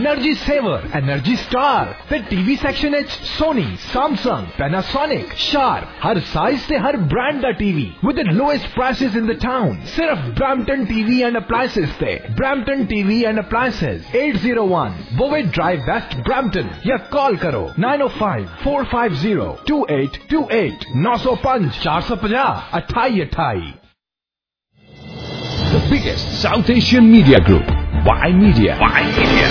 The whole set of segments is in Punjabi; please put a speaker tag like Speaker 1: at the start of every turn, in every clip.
Speaker 1: एनर्जी सेवर, एनर्जी स्टार, फिर टीवी सेक्शन है सोनी, सैमसंग, पैनासोनिक, शार्प, हर साइज से हर ब्रांड का TV with the lowest prices in the town. सिर्फ ब्रैम्पटन टीवी एंड अप्लायंसेज से। Brampton TV and appliances 801 Bovaird drive west Brampton, या कॉल करो 905-450-2828 905 450 2828।
Speaker 2: The biggest South Asian media group, Y Media. Y Media.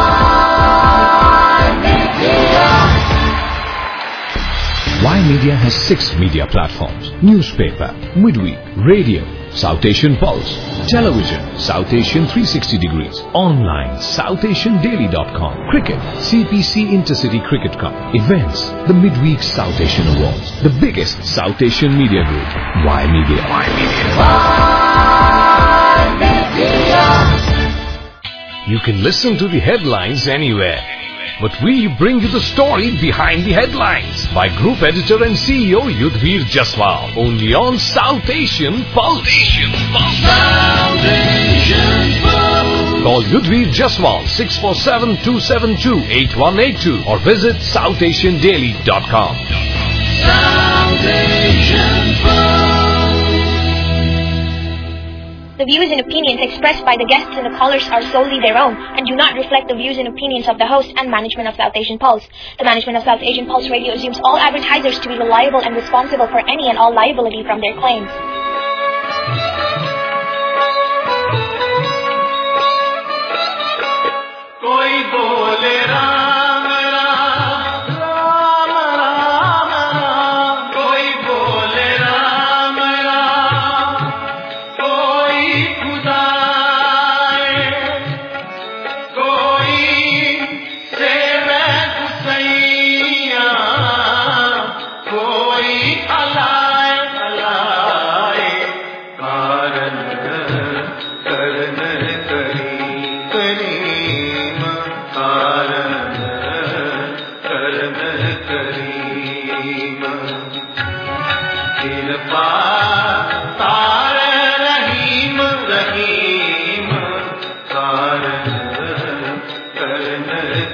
Speaker 2: Y Media has 6 media platforms: newspaper, midweek, radio, South Asian Pulse, television, South Asian 360 degrees, online, SouthAsianDaily.com, cricket, CPC Intercity Cricket Cup, events, the midweek South Asian Awards. The biggest South Asian media group, Y Media. Y Media. You can listen to the headlines anywhere, but we bring you the story behind the headlines by Group Editor and CEO Yudhvir Jaswal, only on South Asian Pulse. South Asian Pulse. Call Yudhvir Jaswal 647-272-8182 or visit SouthAsianDaily.com. South Asian Pulse.
Speaker 3: The views and opinions expressed by the guests and the callers are solely their own and do not reflect the views and opinions of the host and management of South Asian Pulse. The management of South Asian Pulse Radio assumes all advertisers to be liable and responsible for any and all liability from their claims.
Speaker 4: कोई बोले राम राम राम राम राम, कोई बोले राम राम, कोई खुदाए, कोई सेवे गुसैया, कोई अलाए अलाए, कारण करन करी करीम, कारण करन करीम, कृपा तार रहीम रहीम, कारण करन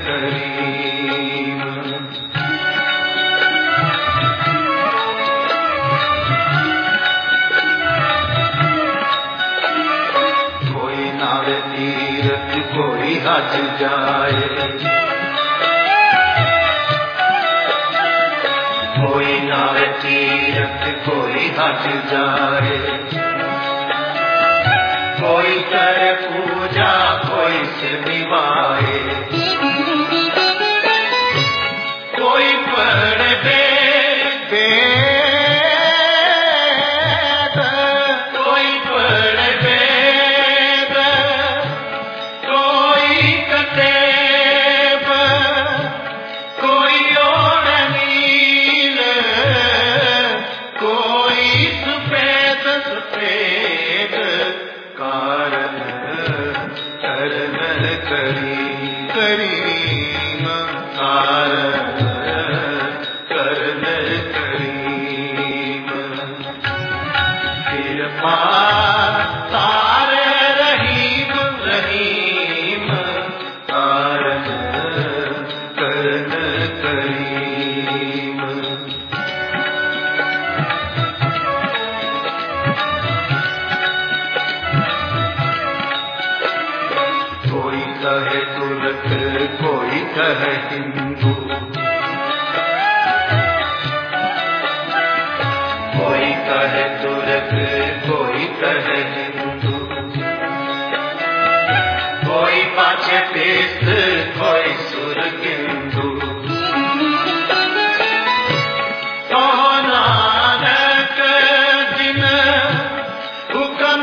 Speaker 4: करीम। कोई नावे तीरथ कोई हज जाए, कोई नावे तीरथ कोई हज जाए, कोई करे पूजा कोई से निभाए, कोई पढ़े वेद, कोई पढ़े वेद, कोई कतेब, कोई ओढ़ नील, कोई सफेद सफेद, कारण करन करी करीम, कारण करन करीम, कृपा तार रहीम रहीम, कारण करन करीम। कोई कहे तुर्क कोई कहे हिंदू, कोई कहे तुर्क कोई कहे हिंदू, कोई पाछे पेस्त कोई सुरगिंदू, कहो नानक जिन हुक्म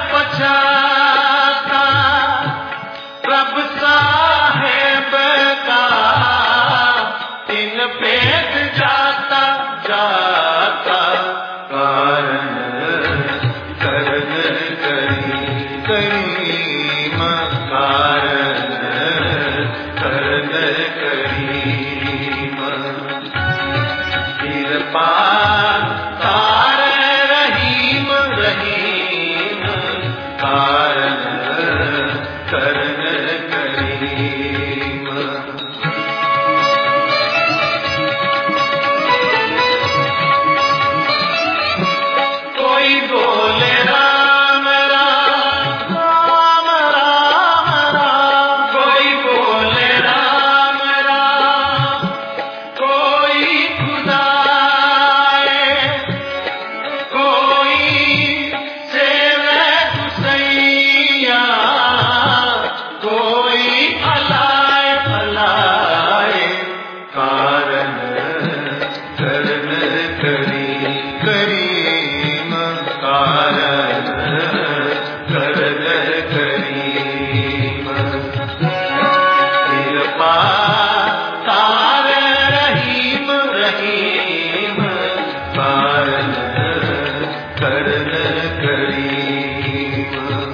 Speaker 4: पछाता, प्रभ साहेब का तिन पेट जाता जाता, कारण करन करी करीम, कारण पार रहीम रहीम पालन करन करीम।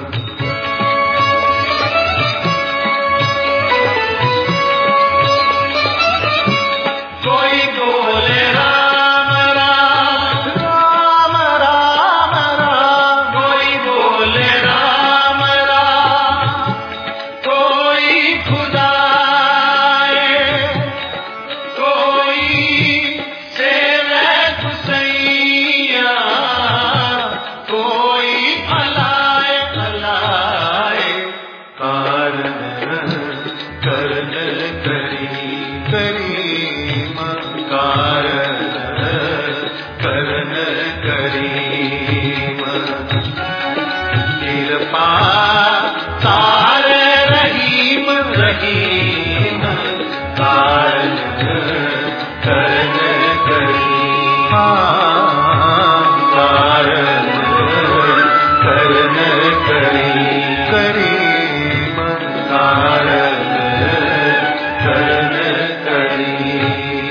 Speaker 4: कोई बोले राम राम राम राम राम, कोई बोले राम राम, कोई खुदाए, कोई सेवे खुसैया, कोई अलाए अलाए कारण करन करीम कारण करन करीम। कृपा तार रहीम रहीम कारण करन करीम कारण करन करीम कारण करन करीम।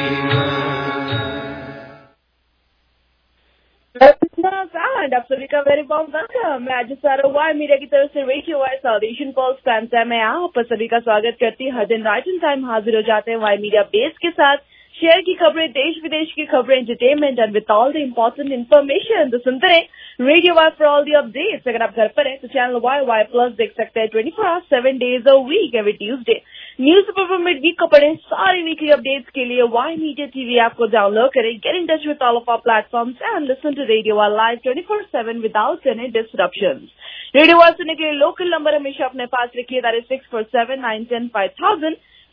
Speaker 5: And आप सभी का वेरी वार्म वेलकम। मैं आज सारा वाई मीडिया की तरफ से radio Y south pulse prime time में आप सभी का स्वागत करती हूँ। हर दिन राइट इन टाइम हाजिर हो जाते हैं वाई मीडिया बेस के साथ। शहर की खबरें, देश विदेश की खबरें, entertainment and with all the important information. तो सुनते रहे radio Y for all the updates. अगर आप घर पर हैं तो चैनल वाई प्लस देख सकते हैं 24 hours 7 days a week every Tuesday. Newspaper mid week को पढ़ें। सारी वीकली अपडेट्स के लिए वाई मीडिया टीवी ऐप को डाउनलोड करें। Get in touch with all of our platforms and listen to radio Y live 24/7 without any disruptions. Radio Y सुनने के लिए लोकल नंबर हमेशा अपने पास रखिए, दैट इज 647-910-5000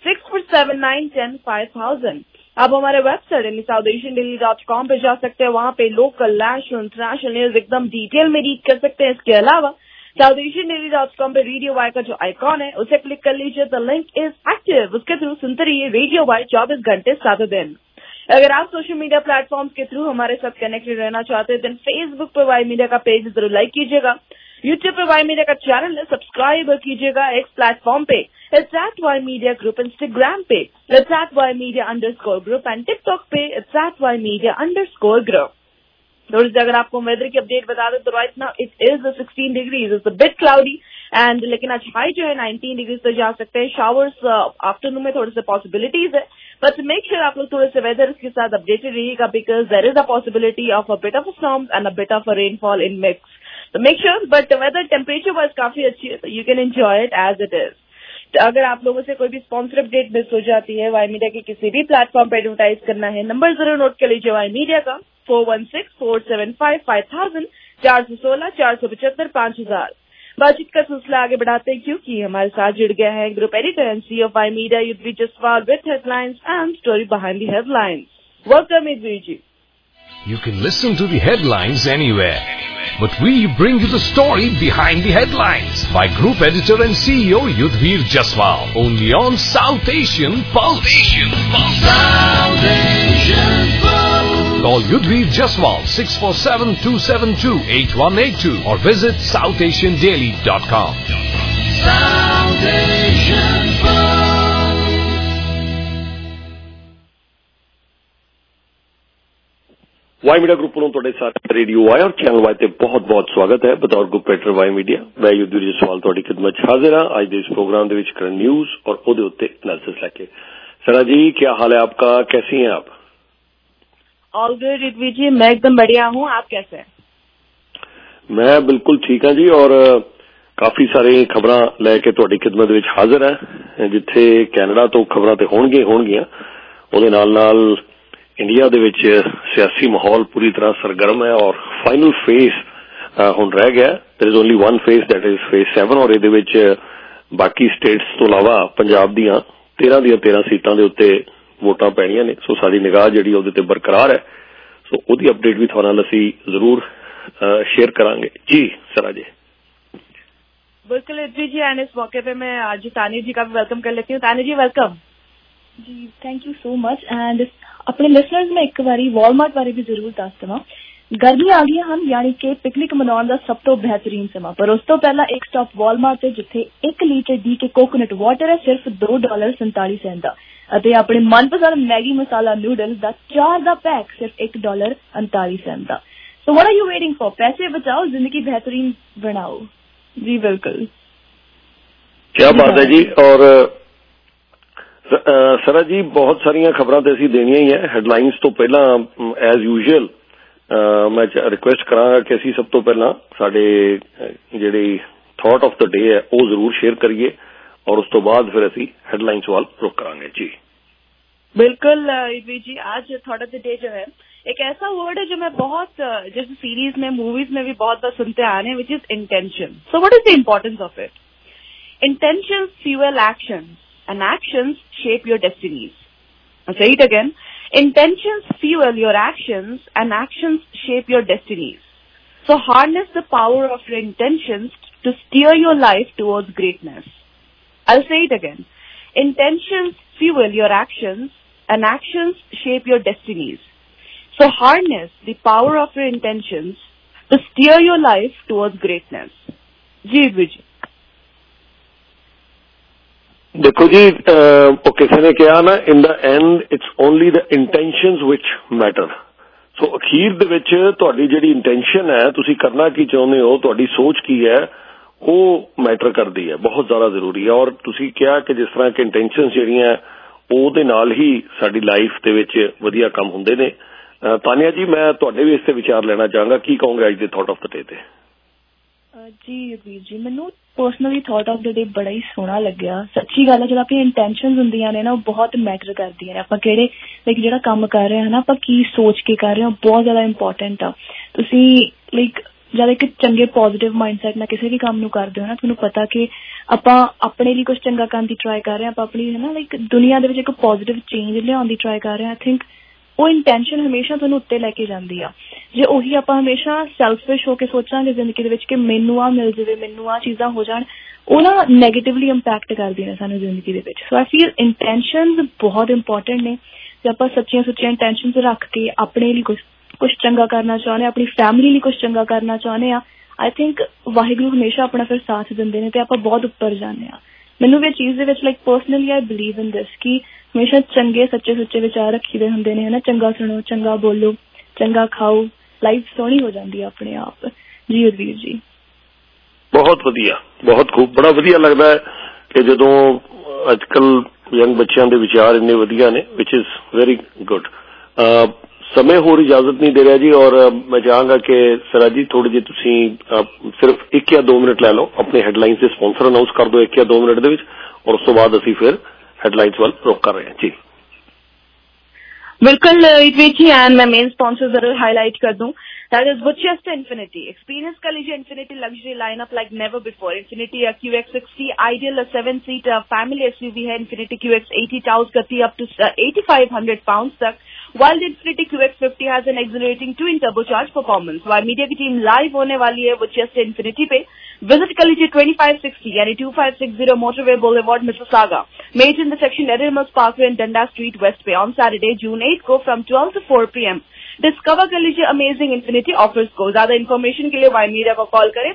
Speaker 5: 647-910-5000। आप हमारे वेबसाइट यानी southasiandaily.com पे जा सकते हैं। वहाँ पे लोकल, नेशनल, इंटरनेशनल न्यूज एकदम डिटेल में रीड कर सकते हैं। इसके अलावा southasiandaily.com पे रेडियो वाई का जो आइकॉन है उसे क्लिक कर लीजिए। The link is active. उसके थ्रू सुनते रहिए रेडियो वाई 24 घंटे 7 दिन। अगर आप सोशल मीडिया प्लेटफॉर्म्स के थ्रू हमारे साथ कनेक्टेड रहना चाहते हैं, देन फेसबुक पे वाई मीडिया का पेज जरूर लाइक कीजिएगा। यूट्यूब पे वाई मीडिया का चैनल है, सब्सक्राइब कीजिएगा। एक्स प्लेटफॉर्म पे it's at Y media group, Instagram पे it's at Y media _group and TikTok पे it's at Y media _group. थोड़ी सी अगर आपको वेदर की अपडेट बता दें तो right now it is 16 degrees, it's a bit cloudy and लेकिन आज हाई जो है 19 डिग्रीज तक जा सकते हैं। शावर्स आफ्टरनून में थोड़े से पॉसिबिलिटीज है, बट मेक श्योर आप लोग थोड़े से वेदर के साथ अपडेटेड रहिएगा because there is a possibility of a bit of a storm and a bit of a rainfall in mix. तो make sure, but weather temperature wise काफी अच्छी है, तो you can enjoy it as it is. तो अगर आप लोगों से कोई भी स्पॉन्सर अपडेट मिस हो जाती है, वाई मीडिया के किसी भी प्लेटफॉर्म पर एडवर्टाइज करना है, नंबर जरूर नोट कर लीजिए वाई मीडिया का 4164755000 416-475 5000। बातचीत का सिलसिला आगे बढ़ाते हैं क्योंकि हमारे साथ जुड़ गया है group editor and CEO of Y media Yudhvir Jaswal with headlines and story behind the headlines. Welcome Yudhvir ji.
Speaker 2: You can listen to the headlines anywhere, but we bring you the story behind the headlines by Group Editor and CEO Yudhvir Jaswal, only on South Asian Pulse. South Asian Pulse. Call Yudhvir Jaswal 647-272-8182 or visit southasiandaily.com. South Asian Pulse.
Speaker 6: Y media group ਨੂੰ ਤੁਹਾਡੇ ਸਾਰੇ ਰੇਡੀਓ ਵਾਈ ਔਰ ਚੈਨਲ ਵਾਈ ਤੇ ਬਹੁਤ-ਬਹੁਤ ਸਵਾਗਤ ਹੈ। ਬਤੌਰ ਗਰੁੱਪ ਐਡੀਟਰ ਵਾਈ ਮੀਡੀਆ ਮੈਂ ਯੁੱਧਵੀਰ ਜਸਵਾਲ ਤੁਹਾਡੀ ਖidmat 'ਚ ਹਾਜ਼ਰ ਹਾਂ ਅੱਜ ਦੇ ਇਸ प्रोग्राम ਦੇ ਵਿੱਚ ਕਰਨ न्यूज और ਉਹਦੇ ਉੱਤੇ एनालिसिस लेके। सना जी क्या हाल है आपका, कैसी हैं आप?
Speaker 5: ऑल गुड युद्धवीर जी, मैं एकदम बढ़िया हूँ, आप कैसे हैं?
Speaker 6: मैं बिल्कुल ठीक हाँ जी और काफी सारे खबरां लैके ਤੁਹਾਡੀ खidmat ਵਿੱਚ ਹਾਜ਼ਰ ਹਾਂ। ਜਿੱਥੇ ਕੈਨੇਡਾ ਤੋਂ ਖਬਰਾਂ ਤੇ ਹੋਣਗੀਆਂ ਉਹਦੇ ਨਾਲ इंडिया ਦੇ ਵਿੱਚ सियासी माहौल पूरी तरह सरगर्म है और फाइनल फेज ਹੁਣ रह गया। There is only one phase that is phase 7 और ਇਹਦੇ ਵਿੱਚ ਬਾਕੀ ਸਟੇਟਸ ਤੋਂ ਇਲਾਵਾ ਪੰਜਾਬ ਦੀਆਂ 13 ਦੀਆਂ 13 ਸੀਟਾਂ ਦੇ ਉੱਤੇ ਵੋਟਾਂ ਪੈਣੀਆਂ ਨੇ। ਸੋ ਸਾਡੀ ਨਿਗਾਹ ਜਿਹੜੀ ਉਹਦੇ ਤੇ ਬਰਕਰਾਰ ਹੈ। ਸੋ ਉਹਦੀ अपडेट भी ਤੁਹਾਡੇ ਨਾਲ ਅਸੀਂ ਜ਼ਰੂਰ शेयर करांगे जी। सरा जी
Speaker 5: बिल्कुल युद्धवीर जी, एंड इस मौके पे मैं आज तानी जी का भी वेलकम कर लेती हूँ। तानी जी वेलकम
Speaker 7: जी, thank you so much. And अपने लिसनर्स में एक बारी वॉलमार्ट बारे भी जरूर दस देवां गर्मी आ गई ਹਨ यानी कि पिकनिक मनाउਣ ਦਾ ਸਭ ਤੋਂ ਬਿਹਤਰੀਨ ਸਮਾਂ ਪਰ ਉਸ ਤੋਂ ਪਹਿਲਾਂ ਇੱਕ ਸਟਾਪ ਵਾਲਮਾਰਟ ਤੇ ਜਿੱਥੇ 1 ਲੀਟਰ ਦੀ ਕੇ ਕੋਕੋਨਟ ਵਾਟਰ ਹੈ ਸਿਰਫ $2.47 ਦਾ ਅਤੇ ਆਪਣੇ ਮਨਪਸੰਦ ਮੈਗੀ ਮਸਾਲਾ ਨੂਡਲਸ ਦਾ 4 ਦਾ ਪੈਕ ਸਿਰਫ $1.39 ਦਾ। So what are you waiting for? पैसे बचाओ, जिंदगी बेहतरीन बनाओ। जी बिल्कुल,
Speaker 6: क्या बात है जी। और सरा जी बहुत सारिया खबरां ते असीं देनियां ही है। हैडलाइनस तो पहला एज यूजुअल मैं रिक्वेस्ट करांगा कि असीं सब तो पहला साडे जिहड़ी थॉट ऑफ द डे है वो जरूर शेयर करिए और उस तो बाद फिर असीं हैडलाइनस वाल रुख करांगे जी।
Speaker 5: बिल्कुल जी, आज थॉट ऑफ द डे जो है एक ऐसा वर्ड है जो मैं बहुत जैसे सीरीज में मूवीज में भी बहुत बार सुनते आ रहे हैं, which is intention. So what is the importance of it? Intentions fuel actions and actions shape your destinies. I'll say it again. Intentions fuel your actions and actions shape your destinies. So harness the power of your intentions to steer your life towards greatness. I'll say it again. Intentions fuel your actions and actions shape your destinies. So harness the power of your intentions to steer your life towards greatness. जी विजय।
Speaker 6: देखो जी, वो किसी ने कहा ना, in the end it's only the intentions which matter. So अखीर दे विच तुहाडी जिहड़ी इंटेंशन है, तुसी करना की चाहुंदे हो, तुहाडी सोच की है, वो मैटर करदी है, बहुत ज्यादा जरूरी है। और तुसी कहा कि जिस तरह के इंटेंशंस जिहड़ियां ਉਹਦੇ ਨਾਲ ਹੀ ਸਾਡੀ ਲਾਈਫ ਦੇ ਵਿੱਚ ਵਧੀਆ ਕੰਮ ਹੁੰਦੇ ਨੇ। ਤਾਨੀਆ ਜੀ, ਮੈਂ ਤੁਹਾਡੇ ਵੀ ਇਸ ਤੇ ਵਿਚਾਰ ਲੈਣਾ ਚਾਹਾਂਗਾ, ਕੀ ਕਹੋਗੇ ਅੱਜ ਦੇ ਥਾਟ ਆਫ ਦ ਡੇ ਤੇ?
Speaker 7: ਜੀ ਵੀਰ ਜੀ, ਮੈਨੂੰ personally thought of the day ਬੜਾ ਹੀ ਸੋਹਣਾ ਲੱਗਿਆ। ਸੱਚੀ ਗੱਲ ਹੈ, ਜਦੋਂ ਆਪਣੀ ਇੰਟੈਂਸ਼ਨਸ ਹੁੰਦੀਆਂ ਨੇ ਨਾ, ਉਹ ਬਹੁਤ ਮੈਟਰ ਕਰਦੀਆਂ ਨੇ। ਆਪਾਂ ਕਿਹੜੇ ਲਾਈਕ ਜਿਹੜਾ ਕੰਮ ਕਰ ਰਹੇ ਹਾਂ ਨਾ, ਆਪਾਂ ਕੀ ਸੋਚ ਕੇ ਕਰ ਰਹੇ ਹਾਂ, ਬਹੁਤ ਜ਼ਿਆਦਾ ਇੰਪੋਰਟੈਂਟ ਆ। ਤੁਸੀਂ ਲਾਈਕ ਜਦ ਇੱਕ ਚੰਗੇ ਪੋਜ਼ਿਟਿਵ ਮਾਈਂਡਸੈਟ ਨਾਲ ਕਿਸੇ ਵੀ ਕੰਮ ਨੂੰ ਕਰਦੇ ਹੋ ਨਾ, ਤੁਹਾਨੂੰ ਪਤਾ ਕਿ ਆਪਾਂ ਆਪਣੇ ਲਈ ਕੁਝ ਚੰਗਾ ਕਰਨ ਦੀ ਟਰਾਈ ਕਰ ਰਹੇ ਹਾਂ, ਆਪਾਂ ਆਪਣੀ ਹੈ ਨਾ ਲਾਈਕ ਦੁਨੀਆ ਦੇ ਵਿੱਚ ਇੱਕ ਪੋਜ਼ਿਟਿਵ ਚੇਂਜ ਲਿਆਉਣ ਦੀ ਟਰਾਈ ਕਰ ਰਹੇ ਹਾਂ। ਆਈ ਥਿੰਕ ਉਹ ਇੰਟੈਂਸ਼ਨ ਹਮੇਸ਼ਾ ਤੁਹਾਨੂੰ ਉੱਤੇ ਲੈ ਕੇ ਜਾਂਦੀ ਆ। ਜੇ ਉਹੀ ਆਪਾਂ ਹਮੇਸ਼ਾ ਸੈਲਫਿਸ਼ ਹੋ ਕੇ ਸੋਚਾਂਗੇ ਜ਼ਿੰਦਗੀ ਦੇ ਵਿੱਚ ਕਿ ਮੈਨੂੰ ਆਹ ਮਿਲ ਜਾਵੇ, ਮੈਨੂੰ ਆਹ ਚੀਜ਼ਾਂ ਹੋ ਜਾਣ, ਉਹ ਨਾ ਨੈਗੇਟਿਵਲੀ ਇੰਪੈਕਟ ਕਰਦੀਆਂ ਨੇ ਸਾਨੂੰ ਜ਼ਿੰਦਗੀ ਦੇ ਵਿੱਚ। ਸੋ ਆਈ ਫੀਲ ਇੰਟੈਂਸ਼ਨਸ ਬਹੁਤ ਇੰਪੋਰਟੈਂਟ ਨੇ। ਜੇ ਆਪਾਂ ਸੱਚੀਆਂ ਸੁੱਚੀਆਂ ਇੰਟੈਂਸ਼ਨਸ ਰੱਖ ਕੇ ਆਪਣੇ ਲਈ ਕੁਛ ਚੰਗਾ ਕਰਨਾ ਚਾਹੁੰਦੇ ਹਾਂ, ਆਪਣੀ ਫੈਮਿਲੀ ਲਈ ਕੁਛ ਚੰਗਾ ਕਰਨਾ ਚਾਹੁੰਦੇ ਹਾਂ, ਆਈ ਥਿੰਕ ਵਾਹਿਗੁਰੂ ਹਮੇਸ਼ਾ ਆਪਣਾ ਫਿਰ ਸਾਥ ਦਿੰਦੇ ਨੇ ਤੇ ਆਪਾਂ ਬਹੁਤ ਉੱਪਰ ਜਾਂਦੇ ਹਾਂ। ਮੈਨੂੰ ਵੀ ਇਹ ਚੀਜ਼ ਦੇ ਵਿੱਚ like personally I believe in this ਕਿ ਹਮੇਸ਼ਾ ਚੰਗੇ ਸੱਚੇ ਸੁੱਚੇ ਵਿਚਾਰ ਰੱਖੀਦੇ ਹੁੰਦੇ ਨੇ, ਹਨਾ। ਚੰਗਾ ਸੁਣੋ, ਚੰਗਾ ਬੋਲੋ, ਚੰਗਾ ਖਾਓ, ਲਾਈਫ ਸੋਹਣੀ ਹੋ ਜਾਂਦੀ ਹੈ ਆਪਣੇ ਆਪ। ਜੀ ਉਰਵੀਰ ਜੀ,
Speaker 6: ਬਹੁਤ ਵਧੀਆ, ਬਹੁਤ ਖੂਬ। ਬੜਾ ਵਧੀਆ ਲੱਗਦਾ ਹੈ ਕਿ ਜਦੋਂ ਅੱਜ ਕੱਲ ਯੰਗ ਬੱਚਿਆਂ ਦੇ ਵਿਚਾਰ ਇੰਨੇ ਵਧੀਆ ਨੇ, ਵਿਚ ਇਜ਼ ਵੈਰੀ ਗੁੱਡ। समय होर इजाजत नहीं दे रहा जी, और मैं चाहूंगा कि सरा जी थोड़ी जी तुसी सिर्फ 1 या 2 मिनट लै लो, अपने हैडलाइंस के स्पॉन्सर अनाउंस कर दो 1 या 2 मिनट दे विच, और उस तो बाद असीं फिर हैडलाइंस वाल रुख कर रहे हैं जी।
Speaker 5: बिल्कुल जी, एंड मैं मेन स्पॉन्सर जरूर हाईलाइट कर दूं। That is Woodchester Infinity. Experience का लीजिए Infinity luxury lineup like never before. Infinity QX60 ideal 7-seater family SUV है। Infinity QX80 टाउज करती है up to 8,500 pounds तक, while the Infinity QX50 has an exhilarating twin turbocharged performance। while media की टीम लाइव होने वाली है Woodchester Infinity पे, विजिट कर लीजिए 2560 यानी 2560 Motorway Boulevard, Mississauga, made in the section Edinburgh Parkway and Dundas Street West पे on Saturday June 8 को from 12 to 4 p.m. डिस्कवर कर लीजिए अमेजिंग इन्फिनिटी ऑफर्स को। ज्यादा इन्फॉर्मेशन के लिए वाई मीडिया को कॉल करें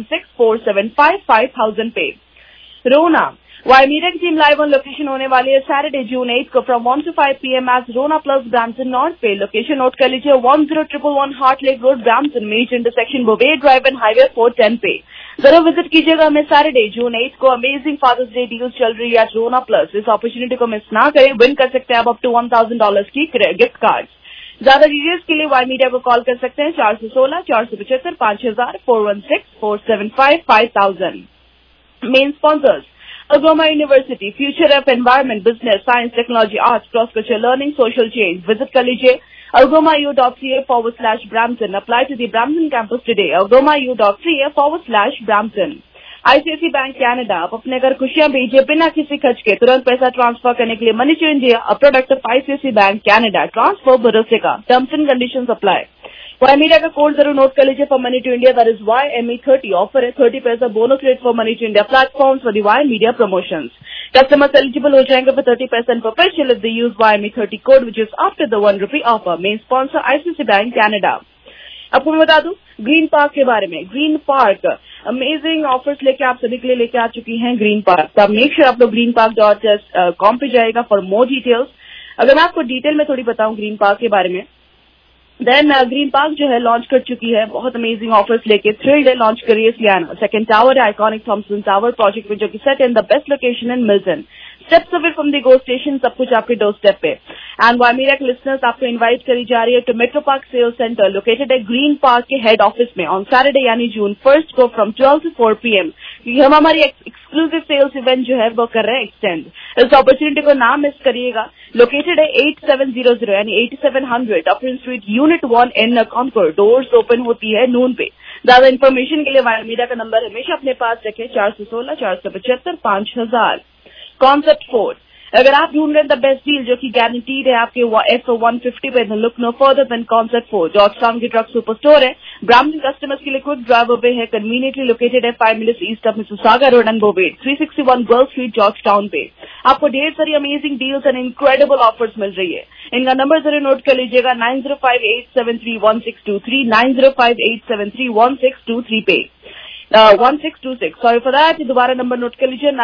Speaker 5: 416-475-5000 पे। रोना वाई मीडिया की टीम लाइव ऑन लोकेशन होने वाली है सैटरडे जून 8 को from 1 to 5 p.m. As Rona plus Brampton north पे। लोकेशन नोट कर लीजिए 10111 Heart Lake Road Brampton, major intersection बोबे ड्राइव एंड हाईवे 410 पे। जरूर विजिट कीजिएगा हमें सैटरडे जून 8 को। अमेजिंग फादर्स डे डील्स चल रही है रोना प्लस। इस अपॉर्चुनिटी को मिस ना करें, विन कर सकते हैं आप अप टू $1,000 की गिफ्ट कार्ड। ज्यादा डिटेल्स के लिए वाई मीडिया को कॉल कर सकते हैं 416-475-5000 416-475-5000। Main sponsors Algoma University, future of environment, business, science, technology, arts, cross-cultural learning, social change. Visit कर लीजिए algomau.ca/Brampton. Apply to the Brampton campus today. algomau.ca/Brampton. ICICI bank Canada, आप अपने घर खुशियां भेजिए बिना किसी खर्च के। तुरंत पैसा ट्रांसफर करने के लिए money to India, a product of ICICI bank Canada. Transfer भरोसे का, terms and conditions apply. Y media का कोड जरूर नोट कर लीजिए for money to India, that is YME30। Offer है 30 पैसा bonus rate for money to India platforms for the Y media promotions. Customers eligible हो जाएंगे for 30% perpetual if they use YME30 code, which is after the ₹1 offer. Main sponsor ICICI bank Canada. आपको मैं बता दूं ग्रीन पार्क के बारे में। ग्रीन पार्क अमेजिंग ऑफर्स लेके आप सभी के लिए लेके आ चुकी हैं ग्रीन पार्क। तो आप मेक श्योर आप लोग greenpark.com पे जाएगा फॉर मोर डिटेल्स। अगर मैं आपको डिटेल में थोड़ी बताऊं ग्रीन पार्क के बारे में, देन ग्रीन पार्क जो है लॉन्च कर चुकी है बहुत अमेजिंग ऑफर्स लेके। थ्रिल डे लॉन्च करी है सियाना। सेकंड टावर है आइकॉनिक थॉमसन टावर प्रोजेक्ट में, जो कि set in the best location in Milton, steps away from the GO station, सब कुछ आपके डोर स्टेप पे। एंड वायमीडिया के लिसनर्स आपको इनवाइट करी जा रही है to Metro Park sales centre located at Green Park के हेड ऑफिस में ऑन सैटरडे यानी June 1 को फ्रॉम 12 to 4 PM, क्योंकि हम हमारी एक्सक्लूसिव सेल्स इवेंट जो है वो कर रहे हैं एक्सटेंड। इस अपॉर्चुनिटी को ना मिस करिएगा। लोकेटेड है 8700 यानी 8700 अपरिन street unit 1 in Concord. Doors open होती है नून पे। ज्यादा इन्फॉर्मेशन के लिए वायमीडिया का नंबर हमेशा अपने पास रखें 416 475 5000। कॉन्सेप्ट 4, अगर आप ढूंढ रहे हैं द बेस्ट डील जो कि गारंटीड है आपके F150 पे, look no further than concept 4। Georgetown की ट्रक सुपर स्टोर है। ब्राह्मण कस्टमर्स के लिए क्विक ड्राइव पे है, कन्वीनियंटली लोकेटेड है 5 minutes east of Mississauga Road and Bovaird, 361 Guelph Street Georgetown पे। आपको ढेर सारी amazing deals and incredible offers मिल रही है। इनका नंबर जरूर नोट कर लीजिएगा 9058731623, 9058731623 पे 1626, सॉरी फॉर दैट। दोबारा नंबर नोट कर लीजिए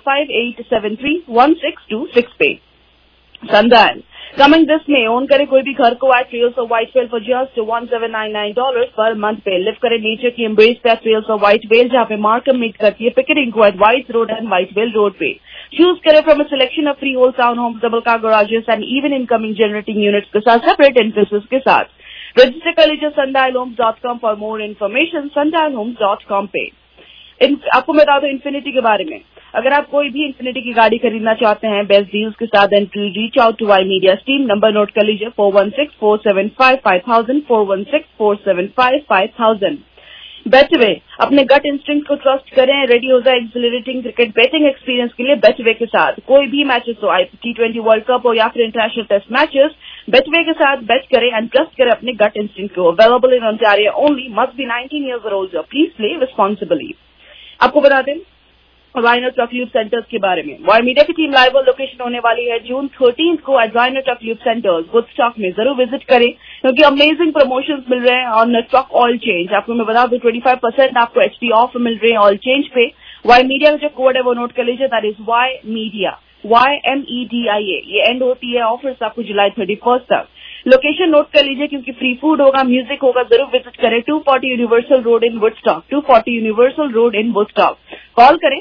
Speaker 5: 9058731626 पे। संदान कमिंग दिस में ओन करे कोई भी घर को at trails of Whitevale for just $1799 per month पे। लिव करे नेचर की एम्ब्रेस पे ट्रेल्स ऑफ व्हाइट वेल, जहाँ पे मार्कम मीट करती है पिकरिंग को at White Road and Whitevale Road पे। चूज करे from a selection of freehold townhomes, double car garages and even incoming generating units के साथ सेपरेट एंट्रेंसेस के साथ। रजिस्टर कर लीजिए sundialhomes.com for more information, sundialhomes.com पे। आपको मैं बता दूं इन्फिनिटी के बारे में। अगर आप कोई भी इन्फिनिटी की गाड़ी खरीदना चाहते हैं बेस्ट डील्स के साथ, then reach out to Y media team. Number note कर लीजिए 4164755000, 4164755000। बेटवे, अपने गट इंस्टिंक्ट को ट्रस्ट करें। रेडी हो जाए एक्सिलरेटिंग क्रिकेट बेटिंग एक्सपीरियंस के लिए बेटवे के साथ। कोई भी मैचेस हो, T20 वर्ल्ड कप हो या फिर इंटरनेशनल टेस्ट मैचेस, बेटवे के साथ बेट करें एंड ट्रस्ट करें अपने गट इंस्टिंक्ट को। Available in Ontario only, must be 19 years or older, please play responsibly. आपको बता दें राइनो ट्रक ल्यूब सेंटर्स के बारे में। वायमीडिया की टीम लाइव लोकेशन होने वाली है June 13 को at Rhino truck lube centres Woodstock में। जरूर विजिट करें क्योंकि अमेजिंग प्रमोशंस मिल रहे हैं ऑन ट्रक ऑयल चेंज। आपको मैं बता दूं 25% आपको HD ऑफ मिल रहे हैं ऑयल चेंज पे। वायमीडिया का जो कोड है वो नोट कर लीजिए, दैट इज YMedia, YMEDIA। ये एंड होती है ऑफर्स आपको July 31 तक। लोकेशन नोट कर लीजिए क्योंकि फ्री फूड होगा, म्यूजिक होगा। जरूर विजिट करें 240 universal Road in Woodstock, 240 universal Road in Woodstock. Call करें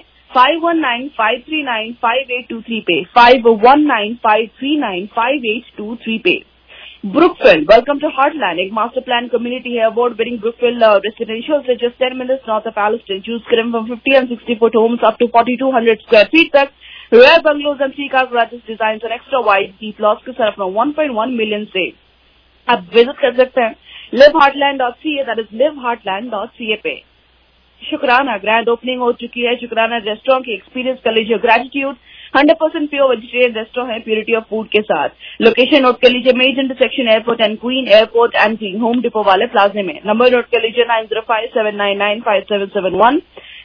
Speaker 5: 5195395823 पे, 5195395823 पे। ब्रुकफील्ड, वेलकम टू हार्टलैंड, एक मास्टर प्लान कम्युनिटी है। अवार्ड विनिंग ब्रुकफील्ड रेसिडेंशियल से just 10 minutes north of Alliston. Choose करें from 50 and 60 foot homes up to 4200 square feet तक। Rare bungalows and 3-car garages designs और extra wide deep lots के साथ अपना 1.1 million से आप विजिट कर सकते हैं liveheartland.ca, that is liveheartland.ca पे। शुक्राना ग्रैंड ओपनिंग हो चुकी है। शुक्राना रेस्टोरेंट की एक्सपीरियंस कर लीजिए। ग्रेटिट्यूड 100% प्योर वेजिटेरियन रेस्टोरेंट है प्योरिटी ऑफ फूड के साथ। लोकेशन नोट कर लीजिए major intersection Airport and Queen Airport and Queen Home Depot वाले प्लाजे में। नंबर नोट कर लीजिए 9057995771,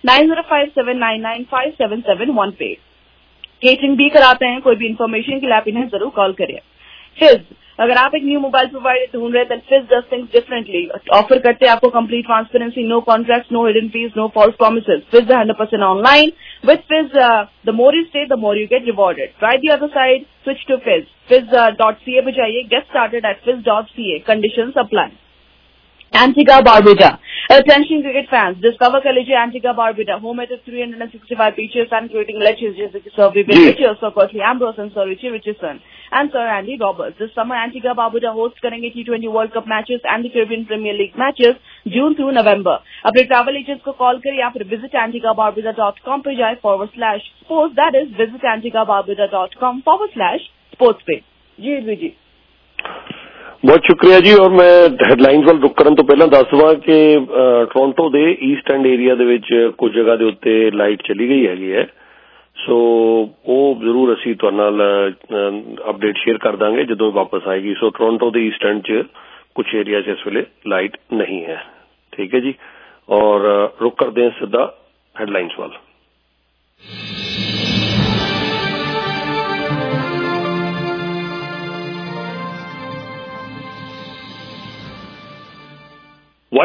Speaker 5: 9057995771 पे। केटरिंग भी कराते हैं। कोई भी इन्फॉर्मेशन के लिए आप इन्हें जरूर कॉल करिए। फिज, अगर आप एक न्यू मोबाइल प्रोवाइडर ढूंढ रहे हैं देन फिज डज थिंग्स डिफरेंटली। ऑफर करते हैं आपको complete transparency, no contracts, no hidden fees, no false promises. Fizz 100% online. With Fizz the more you stay the more you get rewarded. Try the other side, switch to Fizz. Fiz.ca पे जाइए। Get started at Fiz.ca, conditions apply. Antigua Barbuda, attention cricket fans, discover कर लीजिए Antigua Barbuda, home at 365 beaches and creating legends जैसे कि Sir Vivian Richards, Sir Curtly Ambrose and Sir Richie Richardson and Sir Andy Roberts. This summer Antigua Barbuda host करेंगे T20 World Cup matches and the Caribbean Premier League matches June through November. अपने ट्रैवल एजेंट्स को कॉल करिए या फिर visit antiguabarbuda.com पे जाए /sports, that is visit antiguabarbuda.com/sports पे। जी
Speaker 6: ਬਹੁਤ ਸ਼ੁਕਰੀਆ ਜੀ। ਔਰ ਮੈਂ ਹੈਡਲਾਈਨਸ ਵੱਲ ਰੁਕ ਕਰਨ ਤੋਂ ਪਹਿਲਾਂ ਦੱਸ ਦਵਾਂ ਕਿ ਟੋਰਾਂਟੋ ਦੇ ਈਸਟ ਐਂਡ ਏਰੀਆ ਦੇ ਵਿੱਚ ਕੁਝ ਜਗ੍ਹਾ ਦੇ ਉੱਤੇ ਲਾਈਟ ਚਲੀ ਗਈ ਹੈਗੀ ਹੈ। ਸੋ ਉਹ ਜ਼ਰੂਰ ਅਸੀਂ ਤੁਹਾਡੇ ਨਾਲ ਅਪਡੇਟ ਸ਼ੇਅਰ ਕਰ ਦਾਂਗੇ ਜਦੋਂ ਵਾਪਸ ਆਏਗੀ। ਸੋ ਟੋਰਾਂਟੋ ਦੇ ਈਸਟ ਐਂਡ 'ਚ ਕੁਝ ਏਰੀਆ 'ਚ ਇਸ ਵੇਲੇ ਲਾਈਟ ਨਹੀਂ ਹੈ। ਠੀਕ ਹੈ ਜੀ। ਔਰ ਰੁਕ ਕਰਦੇ ਹਾਂ ਸਿੱਧਾ ਹੈਡਲਾਈਨਸ ਵੱਲ।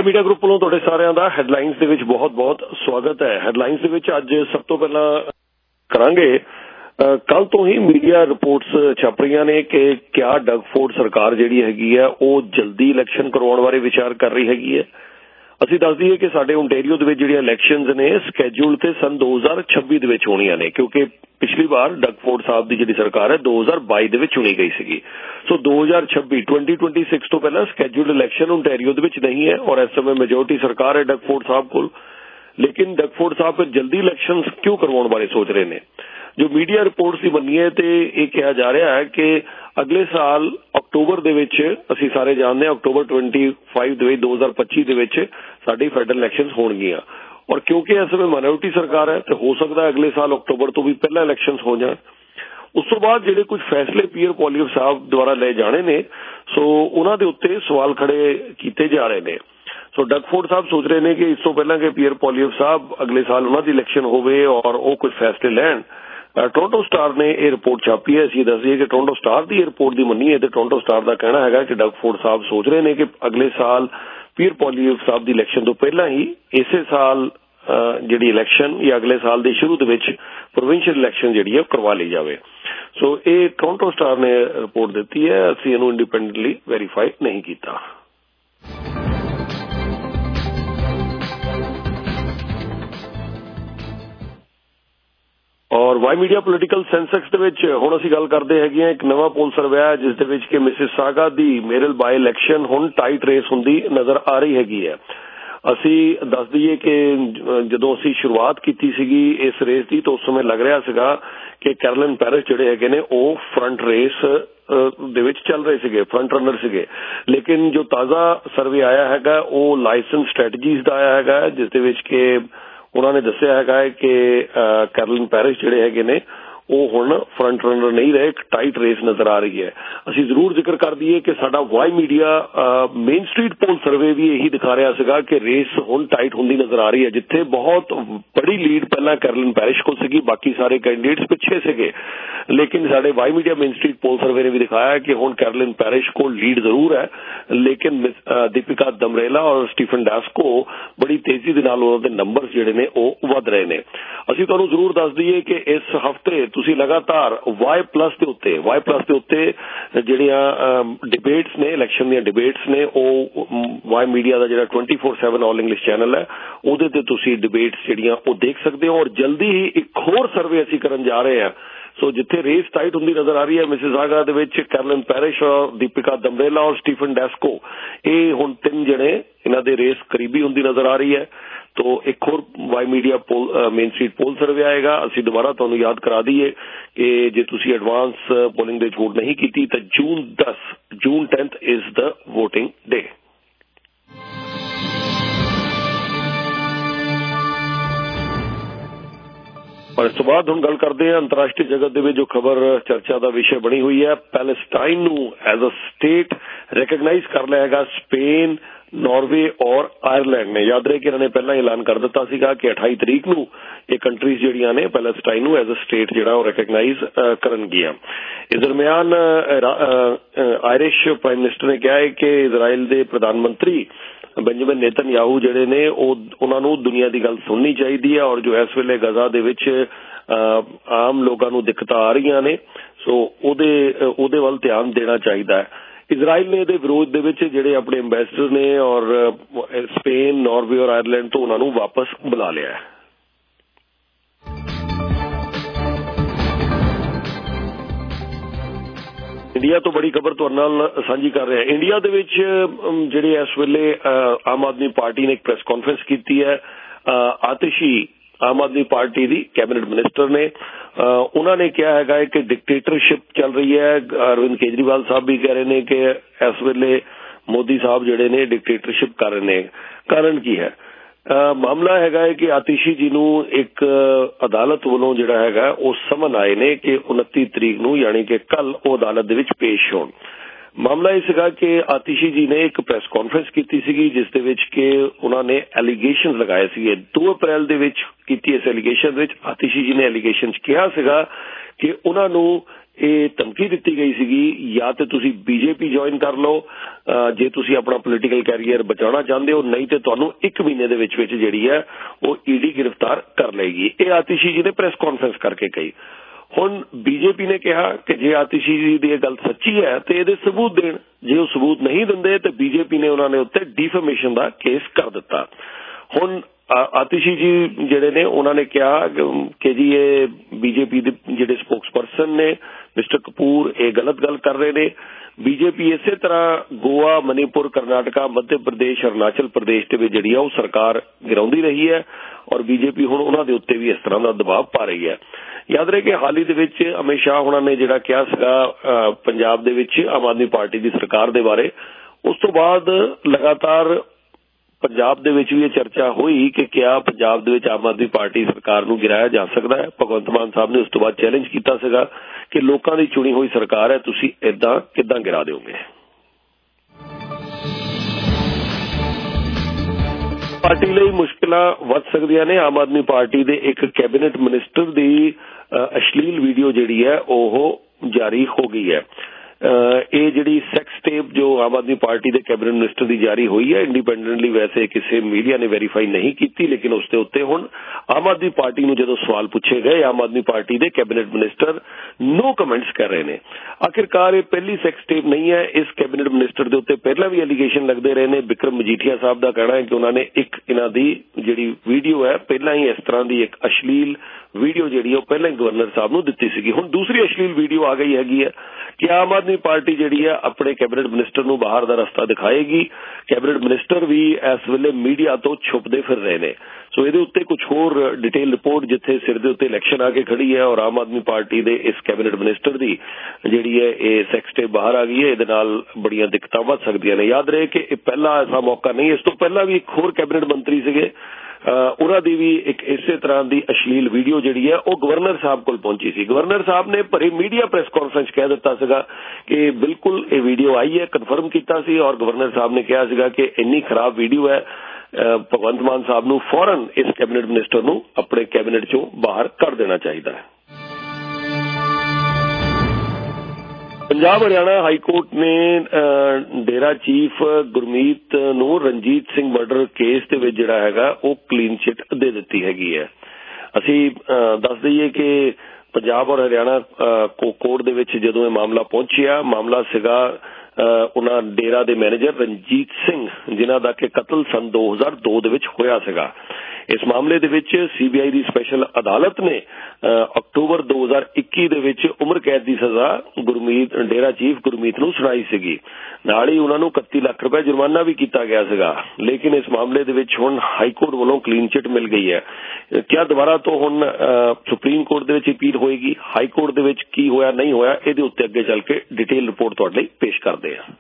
Speaker 6: ਵਾਈ ਮੀਡੀਆ ਗਰੁੱਪ ਵੱਲੋਂ ਤੁਹਾਡੇ ਸਾਰਿਆਂ ਦਾ ਹੈਡਲਾਈਨਸ ਦੇ ਵਿੱਚ ਬਹੁਤ-ਬਹੁਤ ਸਵਾਗਤ ਹੈ। ਹੈਡਲਾਈਨਸ ਦੇ ਵਿੱਚ ਅੱਜ ਸਭ ਤੋਂ ਪਹਿਲਾਂ ਕਰਾਂਗੇ, ਕੱਲ ਤੋਂ ਹੀ ਮੀਡੀਆ ਰਿਪੋਰਟਸ ਛਪ ਰਹੀਆਂ ਨੇ ਕਿ ਕਿਆ ਡਗ ਫੋਰਡ ਸਰਕਾਰ ਜਿਹੜੀ ਹੈਗੀ ਹੈ ਉਹ ਜਲਦੀ ਇਲੈਕਸ਼ਨ ਕਰਵਾਉਣ ਬਾਰੇ ਵਿਚਾਰ ਕਰ ਰਹੀ ਹੈਗੀ ਹੈ। ਅਸੀਂ ਦੱਸ ਦਈਏ ਕਿ ਸਾਡੇ ਓਨਟਾਰੀਓ ਦੇ ਵਿੱਚ ਜਿਹੜੀਆਂ ਇਲੈਕਸ਼ਨਸ ਨੇ ਸਕੈਜੂਲ ਤੇ ਸਨ 2026 ਦੇ ਵਿੱਚ ਹੋਣੀਆਂ ਨੇ, ਕਿਉਂਕਿ ਪਿਛਲੀ ਵਾਰ ਡਗ ਫੋਰਡ ਸਾਹਿਬ ਦੀ ਜਿਹੜੀ ਸਰਕਾਰ ਹੈ 2022 ਦੇ ਵਿੱਚ ਚੁਣੀ ਗਈ ਸੀਗੀ। ਸੋ 2026 ਤੋਂ ਪਹਿਲਾਂ ਸਕੈਜੂਲਡ ਇਲੈਕਸ਼ਨ ਓਨਟਾਰੀਓ ਦੇ ਵਿੱਚ ਨਹੀਂ ਹੈ ਔਰ ਇਸ ਸਮੇਂ ਮੈਜੋਰਟੀ ਸਰਕਾਰ ਹੈ ਡਗ ਫੋਰਡ ਸਾਹਿਬ ਕੋਲ। ਲੇਕਿਨ ਡਗ ਫੋਰਡ ਸਾਹਿਬ ਫਿਰ ਜਲਦੀ ਇਲੈਕਸ਼ਨਸ ਕਿਉਂ ਕਰਵਾਉਣ ਬਾਰੇ ਸੋਚ ਰਹੇ ਨੇ? ਜੋ ਮੀਡੀਆ ਰਿਪੋਰਟਸ ਦੀ ਮੰਨੀਏ ਤੇ ਇਹ ਕਿਹਾ ਜਾ ਰਿਹਾ ਹੈ ਕਿ ਅਗਲੇ ਸਾਲ ਅਕਤੂਬਰ ਦੇ ਵਿੱਚ, ਅਸੀਂ ਸਾਰੇ ਜਾਣਦੇ ਹਾਂ ਅਕਤੂਬਰ 25 ਦੇ ਵਿੱਚ 2025 ਦੇ ਵਿੱਚ ਸਾਡੀ ਫੈਡਰਲ ਇਲੈਕਸ਼ਨਸ ਹੋਣਗੀਆਂ ਔਰ ਕਿਉਂਕਿ ਇਸ ਸਮੇਂ ਮਾਈਨੋਰਿਟੀ ਸਰਕਾਰ ਹੈ ਤੇ ਹੋ ਸਕਦਾ ਅਗਲੇ ਸਾਲ ਅਕਤੂਬਰ ਤੋਂ ਵੀ ਪਹਿਲਾਂ ਇਲੈਕਸ਼ਨਸ ਹੋ ਜਾਣ। ਉਸ ਤੋਂ ਬਾਅਦ ਜਿਹੜੇ ਕੁਝ ਫੈਸਲੇ ਪੀਅਰ ਪੋਲੀਅਫ ਸਾਹਿਬ ਦੁਆਰਾ ਲਏ ਜਾਣੇ ਨੇ, ਸੋ ਉਹਨਾਂ ਦੇ ਉੱਤੇ ਸਵਾਲ ਖੜੇ ਕੀਤੇ ਜਾ ਰਹੇ ਨੇ। ਸੋ ਡਗ ਫੋਰਡ ਸਾਹਿਬ ਸੋਚ ਰਹੇ ਨੇ ਕਿ ਇਸ ਤੋਂ ਪਹਿਲਾਂ ਕਿ ਪੀਅਰ ਪੋਲੀਅਫ ਸਾਹਿਬ ਅਗਲੇ ਸਾਲ ਉਹਨਾਂ ਦੀ ਇਲੈਕਸ਼ਨ ਹੋਵੇ ਔਰ ਉਹ ਕੁਝ ਫੈਸਲੇ ਲੈਣ। ਟੋਰਾਂਟੋ ਸਟਾਰ ਨੇ ਇਹ ਰਿਪੋਰਟ ਛਾਪੀ ਹੈ। ਅਸੀਂ ਦੱਸੀਏ ਕਿ ਟੋਰਾਂਟੋ ਸਟਾਰ ਦੀ ਇਹ ਰਿਪੋਰਟ ਦੀ ਮੰਨੀਏ ਤੇ ਟੋਰਾਂਟੋ ਸਟਾਰ ਦਾ ਕਹਿਣਾ ਹੈਗਾ ਕਿ ਡਗ ਫੋਰਡ ਸਾਹਿਬ ਸੋਚ ਰਹੇ ਨੇ ਕਿ ਅਗਲੇ ਸਾਲ ਪੀਅਰ ਪੋਲੀਅਫ ਸਾਹਿਬ ਦੀ ਇਲੈਕਸ਼ਨ ਤੋਂ ਪਹਿਲਾਂ ਹੀ ਇਸੇ ਸਾਲ ਜਿਹੜੀ ਇਲੈਕਸ਼ਨ ਜਾਂ ਅਗਲੇ ਸਾਲ ਦੇ ਸ਼ੁਰੂ ਦੇ ਵਿੱਚ ਪ੍ਰੋਵਿੰਸ਼ੀਅਲ ਇਲੈਕਸ਼ਨ ਜਿਹੜੀ ਹੈ ਕਰਵਾ ਲਈ ਜਾਵੇ। ਸੋ ਇਹ ਟੋਰਾਂਟੋ ਸਟਾਰ ਨੇ ਰਿਪੋਰਟ ਦਿੱਤੀ ਹੈ, ਅਸੀਂ ਇਹਨੂੰ ਇੰਡੀਪੈਂਡੈਂਟਲੀ ਵੈਰੀਫਾਈ ਨਹੀਂ ਕੀਤਾ। ਔਰ ਵਾਈ ਮੀਡੀਆ ਪੋਲੀਟੀਕਲ ਸੈਂਸੈਕਸ ਦੇ ਵਿੱਚ ਹੁਣ ਅਸੀਂ ਗੱਲ ਕਰਦੇ ਹੈਗੇ ਹਾਂ ਇੱਕ ਨਵਾਂ ਪੋਲ ਸਰਵੇ ਹੈ ਜਿਸ ਦੇ ਵਿੱਚ ਕਿ ਮਿਸਿਸਾਗਾ ਦੀ ਮੇਰਲ ਬਾਈ ਇਲੈਕਸ਼ਨ ਹੁਣ ਟਾਈਟ ਰੇਸ ਹੁੰਦੀ ਨਜ਼ਰ ਆ ਰਹੀ ਹੈਗੀ ਹੈ। ਅਸੀਂ ਦੱਸ ਦਈਏ ਕਿ ਜਦੋਂ ਅਸੀਂ ਸ਼ੁਰੂਆਤ ਕੀਤੀ ਸੀਗੀ ਇਸ ਰੇਸ ਦੀ ਤਾਂ ਉਸ ਸਮੇਂ ਲੱਗ ਰਿਹਾ ਸੀਗਾ ਕਿ ਕੈਰੋਲਿਨ ਪੈਰਿਸ ਜਿਹੜੇ ਹੈਗੇ ਨੇ ਉਹ ਫਰੰਟ ਰੇਸ ਦੇ ਵਿੱਚ ਚੱਲ ਰਹੇ ਸੀਗੇ, ਫਰੰਟ ਰਨਰ ਸੀਗੇ। ਲੇਕਿਨ ਜੋ ਤਾਜ਼ਾ ਸਰਵੇ ਆਇਆ ਹੈਗਾ ਉਹ ਲਾਇਸੈਂਸ ਸਟ੍ਰੈਟਜੀਜ਼ ਦਾ ਆਇਆ ਹੈਗਾ ਜਿਸ ਦੇ ਵਿੱਚ ਕਿ ਉਹਨਾਂ ਨੇ ਦੱਸਿਆ ਹੈਗਾ ਹੈ ਕਿ ਕੈਰੋਲਿਨ ਪੈਰਿਸ ਜਿਹੜੇ ਹੈਗੇ ਨੇ ਉਹ ਹੁਣ ਫਰੰਟ ਰਨਰ ਨਹੀਂ ਰਹੇ, ਇੱਕ ਟਾਈਟ ਰੇਸ ਨਜ਼ਰ ਆ ਰਹੀ ਹੈ। ਅਸੀਂ ਜ਼ਰੂਰ ਜ਼ਿਕਰ ਕਰ ਦਈਏ ਕਿ ਸਾਡਾ Y media main street poll survey ਵੀ ਇਹੀ ਦਿਖਾ ਰਿਹਾ ਸੀਗਾ ਕਿ ਰੇਸ ਹੁਣ ਟਾਈਟ ਹੁੰਦੀ ਨਜ਼ਰ ਆ ਰਹੀ ਹੈ। ਜਿੱਥੇ ਬਹੁਤ ਬੜੀ ਲੀਡ ਪਹਿਲਾਂ ਕੈਰੋਲਿਨ ਪੈਰਿਸ ਕੋਲ ਸੀਗੀ, ਬਾਕੀ ਸਾਰੇ ਕੈਂਡੀਡੇਟਸ ਪਿੱਛੇ ਸੀਗੇ, ਲੇਕਿਨ ਸਾਡੇ Y media main street poll survey ਨੇ ਵੀ ਦਿਖਾਇਆ ਕਿ ਹੁਣ ਕੈਰੋਲਿਨ ਪੈਰਿਸ ਕੋਲ ਲੀਡ ਜ਼ਰੂਰ ਹੈ, ਲੇਕਿਨ ਦੀਪਿਕਾ ਦਮਰੇਲਾ ਔਰ ਸਟੀਫਨ ਡੈਸਕੋ ਬੜੀ ਤੇਜ਼ੀ ਦੇ ਨਾਲ ਉਹਨਾਂ ਦੇ ਨੰਬਰ ਜਿਹੜੇ ਨੇ ਉਹ ਵੱਧ ਰਹੇ ਨੇ। ਅਸੀਂ ਤੁਹਾਨੂੰ ਜ਼ਰੂਰ ਦੱਸ ਦਈਏ ਕਿ ਇਸ ਹਫ਼ਤੇ ਤੁਸੀਂ ਲਗਾਤਾਰ ਵਾਈ ਪਲੱਸ ਦੇ ਉੱਤੇ ਜਿਹੜੀਆਂ ਡਿਬੇਟਸ ਨੇ, ਇਲੈਕਸ਼ਨ ਦੀਆਂ ਡਿਬੇਟਸ ਨੇ, ਉਹ ਵਾਈ ਮੀਡੀਆ ਦਾ ਜਿਹੜਾ 24/7 ਆਲ ਇੰਗਲਿਸ਼ ਚੈਨਲ ਹੈ ਉਹਦੇ ਤੇ ਤੁਸੀਂ ਡਿਬੇਟਸ ਜਿਹੜੀਆਂ ਉਹ ਦੇਖ ਸਕਦੇ ਹੋ। ਔਰ ਜਲਦੀ ਹੀ ਇੱਕ ਹੋਰ ਸਰਵੇ ਅਸੀਂ ਕਰਨ ਜਾ ਰਹੇ ਹਾਂ। ਸੋ ਜਿੱਥੇ ਰੇਸ ਟਾਈਟ ਹੁੰਦੀ ਨਜ਼ਰ ਆ ਰਹੀ ਹੈ ਮਿਸਿਸਾਗਾ ਦੇ ਵਿੱਚ ਕੈਰੋਲਿਨ ਪੈਰਿਸ ਔਰ ਦੀਪਿਕਾ ਦਮਰੇਲਾ ਔਰ ਸਟੀਫਨ ਡੈਸਕੋ, ਇਹ ਹੁਣ ਤਿੰਨ ਜਣੇ ਇਹਨਾਂ ਦੇ ਰੇਸ ਕਰੀਬੀ ਹੁੰਦੀ ਨਜ਼ਰ ਆ ਰਹੀ ਹੈ। तो एक और Y media main street poll survey आएगा। ਅਸੀਂ ਦੁਬਾਰਾ ਤੁਹਾਨੂੰ ਯਾਦ ਕਰਾ ਦਈਏ ਕਿ ਜੇ ਤੁਸੀਂ ਐਡਵਾਂਸ ਪੋਲਿੰਗ ਦੇ ਵੋਟ ਨਹੀਂ ਕੀਤੀ ਤਾਂ ਜੂਨ 10th ਇਜ਼ ਦ ਵੋਟਿੰਗ ਡੇ। और इस तो बाद हम गल करते हैं अंतरराष्ट्रीय जगत दे विच जो खबर चर्चा का विषय बनी हुई है, पैलेस्टाइन नू एज अ स्टेट रिकग्नाइज कर लिया है स्पेन, नॉर्वे और आयरलैंड ने। याद रहे कि इन्होंने पहला ऐलान कर दिता सीगा कि 28 तरीक नू ये कंट्रीज जिहड़ियां ने पैलेस्टाइन नू एज अ स्टेट जिहड़ा रिकग्नाइज करनगियां। इस दरमियान आयरिश प्राइम मिनिस्टर ने कहा है कि इजराइल के प्रधानमंत्री बेंजामिन नेतनयाहू जिहड़े ने उन्हां नूं दुनिया की गल सुननी चाहिए और जो इस वेले गजा दे विच आम लोगों नूं दिक्कतां आ रही ने, सो उहदे वल ध्यान देना चाहिए है। इजराइल ने इहदे विरोध दे विच जिहड़े अपने एंबेसडर ने और स्पेन, नॉर्वे और आयरलैंड तो उन्हां नूं वापस बुला लिया है। इंडिया तो बड़ी खबर तुहाडे नाल साझी कर रहे हैं। इंडिया दे विच जिहड़े इस वेले आम आदमी पार्टी ने एक प्रेस कॉन्फ्रेंस की है। आतिशी आम आदमी पार्टी दी कैबिनेट मिनिस्टर ने उन्होंने कहा है कि डिक्टेटरशिप चल रही है। अरविंद केजरीवाल साहब भी कह रहे हैं कि इस वेले मोदी साहब जिहड़े ने डिक्टेटरशिप कर रहे हैं। कारण की है? मामला है कि आतिशी जी नूं एक अदालत वालों जिहड़ा है वो समन आए ने कि 29 तरीक नूं यानी कि कल वो अदालत दे विच पेश होण। मामला यह सीगा कि आतिशी जी ने एक प्रेस कॉन्फ्रेंस की सी जिस दे विच कि उन्होंने एलीगेशन लगाए थे। 2 अप्रैल दे विच कीती इस एलीगेशन विच आतिशी जी ने एलीगेशन कहा सीगा कि उन्होंने ਇਹ ਧਮਕੀ ਦਿੱਤੀ ਗਈ ਸੀਗੀ ਜਾਂ ਤੇ ਤੁਸੀਂ ਬੀਜੇਪੀ ਜੁਆਇਨ ਕਰ ਲਓ ਜੇ ਤੁਸੀਂ ਆਪਣਾ ਪੋਲੀਟੀਕਲ ਕੈਰੀਅਰ ਬਚਾਉਣਾ ਚਾਹੁੰਦੇ ਹੋ, ਨਹੀਂ ਤੇ ਤੁਹਾਨੂੰ 1 ਮਹੀਨੇ ਦੇ ਵਿੱਚ ਜਿਹੜੀ ਹੈ ਉਹ ਈਡੀ ਗ੍ਰਿਫਤਾਰ ਕਰ ਲਏਗੀ। ਇਹ ਆਤਿਸ਼ੀ ਜੀ ਨੇ ਪ੍ਰੈਸ ਕਾਨਫਰੰਸ ਕਰਕੇ ਕਹੀ। ਹੁਣ ਬੀਜੇਪੀ ਨੇ ਕਿਹਾ ਕਿ ਜੇ ਆਤਿਸ਼ੀ ਜੀ ਦੀ ਇਹ ਗੱਲ ਸੱਚੀ ਹੈ ਤੇ ਇਹਦੇ ਸਬੂਤ ਦੇਣ, ਜੇ ਉਹ ਸਬੂਤ ਨਹੀਂ ਦਿੰਦੇ ਤੇ ਬੀਜੇਪੀ ਨੇ ਉਹਨਾਂ ਨੇ ਉੱਤੇ ਡਿਫੇਮੇਸ਼ਨ ਦਾ ਕੇਸ ਕਰ ਦਿੱਤਾ। ਹੁਣ ਆਤਿਸ਼ੀ ਜੀ ਜਿਹੜੇ ਨੇ ਉਹਨਾਂ ਨੇ ਕਿਹਾ ਕਿ ਜੀ ਇਹ ਬੀਜੇਪੀ ਦੇ ਜਿਹੜੇ ਸਪੋਕਸਪਰਸਨ ਨੇ ਮਿਸਟਰ ਕਪੂਰ ਇਹ ਗਲਤ ਗੱਲ ਕਰ ਰਹੇ ਨੇ। ਬੀਜੇਪੀ ਇਸੇ ਤਰ੍ਹਾਂ ਗੋਆ, ਮਨੀਪੁਰ, ਕਰਨਾਟਕਾ, ਮੱਧ ਪ੍ਰਦੇਸ਼, ਅਰੁਣਾਚਲ ਪ੍ਰਦੇਸ਼ ਤੇ ਵੀ ਜਿਹੜੀ ਆ ਉਹ ਸਰਕਾਰ ਗਿਰਾਉਂਦੀ ਰਹੀ ਹੈ ਔਰ ਬੀਜੇਪੀ ਹੁਣ ਉਹਨਾਂ ਦੇ ਉੱਤੇ ਵੀ ਇਸ ਤਰ੍ਹਾਂ ਦਾ ਦਬਾਅ ਪਾ ਰਹੀ ਹੈ। ਯਾਦ ਰਹੇ ਕਿ ਹਾਲ ਹੀ ਦੇ ਵਿੱਚ ਅਮਿਤ ਸ਼ਾਹ ਉਹਨਾਂ ਨੇ ਜਿਹੜਾ ਕਿਹਾ ਸੀਗਾ ਪੰਜਾਬ ਦੇ ਵਿੱਚ ਆਮ ਆਦਮੀ ਪਾਰਟੀ ਦੀ ਸਰਕਾਰ ਦੇ ਬਾਰੇ, ਉਸ ਤੋਂ ਬਾਅਦ ਲਗਾਤਾਰ ਪੰਜਾਬ ਦੇ ਵਿੱਚ ਵੀ ਇਹ ਚਰਚਾ ਹੋਈ ਕਿ ਕਿਆ ਪੰਜਾਬ ਦੇ ਵਿੱਚ ਆਮ ਆਦਮੀ ਪਾਰਟੀ ਸਰਕਾਰ ਨੂੰ ਗਿਰਾਇਆ ਜਾ ਸਕਦਾ ਹੈ। ਭਗਵੰਤ ਮਾਨ ਸਾਹਿਬ ਨੇ ਉਸ ਤੋਂ ਬਾਅਦ ਚੈਲੰਜ ਕੀਤਾ ਸੀਗਾ ਕਿ ਲੋਕਾਂ ਦੀ ਚੁਣੀ ਹੋਈ ਸਰਕਾਰ ਹੈ, ਤੁਸੀਂ ਏਦਾਂ ਕਿੱਦਾਂ ਗਿਰਾ ਦਿਓਗੇ। ਪਾਰਟੀ ਲਈ ਮੁਸ਼ਕਿਲਾਂ ਵੱਧ ਸਕਦੀਆਂ ਨੇ। ਆਮ ਆਦਮੀ ਪਾਰਟੀ ਦੇ ਇੱਕ ਕੈਬਨਿਟ ਮਿਨਿਸਟਰ ਦੀ ਅਸ਼ਲੀਲ ਵੀਡੀਓ ਜਿਹੜੀ ਹੈ ਉਹ ਜਾਰੀ ਹੋ ਗਈ ਹੈ। ਇਹ ਜਿਹੜੀ ਸੈਕਸ ਟੇਪ ਜੋ ਆਮ ਆਦਮੀ ਪਾਰਟੀ ਦੇ ਕੈਬਨਿਟ ਮਿਨਿਸਟਰ ਦੀ ਜਾਰੀ ਹੋਈ ਹੈ ਇੰਡੀਪੈਂਡੈਂਟਲੀ, ਵੈਸੇ ਕਿਸੇ ਮੀਡੀਆ ਨੇ ਵੈਰੀਫਾਈ ਨਹੀਂ ਕੀਤੀ, ਲੇਕਿਨ ਉਸ ਦੇ ਉੱਤੇ ਹੁਣ ਆਮ ਆਦਮੀ ਪਾਰਟੀ ਨੂੰ ਜਦੋਂ ਸਵਾਲ ਪੁੱਛੇ ਗਏ, ਆਮ ਆਦਮੀ ਪਾਰਟੀ ਦੇ ਕੈਬਨਿਟ ਮਿਨਿਸਟਰ ਨੋ ਕਮੈਂਟਸ ਕਰ ਰਹੇ ਨੇ। ਆਖਿਰਕਾਰ ਇਹ ਪਹਿਲੀ ਸੈਕਸ ਟੇਪ ਨਹੀਂ ਹੈ। ਇਸ ਕੈਬਨਿਟ ਮਿਨਿਸਟਰ ਦੇ ਉੱਤੇ ਪਹਿਲਾਂ ਵੀ ਐਲੀਗੇਸ਼ਨ ਲੱਗਦੇ ਰਹੇ ਨੇ। ਬਿਕਰਮ ਮਜੀਠੀਆ ਸਾਹਿਬ ਦਾ ਕਹਿਣਾ ਹੈ ਕਿ ਉਹਨਾਂ ਨੇ ਇਹਨਾਂ ਦੀ ਜਿਹੜੀ ਵੀਡੀਓ ਹੈ ਪਹਿਲਾਂ ਹੀ ਇਸ ਤਰ੍ਹਾਂ ਦੀ ਇੱਕ ਅਸ਼ਲੀਲ ਵੀਡੀਓ ਜਿਹੜੀ ਉਹ ਪਹਿਲਾਂ ਹੀ ਗਵਰਨਰ ਸਾਹਿਬ ਨੂੰ ਦਿੱਤੀ ਸੀਗੀ। ਹੁਣ ਦੂਸਰੀ ਅਸ਼ਲੀਲ ਵੀਡੀਓ ਆ ਗਈ ਹੈਗੀ ਹੈ ਕਿ ਆਮ ਆਦਮੀ ਪਾਰਟੀ ਜਿਹੜੀ ਹੈ ਆਪਣੇ ਕੈਬਨਿਟ ਮਿਨਿਸਟਰ ਨੂੰ ਬਾਹਰ ਦਾ ਰਸਤਾ ਦਿਖਾਏਗੀ। ਕੈਬਨਿਟ ਮਿਨਿਸਟਰ ਵੀ ਇਸ ਵੇਲੇ ਮੀਡੀਆ ਤੋਂ ਛੁਪਦੇ ਫਿਰ ਰਹੇ ਨੇ। ਸੋ ਇਹਦੇ ਉੱਤੇ ਕੁਝ ਹੋਰ ਡਿਟੇਲ ਰਿਪੋਰਟ ਜਿੱਥੇ ਸਿਰ ਦੇ ਉੱਤੇ ਇਲੈਕਸ਼ਨ ਆ ਕੇ ਖੜੀ ਹੈ ਔਰ ਆਮ ਆਦਮੀ ਪਾਰਟੀ ਦੇ ਇਸ ਕੈਬਨਿਟ ਮਿਨਿਸਟਰ ਦੀ ਜਿਹੜੀ ਹੈ ਇਹ ਸੈਕਸ ਟੇਪ ਬਾਹਰ ਆ ਗਈ ਹੈ। ਇਹਦੇ ਨਾਲ ਬੜੀਆਂ ਦਿੱਕਤਾਂ ਵੱਧ ਸਕਦੀਆਂ ਨੇ। ਯਾਦ ਰਹੇ ਕਿ ਇਹ ਪਹਿਲਾ ਐਸਾ ਮੌਕਾ ਨਹੀਂ, ਇਸ ਤੋਂ ਪਹਿਲਾਂ ਵੀ ਇੱਕ ਹੋਰ ਕੈਬਨਿਟ ਮੰਤਰੀ ਸੀਗੇ, ਉਹਨਾਂ ਦੀ ਵੀ ਇੱਕ ਇਸੇ ਤਰ੍ਹਾਂ ਦੀ ਅਸ਼ਲੀਲ ਵੀਡੀਓ ਜਿਹੜੀ ਹੈ ਉਹ ਗਵਰਨਰ ਸਾਹਿਬ ਕੋਲ ਪਹੁੰਚੀ ਸੀ। ਗਵਰਨਰ ਸਾਹਿਬ ਨੇ ਭਰੀ ਮੀਡੀਆ ਪ੍ਰੈਸ ਕਾਨਫਰੰਸ ਕਹਿ ਦਿੱਤਾ ਸੀਗਾ ਕਿ ਬਿਲਕੁਲ ਇਹ ਵੀਡੀਓ ਆਈ ਹੈ, ਕਨਫਰਮ ਕੀਤਾ ਸੀ ਔਰ ਗਵਰਨਰ ਸਾਹਿਬ ਨੇ ਕਿਹਾ ਸੀਗਾ ਕਿ ਇੰਨੀ ਖਰਾਬ ਵੀਡੀਓ ਹੈ, ਭਗਵੰਤ ਮਾਨ ਸਾਹਿਬ ਨੂੰ ਫੌਰਨ ਇਸ ਕੈਬਨਿਟ ਮਿਨਿਸਟਰ ਨੂੰ ਆਪਣੇ ਕੈਬਨਿਟ ਚੋਂ ਬਾਹਰ ਕੱਢ ਦੇਣਾ ਚਾਹੀਦਾ ਹੈ। ਪੰਜਾਬ ਹਰਿਆਣਾ ਹਾਈ ਕੋਰਟ ਨੇ ਡੇਰਾ ਚੀਫ ਗੁਰਮੀਤ ਨੂੰ ਰਣਜੀਤ ਸਿੰਘ ਮਰਡਰ ਕੇਸ ਦੇ ਵਿੱਚ ਜਿਹੜਾ ਹੈਗਾ ਉਹ ਕਲੀਨ ਚਿੱਟ ਦੇ ਦਿੱਤੀ ਹੈਗੀ ਹੈ। ਅਸੀਂ ਦੱਸ ਦਈਏ ਕਿ ਪੰਜਾਬ ਔਰ ਹਰਿਆਣਾ ਕੋਰਟ ਦੇ ਵਿੱਚ ਜਦੋਂ ਇਹ ਮਾਮਲਾ ਪਹੁੰਚਿਆ, ਮਾਮਲਾ ਸੀਗਾ ਉਹਨਾਂ ਡੇਰਾ ਦੇ ਮੈਨੇਜਰ ਰਣਜੀਤ ਸਿੰਘ ਜਿਨ੍ਹਾਂ ਦਾ ਕਿ ਕਤਲ ਸਨ 2002 ਦੇ ਵਿੱਚ ਹੋਇਆ ਸੀਗਾ। ਇਸ ਮਾਮਲੇ ਦੇ ਵਿੱਚ ਸੀਬੀਆਈ ਦੀ ਸਪੈਸ਼ਲ ਅਦਾਲਤ ਨੇ ਅਕਤੂਬਰ 2021 ਦੇ ਵਿੱਚ ਉਮਰ ਕੈਦ ਦੀ ਸਜ਼ਾ ਡੇਰਾ ਚੀਫ ਗੁਰਮੀਤ ਨੂੰ ਸੁਣਾਈ ਸੀਗੀ। ਨਾਲ ਹੀ ਉਹਨਾਂ ਨੂੰ 31 ਲੱਖ ਰੁਪਏ ਜੁਰਮਾਨਾ ਵੀ ਕੀਤਾ ਗਿਆ ਸੀਗਾ। ਲੇਕਿਨ ਇਸ ਮਾਮਲੇ ਦੇ ਵਿੱਚ ਹੁਣ ਹਾਈ ਕੋਰਟ ਵੱਲੋਂ ਕਲੀਨ ਚਿੱਟ ਮਿਲ ਗਈ ਹੈ। ਕਿਆ ਦੁਬਾਰਾ ਤੋਂ ਹੁਣ ਸੁਪਰੀਮ ਕੋਰਟ ਦੇ ਵਿੱਚ ਅਪੀਲ ਹੋਏਗੀ? ਹਾਈ ਕੋਰਟ ਦੇ ਵਿੱਚ ਕੀ ਹੋਇਆ ਨਹੀਂ ਹੋਇਆ ਇਹਦੇ ਉੱਤੇ ਅੱਗੇ ਚੱਲ ਕੇ ਡਿਟੇਲ ਰਿਪੋਰਟ ਤੁਹਾਡੇ ਲਈ ਪੇਸ਼ ਕਰਦੇ ਹਾਂ।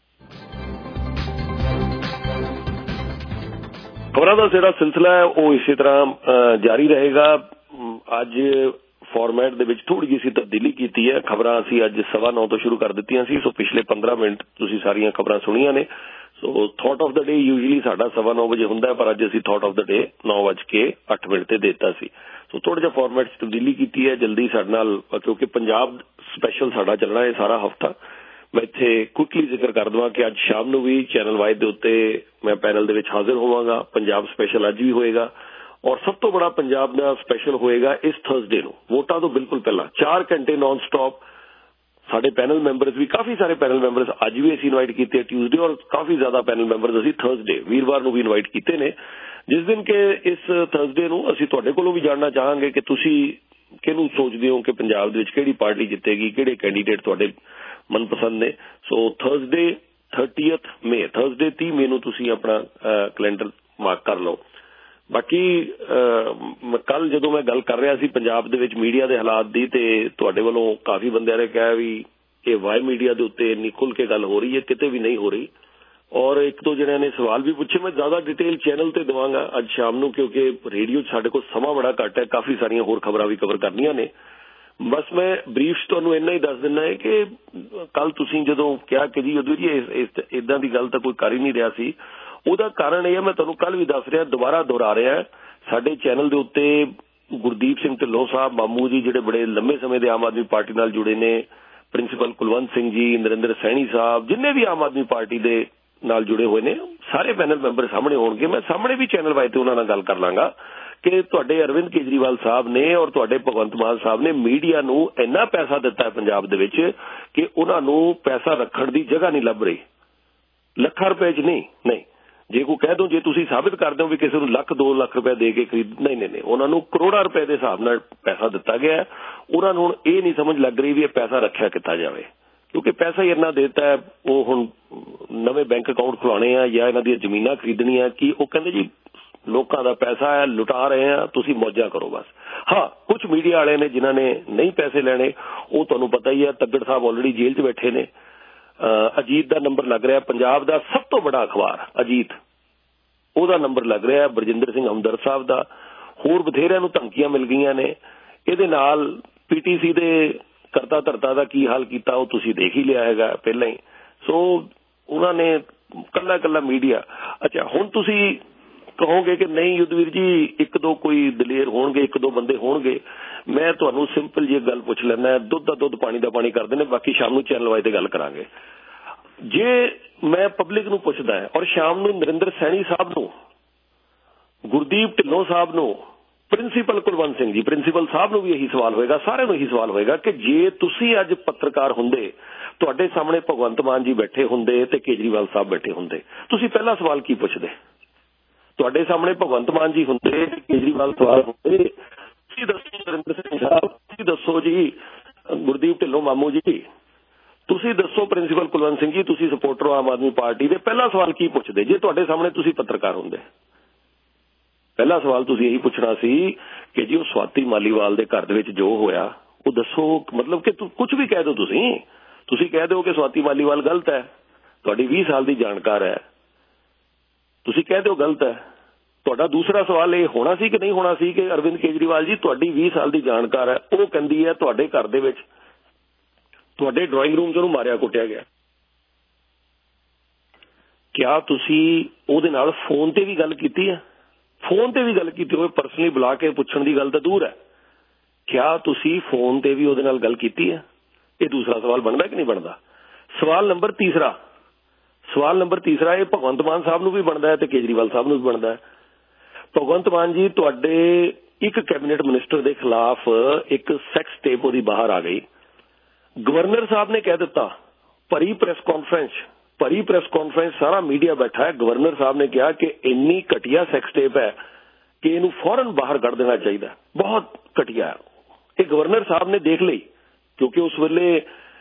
Speaker 6: ਖਬਰਾਂ ਦਾ ਜਿਹੜਾ ਸਿਲਸਿਲਾ ਹੈ ਉਹ ਇਸੇ ਤਰ੍ਹਾਂ ਜਾਰੀ ਰਹੇਗਾ। ਅੱਜ ਫਾਰਮੈਟ ਦੇ ਵਿੱਚ ਥੋੜੀ ਜਿਹੀ ਤਬਦੀਲੀ ਕੀਤੀ ਹੈ। ਖਬਰਾਂ ਅਸੀਂ ਅੱਜ 9:15 ਤੋਂ ਸ਼ੁਰੂ ਕਰ ਦਿੱਤੀਆਂ ਸੀ। ਸੋ ਪਿਛਲੇ 15 ਮਿੰਟ ਤੁਸੀਂ ਸਾਰੀਆਂ ਖਬਰਾਂ ਸੁਣੀਆਂ ਨੇ। So thought of the day usually ਸਾਡਾ 9:15 ਵਜੇ ਹੁੰਦਾ, ਪਰ ਅੱਜ ਅਸੀਂ ਥਾਟ ਆਫ ਦਾ ਡੇ 9:08 ਤੇ ਦਿੱਤਾ ਸੀ। ਸੋ ਥੋੜਾ ਜਿਹਾ ਫਾਰਮੈਟ 'ਚ ਤਬਦੀਲੀ ਕੀਤੀ ਹੈ। ਜਲਦੀ ਸਾਡੇ ਨਾਲ, ਕਿਉਂਕਿ ਪੰਜਾਬ ਸਪੈਸ਼ਲ ਸਾਡਾ ਚੱਲਣਾ ਹੈ ਸਾਰਾ ਹਫਤਾ, ਮੈਂ ਇੱਥੇ ਕੁਇਕਲੀ ਜ਼ਿਕਰ ਕਰ ਦਵਾਂ ਕਿ ਅੱਜ ਸ਼ਾਮ ਨੂੰ ਵੀ ਚੈਨਲ ਵਾਈਡ ਦੇ ਉੱਤੇ ਮੈਂ ਪੈਨਲ ਦੇ ਵਿੱਚ ਹਾਜ਼ਰ ਹੋਵਾਂਗਾ। ਪੰਜਾਬ ਸਪੈਸ਼ਲ ਅੱਜ ਵੀ ਹੋਏਗਾ ਔਰ ਸਭ ਤੋਂ ਬੜਾ ਪੰਜਾਬ ਦਾ ਸਪੈਸ਼ਲ ਹੋਏਗਾ ਇਸ ਥਰਸਡੇ ਨੂੰ, ਵੋਟਾਂ ਤੋਂ ਬਿਲਕੁਲ ਪਹਿਲਾਂ 4 ਘੰਟੇ ਨਾਨ ਸਟਾਪ। ਸਾਡੇ ਪੈਨਲ ਮੈਂਬਰਸ ਵੀ, ਕਾਫੀ ਸਾਰੇ ਪੈਨਲ ਮੈਂਬਰਸ ਅੱਜ ਵੀ ਅਸੀਂ ਇਨਵਾਈਟ ਕੀਤੇ ਟਿਊਜ਼ਡੇ, ਔਰ ਕਾਫੀ ਜ਼ਿਆਦਾ ਪੈਨਲ ਮੈਂਬਰਸ ਅਸੀਂ ਥਰਸਡੇ ਵੀਰਵਾਰ ਨੂੰ ਵੀ ਇਨਵਾਈਟ ਕੀਤੇ ਨੇ, ਜਿਸ ਦਿਨ ਕਿ ਇਸ ਥਰਸਡੇ ਨੂੰ ਅਸੀਂ ਤੁਹਾਡੇ ਕੋਲੋਂ ਵੀ ਜਾਣਨਾ ਚਾਹਾਂਗੇ ਕਿ ਤੁਸੀਂ ਕਿਹਨੂੰ ਸੋਚਦੇ ਹੋ ਕਿ ਪੰਜਾਬ ਦੇ ਵਿੱਚ ਕਿਹੜੀ ਪਾਰਟੀ ਜਿੱਤੇਗੀ, ਕਿਹੜੇ ਕੈਂਡੀਡੇਟ ਤੁਹਾਡੇ ਮਨਪਸੰਦ ਨੇ। ਸੋ ਥਰਸਡੇ 30 ਮਈ ਨੂੰ ਤੁਸੀਂ ਆਪਣਾ ਕੈਲੰਡਰ ਮਾਰਕ ਕਰ ਲਓ। ਬਾਕੀ ਕੱਲ ਜਦੋਂ ਮੈਂ ਗੱਲ ਕਰ ਰਿਹਾ ਸੀ ਪੰਜਾਬ ਦੇ ਵਿੱਚ ਮੀਡੀਆ ਦੇ ਹਾਲਾਤ ਦੀ, ਤੇ ਤੁਹਾਡੇ ਵੱਲੋਂ ਕਾਫੀ ਬੰਦਿਆਂ ਨੇ ਕਿਹਾ ਵੀ ਇਹ ਵਾਈ ਮੀਡੀਆ ਦੇ ਉੱਤੇ ਇੰਨੀ ਖੁੱਲ ਕੇ ਗੱਲ ਹੋ ਰਹੀ ਹੈ, ਕਿਤੇ ਵੀ ਨਹੀਂ ਹੋ ਰਹੀ। ਔਰ ਇੱਕ ਦੋ ਜਣਿਆਂ ਨੇ ਸਵਾਲ ਵੀ ਪੁੱਛੇ। ਮੈਂ ਜ਼ਿਆਦਾ ਡਿਟੇਲ ਚੈਨਲ ਤੇ ਦੇਵਾਂਗਾ ਅੱਜ ਸ਼ਾਮ ਨੂੰ, ਕਿਉਂਕਿ ਰੇਡੀਓ 'ਚ ਸਾਡੇ ਕੋਲ ਸਮਾਂ ਬੜਾ ਘੱਟ ਹੈ, ਕਾਫੀ ਸਾਰੀਆਂ ਹੋਰ ਖਬਰਾਂ ਵੀ ਕਵਰ ਕਰਨੀਆਂ ਨੇ। ਬਸ ਮੈਂ ਬਰੀਫ ਤੁਹਾਨੂੰ ਇੰਨਾ ਹੀ ਦੱਸ ਦਿੰਦਾ ਹੈ ਕਿ ਕੱਲ ਤੁਸੀਂ ਜਦੋਂ ਕਿਹਾ ਕਿ ਜੀ ਉਦੋਂ ਜੀ ਇਦਾਂ ਦੀ ਗੱਲ ਤਾਂ ਕੋਈ ਕਰ ਹੀ ਨਹੀਂ ਰਿਹਾ ਸੀ, ਉਹਦਾ ਕਾਰਨ ਇਹ ਹੈ, ਮੈਂ ਤੁਹਾਨੂੰ ਕੱਲ ਵੀ ਦੱਸ ਰਿਹਾ, ਦੁਬਾਰਾ ਦੁਹਰਾ ਰਿਹਾ, ਸਾਡੇ ਚੈਨਲ ਦੇ ਉੱਤੇ ਗੁਰਦੀਪ ਸਿੰਘ ਢਿੱਲੋਂ ਸਾਹਿਬ, ਮਾਮੂ ਜੀ ਜਿਹੜੇ ਬੜੇ ਲੰਮੇ ਸਮੇਂ ਦੇ ਆਮ ਆਦਮੀ ਪਾਰਟੀ ਨਾਲ ਜੁੜੇ ਨੇ, ਪ੍ਰਿੰਸੀਪਲ ਕੁਲਵੰਤ ਸਿੰਘ ਜੀ, ਨਰਿੰਦਰ ਸੈਣੀ ਸਾਹਿਬ, ਜਿੰਨੇ ਵੀ ਆਮ ਆਦਮੀ ਪਾਰਟੀ ਦੇ ਨਾਲ ਜੁੜੇ ਹੋਏ ਨੇ, ਸਾਰੇ ਪੈਨਲ ਮੈਂਬਰ ਸਾਹਮਣੇ ਹੋਣਗੇ। ਮੈਂ ਸਾਹਮਣੇ ਵੀ ਚੈਨਲ ਵਾਈਜ਼ ਤੇ ਉਹਨਾਂ ਨਾਲ ਗੱਲ ਕਰ ਲਾਂਗਾ ਕਿ ਤੁਹਾਡੇ ਅਰਵਿੰਦ ਕੇਜਰੀਵਾਲ ਸਾਹਿਬ ਨੇ ਔਰ ਤੁਹਾਡੇ ਭਗਵੰਤ ਮਾਨ ਸਾਹਿਬ ਨੇ ਮੀਡੀਆ ਨੂੰ ਇੰਨਾ ਪੈਸਾ ਦਿੱਤਾ ਹੈ ਪੰਜਾਬ ਦੇ ਵਿੱਚ ਕਿ ਉਹਨਾਂ ਨੂੰ ਪੈਸਾ ਰੱਖਣ ਦੀ ਜਗ੍ਹਾ ਨਹੀਂ ਲੱਭ ਰਹੀ। ਲੱਖਾਂ ਰੁਪਏ 'ਚ ਨਹੀਂ, ਜੇ ਕੋਈ ਕਹਿ ਦੋ, ਜੇ ਤੁਸੀਂ ਸਾਬਿਤ ਕਰ ਦਿਓ ਵੀ ਕਿਸੇ ਨੂੰ ਲੱਖ 2 ਲੱਖ ਰੁਪਏ ਦੇ ਕੇ ਖਰੀਦ, ਨਹੀਂ, ਉਹਨਾਂ ਨੂੰ ਕਰੋੜਾਂ ਰੁਪਏ ਦੇ ਹਿਸਾਬ ਨਾਲ ਪੈਸਾ ਦਿੱਤਾ ਗਿਆ। ਉਹਨਾਂ ਨੂੰ ਹੁਣ ਇਹ ਨਹੀਂ ਸਮਝ ਲੱਗ ਰਹੀ ਵੀ ਇਹ ਪੈਸਾ ਰੱਖਿਆ ਕਿੱਥਾ ਜਾਵੇ, ਕਿਉਂਕਿ ਪੈਸਾ ਹੀ ਇੰਨਾ ਦਿੱਤਾ ਹੈ। ਉਹ ਹੁਣ ਨਵੇਂ ਬੈਂਕ ਅਕਾਊਂਟ ਖੁਲਾਉਣੇ ਆ ਜਾਂ ਇਹਨਾਂ ਦੀਆਂ ਜ਼ਮੀਨਾਂ ਖਰੀਦਣੀਆਂ, ਕਿ ਉਹ ਕਹਿੰਦੇ ਜੀ ਲੋਕਾਂ ਦਾ ਪੈਸਾ ਹੈ, ਲੁਟਾ ਰਹੇ ਆ, ਤੁਸੀਂ ਮੌਜਾਂ ਕਰੋ ਬਸ। ਹਾਂ, ਕੁਝ ਮੀਡੀਆ ਵਾਲੇ ਨੇ ਜਿਨ੍ਹਾਂ ਨੇ ਨਹੀਂ ਪੈਸੇ ਲੈਣੇ, ਉਹ ਤੁਹਾਨੂੰ ਪਤਾ ਹੀ ਹੈ, ਤੱਗੜ ਸਾਹਿਬ ਆਲਰੇਡੀ ਜੇਲ੍ਹ 'ਚ ਬੈਠੇ ਨੇ। ਅਜੀਤ ਦਾ ਨੰਬਰ ਲੱਗ ਰਿਹਾ, ਪੰਜਾਬ ਦਾ ਸਭ ਤੋਂ ਵੱਡਾ ਅਖਬਾਰ ਅਜੀਤ, ਉਹਦਾ ਨੰਬਰ ਲੱਗ ਰਿਹਾ, ਬਰਜਿੰਦਰ ਸਿੰਘ ਹਮਦਰਦ ਸਾਹਿਬ ਦਾ, ਹੋਰ ਬਥੇਰਿਆਂ ਨੂੰ ਧਮਕੀਆਂ ਮਿਲ ਗਈਆਂ ਨੇ। ਇਹਦੇ ਨਾਲ PTC ਦੇ ਕਰਤਾ ਧਰਤਾ ਦਾ ਕੀ ਹਾਲ ਕੀਤਾ ਉਹ ਤੁਸੀਂ ਦੇਖ ਹੀ ਲਿਆ ਹੈਗਾ ਪਹਿਲਾਂ ਹੀ। ਸੋ ਉਹਨਾਂ ਨੇ ਕੱਲਾ ਮੀਡੀਆ। ਅੱਛਾ, ਹੁਣ ਤੁਸੀਂ ਕਹੋਗੇ ਕਿ ਨਹੀਂ ਯੁੱਧਵੀਰ ਜੀ, ਇੱਕ ਦੋ ਕੋਈ ਦਲੇਰ ਹੋਣਗੇ, ਇੱਕ ਦੋ ਬੰਦੇ ਹੋਣਗੇ। ਮੈਂ ਤੁਹਾਨੂੰ ਸਿੰਪਲ ਜਿਹੀ ਗੱਲ ਪੁੱਛ ਲੈਣਾ, ਦੁੱਧ ਦਾ ਦੁੱਧ ਪਾਣੀ ਦਾ ਪਾਣੀ ਕਰਦੇ ਨੇ, ਬਾਕੀ ਸ਼ਾਮ ਨੂੰ ਚੈਨਲ ਵਾਈਜ਼ ਤੇ ਗੱਲ ਕਰਾਂਗੇ। ਜੇ ਮੈਂ ਪਬਲਿਕ ਨੂੰ ਪੁੱਛਦਾ ਹੈ ਔਰ ਸ਼ਾਮ ਨੂੰ ਨਰਿੰਦਰ ਸੈਣੀ ਸਾਹਿਬ ਨੂੰ, ਗੁਰਦੀਪ ਢਿੱਲੋਂ ਸਾਹਿਬ ਨੂੰ, ਪ੍ਰਿੰਸੀਪਲ ਕੁਲਵੰਤ ਸਿੰਘ ਜੀ, ਪ੍ਰਿੰਸੀਪਲ ਸਾਹਿਬ ਨੂੰ ਵੀ ਇਹੀ ਸਵਾਲ ਹੋਏਗਾ, ਸਾਰਿਆਂ ਨੂੰ ਇਹੀ ਸਵਾਲ ਹੋਏਗਾ ਕਿ ਜੇ ਤੁਸੀਂ ਅੱਜ ਪੱਤਰਕਾਰ ਹੁੰਦੇ, ਤੁਹਾਡੇ ਸਾਹਮਣੇ ਭਗਵੰਤ ਮਾਨ ਜੀ ਬੈਠੇ ਹੁੰਦੇ ਤੇ ਕੇਜਰੀਵਾਲ ਸਾਹਿਬ ਬੈਠੇ ਹੁੰਦੇ, ਤੁਸੀਂ ਪਹਿਲਾ ਸਵਾਲ ਕੀ ਪੁੱਛਦੇ? ਤੁਹਾਡੇ ਸਾਹਮਣੇ ਭਗਵੰਤ ਮਾਨ ਜੀ ਹੁੰਦੇ, ਕੇਜਰੀਵਾਲ ਸਵਾਲ ਹੁੰਦੇ, ਤੁਸੀਂ ਦੱਸੋ ਨਰਿੰਦਰ ਸਿੰਘ ਸਾਹਿਬ, ਤੁਸੀਂ ਦੱਸੋ ਜੀ ਗੁਰਦੀਪ ਢਿੱਲੋਂ ਮਾਮੂ ਜੀ, ਤੁਸੀਂ ਦੱਸੋ ਪ੍ਰਿੰਸੀਪਲ ਕੁਲਵੰਤ ਸਿੰਘ ਜੀ, ਤੁਸੀਂ ਸਪੋਰਟਰ ਹੋ ਆਮ ਆਦਮੀ ਪਾਰਟੀ ਦੇ, ਪਹਿਲਾ ਸਵਾਲ ਕੀ ਪੁੱਛਦੇ ਜੇ ਤੁਹਾਡੇ ਸਾਹਮਣੇ ਤੁਸੀਂ ਪੱਤਰਕਾਰ ਹੁੰਦੇ? ਪਹਿਲਾ ਸਵਾਲ ਤੁਸੀਂ ਇਹੀ ਪੁੱਛਣਾ ਸੀ ਕਿ ਜੀ ਉਹ ਸਵਾਤੀ ਮਾਲੀਵਾਲ ਦੇ ਘਰ ਦੇ ਵਿੱਚ ਜੋ ਹੋਇਆ ਉਹ ਦੱਸੋ। ਮਤਲਬ ਕਿ ਕੁਝ ਵੀ ਕਹਿ ਦਿਓ, ਤੁਸੀਂ ਕਹਿ ਦਿਓ ਕਿ ਸਵਾਤੀ ਮਾਲੀਵਾਲ ਗਲਤ ਹੈ, ਤੁਹਾਡੀ 20 ਸਾਲ ਦੀ ਜਾਣਕਾਰ ਹੈ, ਤੁਸੀਂ ਕਹਿ ਦਿਓ ਗਲਤ ਹੈ। ਤੁਹਾਡਾ ਦੂਸਰਾ ਸਵਾਲ ਇਹ ਹੋਣਾ ਸੀ ਕਿ ਨਹੀਂ ਹੋਣਾ ਸੀ ਕਿ ਅਰਵਿੰਦ ਕੇਜਰੀਵਾਲ ਜੀ ਤੁਹਾਡੀ 20 ਸਾਲ ਦੀ ਜਾਣਕਾਰ ਹੈ, ਉਹ ਕਹਿੰਦੀ ਹੈ ਤੁਹਾਡੇ ਘਰ ਦੇ ਵਿੱਚ, ਤੁਹਾਡੇ ਡਰਾਇੰਗ ਰੂਮ 'ਚ ਉਹਨੂੰ ਮਾਰਿਆ ਕੁੱਟਿਆ ਗਿਆ, ਕਿਆ ਤੁਸੀਂ ਉਹਦੇ ਨਾਲ ਫੋਨ ਤੇ ਵੀ ਗੱਲ ਕੀਤੀ ਹੈ? ਫੋਨ ਤੇ ਵੀ ਗੱਲ ਕੀਤੀ ਹੋਵੇ, ਪਰਸਨਲੀ ਬੁਲਾ ਕੇ ਪੁੱਛਣ ਦੀ ਗੱਲ ਤਾਂ ਦੂਰ ਹੈ, ਕਿਆ ਤੁਸੀਂ ਫੋਨ ਤੇ ਵੀ ਉਹਦੇ ਨਾਲ ਗੱਲ ਕੀਤੀ ਹੈ? ਇਹ ਦੂਸਰਾ ਸਵਾਲ ਬਣਦਾ ਕਿ ਨਹੀਂ ਬਣਦਾ? ਸਵਾਲ ਨੰਬਰ ਤੀਸਰਾ ਇਹ ਭਗਵੰਤ ਮਾਨ ਸਾਹਿਬ ਨੂੰ ਵੀ ਬਣਦਾ ਹੈ ਤੇ ਕੇਜਰੀਵਾਲ ਸਾਹਿਬ ਨੂੰ ਵੀ ਬਣਦਾ ਹੈ। ਭਗਵੰਤ ਮਾਨ ਜੀ, ਤੁਹਾਡੇ ਇੱਕ ਕੈਬਨਿਟ ਮਿਨਿਸਟਰ ਦੇ ਖਿਲਾਫ ਇੱਕ ਸੈਕਸ ਟੇਪ ਉਹਦੀ ਬਾਹਰ ਆ ਗਈ, ਗਵਰਨਰ ਸਾਹਿਬ ਨੇ ਕਹਿ ਦਿੱਤਾ, ਭਰੀ ਪ੍ਰੈਸ ਕਾਨਫਰੰਸ ਸਾਰਾ ਮੀਡੀਆ ਬੈਠਾ ਹੈ, ਗਵਰਨਰ ਸਾਹਿਬ ਨੇ ਕਿਹਾ ਕਿ ਇੰਨੀ ਘਟੀਆ ਸੈਕਸ ਟੇਪ ਹੈ ਕਿ ਇਹਨੂੰ ਫੌਰਨ ਬਾਹਰ ਕੱਢ ਦੇਣਾ ਚਾਹੀਦਾ, ਬਹੁਤ ਘਟੀਆ। ਇਹ ਗਵਰਨਰ ਸਾਹਿਬ ਨੇ ਦੇਖ ਲਈ, ਕਿਉਂਕਿ ਉਸ ਵੇਲੇ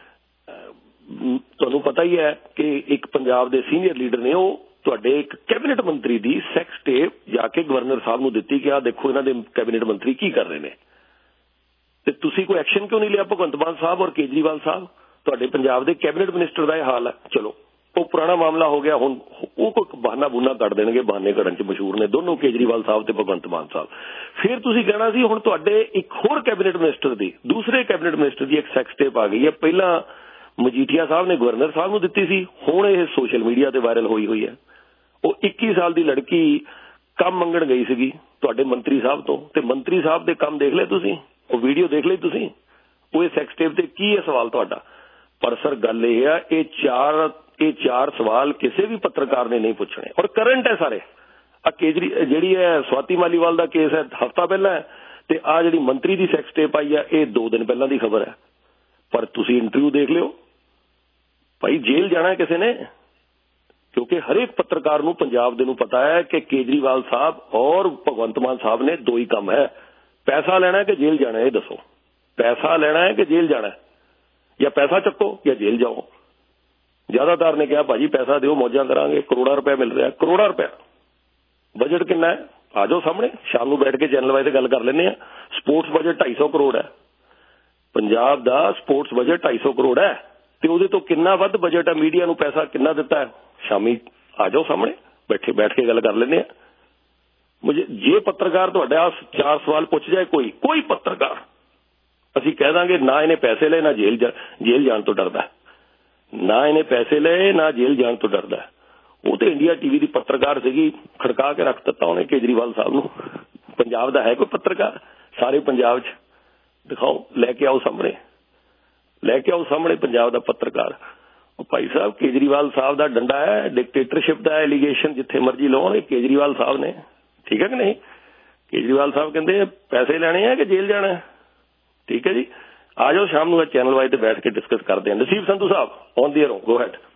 Speaker 6: ਤੁਹਾਨੂੰ ਪਤਾ ਹੀ ਹੈ ਕਿ ਇੱਕ ਪੰਜਾਬ ਦੇ ਸੀਨੀਅਰ ਲੀਡਰ ਨੇ ਉਹ ਤੁਹਾਡੇ ਇੱਕ ਕੈਬਨਿਟ ਮੰਤਰੀ ਦੀ ਸੈਕਸ ਟੇਪ ਜਾ ਕੇ ਗਵਰਨਰ ਸਾਹਿਬ ਨੂੰ ਦਿੱਤੀ ਕਿ ਆਹ ਦੇਖੋ ਇਹਨਾਂ ਦੇ ਕੈਬਨਿਟ ਮੰਤਰੀ ਕੀ ਕਰ ਰਹੇ ਨੇ, ਤੇ ਤੁਸੀਂ ਕੋਈ ਐਕਸ਼ਨ ਕਿਉਂ ਨਹੀਂ ਲਿਆ? ਭਗਵੰਤ ਮਾਨ ਸਾਹਿਬ ਔਰ ਕੇਜਰੀਵਾਲ ਸਾਹਿਬ, ਤੁਹਾਡੇ ਪੰਜਾਬ ਦੇ ਕੈਬਨਿਟ ਮਿਨਿਸਟਰ ਦਾ ਇਹ ਹਾਲ ਹੈ। ਚਲੋ ਉਹ ਪੁਰਾਣਾ ਮਾਮਲਾ ਹੋ ਗਿਆ, ਹੁਣ ਉਹ ਕੋਈ ਬਹਾਨਾ ਕੱਢ ਦੇਣਗੇ, ਬਹਾਨੇ ਕੱਢਣ 'ਚ ਮਸ਼ਹੂਰ ਨੇ ਦੋਨੋਂ, ਕੇਜਰੀਵਾਲ ਸਾਹਿਬ ਤੇ ਭਗਵੰਤ ਮਾਨ ਸਾਹਿਬ। ਫਿਰ ਤੁਸੀਂ ਕਹਿਣਾ ਸੀ ਹੁਣ ਤੁਹਾਡੇ ਇੱਕ ਹੋਰ ਕੈਬਨਿਟ ਮਿਨਿਸਟਰ ਦੀ, ਦੂਸਰੇ ਕੈਬਨਿਟ ਮਿਨਿਸਟਰ ਦੀ ਇੱਕ ਸੈਕਸ ਟੇਪ ਆ ਗਈ ਹੈ, ਪਹਿਲਾਂ ਮਜੀਠੀਆ ਸਾਹਿਬ ਨੇ ਗਵਰਨਰ ਸਾਹਿਬ ਨੂੰ ਦਿੱਤੀ ਸੀ, ਹੁਣ ਇਹ ਸੋਸ਼ਲ ਮੀਡੀਆ ਤੇ ਵਾਇਰਲ ਹੋਈ ਹੈ। ਉਹ 21 ਸਾਲ ਦੀ ਲੜਕੀ ਕੰਮ ਮੰਗਣ ਗਈ ਸੀਗੀ ਤੁਹਾਡੇ ਮੰਤਰੀ ਸਾਹਿਬ ਤੋਂ, ਤੇ ਮੰਤਰੀ ਸਾਹਿਬ ਦੇ ਕੰਮ ਦੇਖ ਲਏ ਤੁਸੀਂ, ਉਹ ਵੀਡੀਓ ਦੇਖ ਲਈ ਤੁਸੀਂ, ਉਹ ਸੈਕਸ ਟੇਪ ਤੇ ਕੀ ਹੈ ਸਵਾਲ ਤੁਹਾਡਾ? ਪਰ ਸਰ ਗੱਲ ਇਹ ਆ, ਇਹ ਚਾਰ ਸਵਾਲ ਕਿਸੇ ਵੀ ਪੱਤਰਕਾਰ ਨੇ ਨਹੀਂ ਪੁੱਛਣੇ, ਔਰ ਕਰੰਟ ਹੈ ਸਾਰੇ। ਜਿਹੜੀ ਹੈ ਸਵਾਤੀ ਮਾਲੀਵਾਲ ਦਾ ਕੇਸ ਹੈ ਹਫ਼ਤਾ ਪਹਿਲਾਂ ਹੈ, ਤੇ ਆ ਜਿਹੜੀ ਮੰਤਰੀ ਦੀ ਸੈਕਸ ਟੇਪ ਆਈ ਹੈ ਇਹ 2 ਦਿਨ ਪਹਿਲਾਂ ਦੀ ਖਬਰ ਹੈ। ਪਰ ਤੁਸੀਂ ਇੰਟਰਵਿਊ ਦੇਖ ਲਿਓ ਭਾਈ, ਜੇਲ੍ਹ ਜਾਣਾ ਕਿਸੇ ਨੇ, ਕਿਉਂਕਿ ਹਰੇਕ ਪੱਤਰਕਾਰ ਨੂੰ ਪੰਜਾਬ ਦੇ ਨੂੰ ਪਤਾ ਹੈ ਕਿ ਕੇਜਰੀਵਾਲ ਸਾਹਿਬ ਔਰ ਭਗਵੰਤ ਮਾਨ ਸਾਹਿਬ ਨੇ 2 ਹੀ ਕੰਮ ਹੈ, ਪੈਸਾ ਲੈਣਾ ਕਿ ਜੇਲ੍ਹ ਜਾਣਾ। ਇਹ ਦੱਸੋ, ਪੈਸਾ ਲੈਣਾ ਹੈ ਕਿ ਜੇਲ੍ਹ ਜਾਣਾ? ਜਾਂ ਪੈਸਾ ਚੱਕੋ ਜਾਂ ਜੇਲ੍ਹ ਜਾਓ। ਜ਼ਿਆਦਾਤਰ ਨੇ ਕਿਹਾ ਭਾਜੀ ਪੈਸਾ ਦਿਓ ਮੌਜਾਂ ਕਰਾਂਗੇ, ਕਰੋੜਾਂ ਰੁਪਏ ਮਿਲ ਰਿਹਾ, ਕਰੋੜਾਂ ਰੁਪਏ। ਬਜਟ ਕਿੰਨਾ ਹੈ? ਆ ਜਾਓ ਸਾਹਮਣੇ, ਸ਼ਾਮ ਨੂੰ ਬੈਠ ਕੇ ਚੈਨਲ ਵਾਈਜ਼ ਤੇ ਗੱਲ ਕਰ ਲੈਂਦੇ ਆ। ਸਪੋਰਟਸ ਬਜਟ 250 ਕਰੋੜ ਹੈ, ਪੰਜਾਬ ਦਾ ਸਪੋਰਟਸ ਬਜਟ 250 ਕਰੋੜ ਹੈ, ਤੇ ਉਹਦੇ ਤੋਂ ਕਿੰਨਾ ਵੱਧ ਬਜਟ ਹੈ, ਮੀਡੀਆ ਨੂੰ ਪੈਸਾ ਕਿੰਨਾ ਦਿੱਤਾ ਹੈ? ਸ਼ਾਮੀ ਆ ਜਾਓ ਸਾਹਮਣੇ, ਬੈਠ ਕੇ ਗੱਲ ਕਰ ਲੈਂਦੇ ਆ। ਜੇ ਪੱਤਰਕਾਰ ਤੁਹਾਡਾ 4 ਸਵਾਲ ਪੁੱਛ ਜਾਏ, ਕੋਈ ਪੱਤਰਕਾਰ, ਅਸੀਂ ਕਹਿ ਦਾਂਗੇ ਨਾ ਇਹਨੇ ਪੈਸੇ ਲਏ, ਨਾ ਜੇਲ੍ਹ ਜਾਣ ਤੋਂ ਡਰਦਾ, ਨਾ ਇਹਨੇ ਪੈਸੇ ਲਏ, ਨਾ ਜੇਲ੍ਹ ਜਾਣ ਤੋਂ ਡਰਦਾ। ਉਹ ਤੇ ਇੰਡੀਆ TV ਦੀ ਪੱਤਰਕਾਰ ਸੀਗੀ, ਖੜਕਾ ਕੇ ਰੱਖ ਦਿੱਤਾ ਉਹਨੇ ਕੇਜਰੀਵਾਲ ਸਾਹਿਬ ਨੂੰ। ਪੰਜਾਬ ਦਾ ਹੈ ਕੋਈ ਪੱਤਰਕਾਰ? ਸਾਰੇ ਪੰਜਾਬ 'ਚ ਦਿਖਾਓ, ਲੈ ਕੇ ਆਓ ਸਾਹਮਣੇ ਪੰਜਾਬ ਦਾ ਪੱਤਰਕਾਰ। ਉਹ ਭਾਈ ਸਾਹਿਬ ਕੇਜਰੀਵਾਲ ਸਾਹਿਬ ਦਾ ਡੰਡਾ ਹੈ, ਡਿਕਟੇਟਰਸ਼ਿਪ ਦਾ ਐਲੀਗੇਸ਼ਨ ਜਿੱਥੇ ਮਰਜ਼ੀ ਲਾਉਣਗੇ ਕੇਜਰੀਵਾਲ ਸਾਹਿਬ ਨੇ, ਠੀਕ ਹੈ ਕਿ ਨਹੀਂ? ਕੇਜਰੀਵਾਲ ਸਾਹਿਬ ਕਹਿੰਦੇ ਪੈਸੇ ਲੈਣੇ ਆ ਕਿ ਜੇਲ੍ਹ ਜਾਣਾ, ਠੀਕ ਹੈ ਜੀ। ਆ ਜਾਓ ਸ਼ਾਮ ਨੂੰ ਚੈਨਲ ਵਾਈਜ਼ ਤੇ ਬੈਠ ਕੇ ਡਿਸਕਸ ਕਰਦੇ ਹਾਂ। Naseeb Sandhu Sahib on the air, go ahead.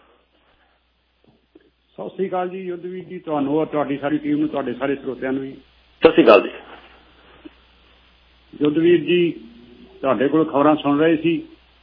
Speaker 8: ਸਤਿ ਸ੍ਰੀ ਅਕਾਲ ਜੀ ਯੁੱਧਵੀਰ ਜੀ, ਤੁਹਾਨੂੰ ਔਰ ਤੁਹਾਡੀ ਸਾਰੀ ਟੀਮ ਨੂੰ, ਤੁਹਾਡੇ ਸਾਰੇ ਸਰੋਤਿਆਂ ਨੂੰ ਵੀ
Speaker 6: ਸਤਿ ਸ੍ਰੀ ਅਕਾਲ ਜੀ।
Speaker 8: ਯੁੱਧਵੀਰ ਜੀ, ਤੁਹਾਡੇ ਕੋਲ ਖਬਰਾਂ ਸੁਣ ਰਹੇ ਸੀ,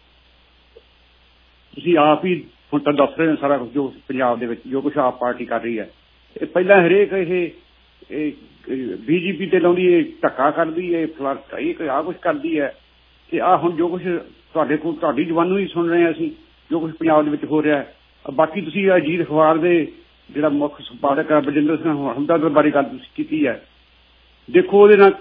Speaker 8: ਤੁਸੀਂ ਆਪ ਹੀ ਹੁਣ ਤਾਂ ਦੱਸ ਰਹੇ ਹੋ ਸਾਰਾ ਕੁਝ ਜੋ ਪੰਜਾਬ ਦੇ ਵਿੱਚ ਜੋ ਕੁਛ ਆਪ ਪਾਰਟੀ ਕਰ ਰਹੀ ਹੈ। ਇਹ ਪਹਿਲਾਂ ਹਰੇਕ ਇਹ BJP ਤੇ ਲਾਉਂਦੀ, ਇਹ ਧੱਕਾ ਕਰਦੀ, ਇਹ ਆਹ ਕੁਛ ਕਰਦੀ ਹੈ, ਤੇ ਆਹ ਹੁਣ ਜੋ ਕੁਛ ਤੁਹਾਡੇ ਕੋਲ ਤੁਹਾਡੀ ਜ਼ੁਬਾਨੋਂ ਹੀ ਸੁਣ ਰਹੇ ਹਾਂ ਅਸੀਂ ਜੋ ਕੁਛ ਪੰਜਾਬ ਦੇ ਵਿੱਚ ਹੋ ਰਿਹਾ ਹੈ। ਬਾਕੀ ਤੁਸੀਂ ਅਜੀਤ ਅਖਬਾਰ ਦੇ ਜਿਹੜਾ ਮੁੱਖ ਸੰਪਾਦਕ ਹੈ ਬਲਜਿੰਦਰ ਸਿੰਘ ਹਮਦਰਦ ਬਾਰੇ ਗੱਲ ਤੁਸੀਂ ਕੀਤੀ ਹੈ, ਦੇਖੋ ਉਹਦੇ ਨਾਲ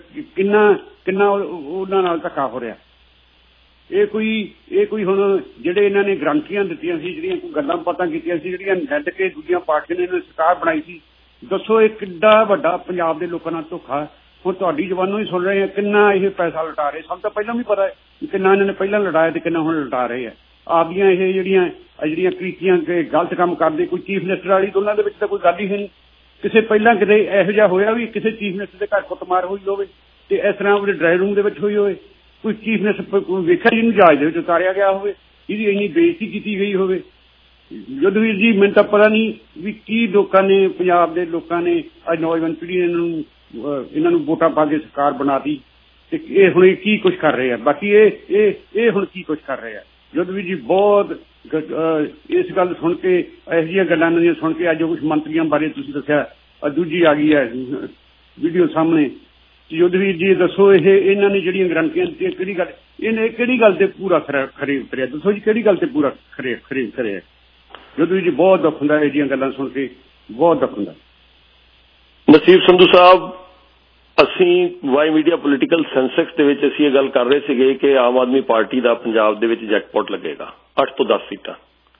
Speaker 8: ਕਿੰਨਾ ਉਹਨਾਂ ਨਾਲ ਧੱਕਾ ਹੋ ਰਿਹਾ। ਇਹ ਕੋਈ ਹੁਣ ਜਿਹੜੇ ਇਹਨਾਂ ਨੇ ਗਰੰਟੀਆਂ ਦਿੱਤੀਆਂ ਸੀ, ਜਿਹੜੀਆਂ ਕੋਈ ਗੱਲਾਂ ਬਾਤਾਂ ਕੀਤੀਆਂ ਸੀ, ਜਿਹੜੀਆਂ ਛੱਡ ਕੇ ਦੂਜੀਆਂ ਪਾਰਟੀਆਂ ਨੇ ਇਹਨਾਂ ਸਰਕਾਰ ਬਣਾਈ ਸੀ, ਦੱਸੋ ਇਹ ਕਿੱਡਾ ਵੱਡਾ ਪੰਜਾਬ ਦੇ ਲੋਕਾਂ ਨਾਲ ਧੋਖਾ। ਹੁਣ ਤੁਹਾਡੀ ਜ਼ੁਬਾਨੋਂ ਹੀ ਸੁਣ ਰਹੇ ਆ ਕਿੰਨਾ ਇਹ ਪੈਸਾ ਲੁਟਾ ਰਹੇ। ਸਾਨੂੰ ਤਾਂ ਪਹਿਲਾਂ ਵੀ ਪਤਾ ਹੈ ਕਿੰਨਾ ਇਹਨਾਂ ਨੇ ਪਹਿਲਾਂ ਲੁਟਾਇਆ ਤੇ ਕਿੰਨਾ ਹੁਣ ਲੁਟਾ ਰਹੇ ਆ। ਆਪਦੀਆਂ ਇਹ ਜਿਹੜੀਆਂ ਕ੍ਰੀਤੀਆਂ ਗਲਤ ਕੰਮ ਕਰਦੇ, ਕੋਈ ਚੀਫ ਮਿਨਿਸਟਰ ਵਾਲੀ ਤਾਂ ਉਹਨਾਂ ਦੇ ਵਿੱਚ ਤਾਂ ਕੋਈ ਗੱਲ ਹੀ ਨਹੀਂ। ਕਿਸੇ ਪਹਿਲਾਂ ਕਿਤੇ ਇਹੋ ਜਿਹਾ ਹੋਇਆ ਵੀ ਕਿਸੇ ਚੀਫ ਮਿਨਿਸਟਰ ਦੇ ਘਰ ਕੁੱਟਮਾਰ ਹੋਈ ਹੋਵੇ ਤੇ ਇਸ ਤਰ੍ਹਾਂ ਉਹਦੇ ਡਰਾਈਵਿੰਗ ਰੂਮ ਦੇ ਵਿੱਚ ਹੋਈ ਹੋਵੇ, ਕੋਈ ਚੀਫ ਮਿਨਿਸਟਰ ਵੇਖਿਆ ਜਿਹਨੂੰ ਜਹਾਜ਼ ਦੇ ਵਿੱਚ ਉਤਾਰਿਆ ਗਿਆ ਹੋਵੇ, ਇਹਦੀ ਇੰਨੀ ਬੇਇੱਜ਼ਤੀ ਕੀਤੀ ਗਈ ਹੋਵੇ। ਯੁੱਧਵੀਰ ਜੀ, ਮੈਨੂੰ ਤਾਂ ਪਤਾ ਨਹੀਂ ਵੀ ਕੀ ਲੋਕਾਂ ਨੇ, ਪੰਜਾਬ ਦੇ ਲੋਕਾਂ ਨੇ, ਅੱਜ ਨੌਜਵਾਨ ਪੀੜ੍ਹੀ ਨੇ ਇਹਨਾਂ ਨੂੰ ਵੋਟਾਂ ਪਾ ਕੇ ਸਰਕਾਰ ਬਣਾਤੀ ਤੇ ਇਹ ਹੁਣ ਕੀ ਕੁਛ ਕਰ ਰਹੇ ਆ। ਬਾਕੀ ਇਹ ਹੁਣ ਕੀ ਕੁਛ ਕਰ ਰਹੇ ਆ। ਯੁੱਧਵੀਰ ਜੀ, ਬਹੁਤ ਇਸ ਗੱਲ ਸੁਣ ਕੇ, ਇਹੋ ਜਿਹੀਆਂ ਗੱਲਾਂ ਦੀਆਂ ਸੁਣ ਕੇ, ਅੱਜ ਕੁਛ ਮੰਤਰੀਆਂ ਬਾਰੇ ਤੁਸੀਂ ਦੱਸਿਆ, ਦੂਜੀ ਆ ਗਈ ਹੈ ਵੀਡੀਓ ਸਾਹਮਣੇ। ਯੁੱਧਵੀਰ ਜੀ ਦੱਸੋ, ਇਹਨਾਂ ਨੇ ਜਿਹੜੀਆਂ ਗਰੰਟੀਆਂ ਦਿੱਤੀਆਂ ਕਿਹੜੀ ਗੱਲ ਤੇ ਪੂਰਾ ਖਰੇ ਉਤਰਿਆ? ਦੱਸੋ ਜੀ, ਕਿਹੜੀ ਗੱਲ ਤੇ ਪੂਰਾ ਖਰੇ ਉਤਰਿਆ? ਯੁੱਧਵੀਰ ਜੀ, ਬਹੁਤ ਦੁੱਖ ਹੁੰਦਾ ਇਹ ਜਿਹੀਆਂ ਗੱਲਾਂ ਸੁਣ ਕੇ, ਬਹੁਤ ਦੁੱਖ ਹੁੰਦਾ।
Speaker 6: ਨਸੀਬ ਸੰਧੂ ਸਾਹਿਬ, ਅਸੀਂ ਵਾਈ ਮੀਡੀਆ ਪੋਲੀਟੀਕਲ ਸੈਂਸੈਕਸ ਦੇ ਵਿੱਚ ਅਸੀਂ ਇਹ ਗੱਲ ਕਰ ਰਹੇ ਸੀਗੇ ਕਿ ਆਮ ਆਦਮੀ ਪਾਰਟੀ ਦਾ ਪੰਜਾਬ ਦੇ ਵਿੱਚ ਜੈਕਪਾਟ ਲੱਗੇਗਾ 8 ਤੋਂ 10 ਸੀਟਾਂ।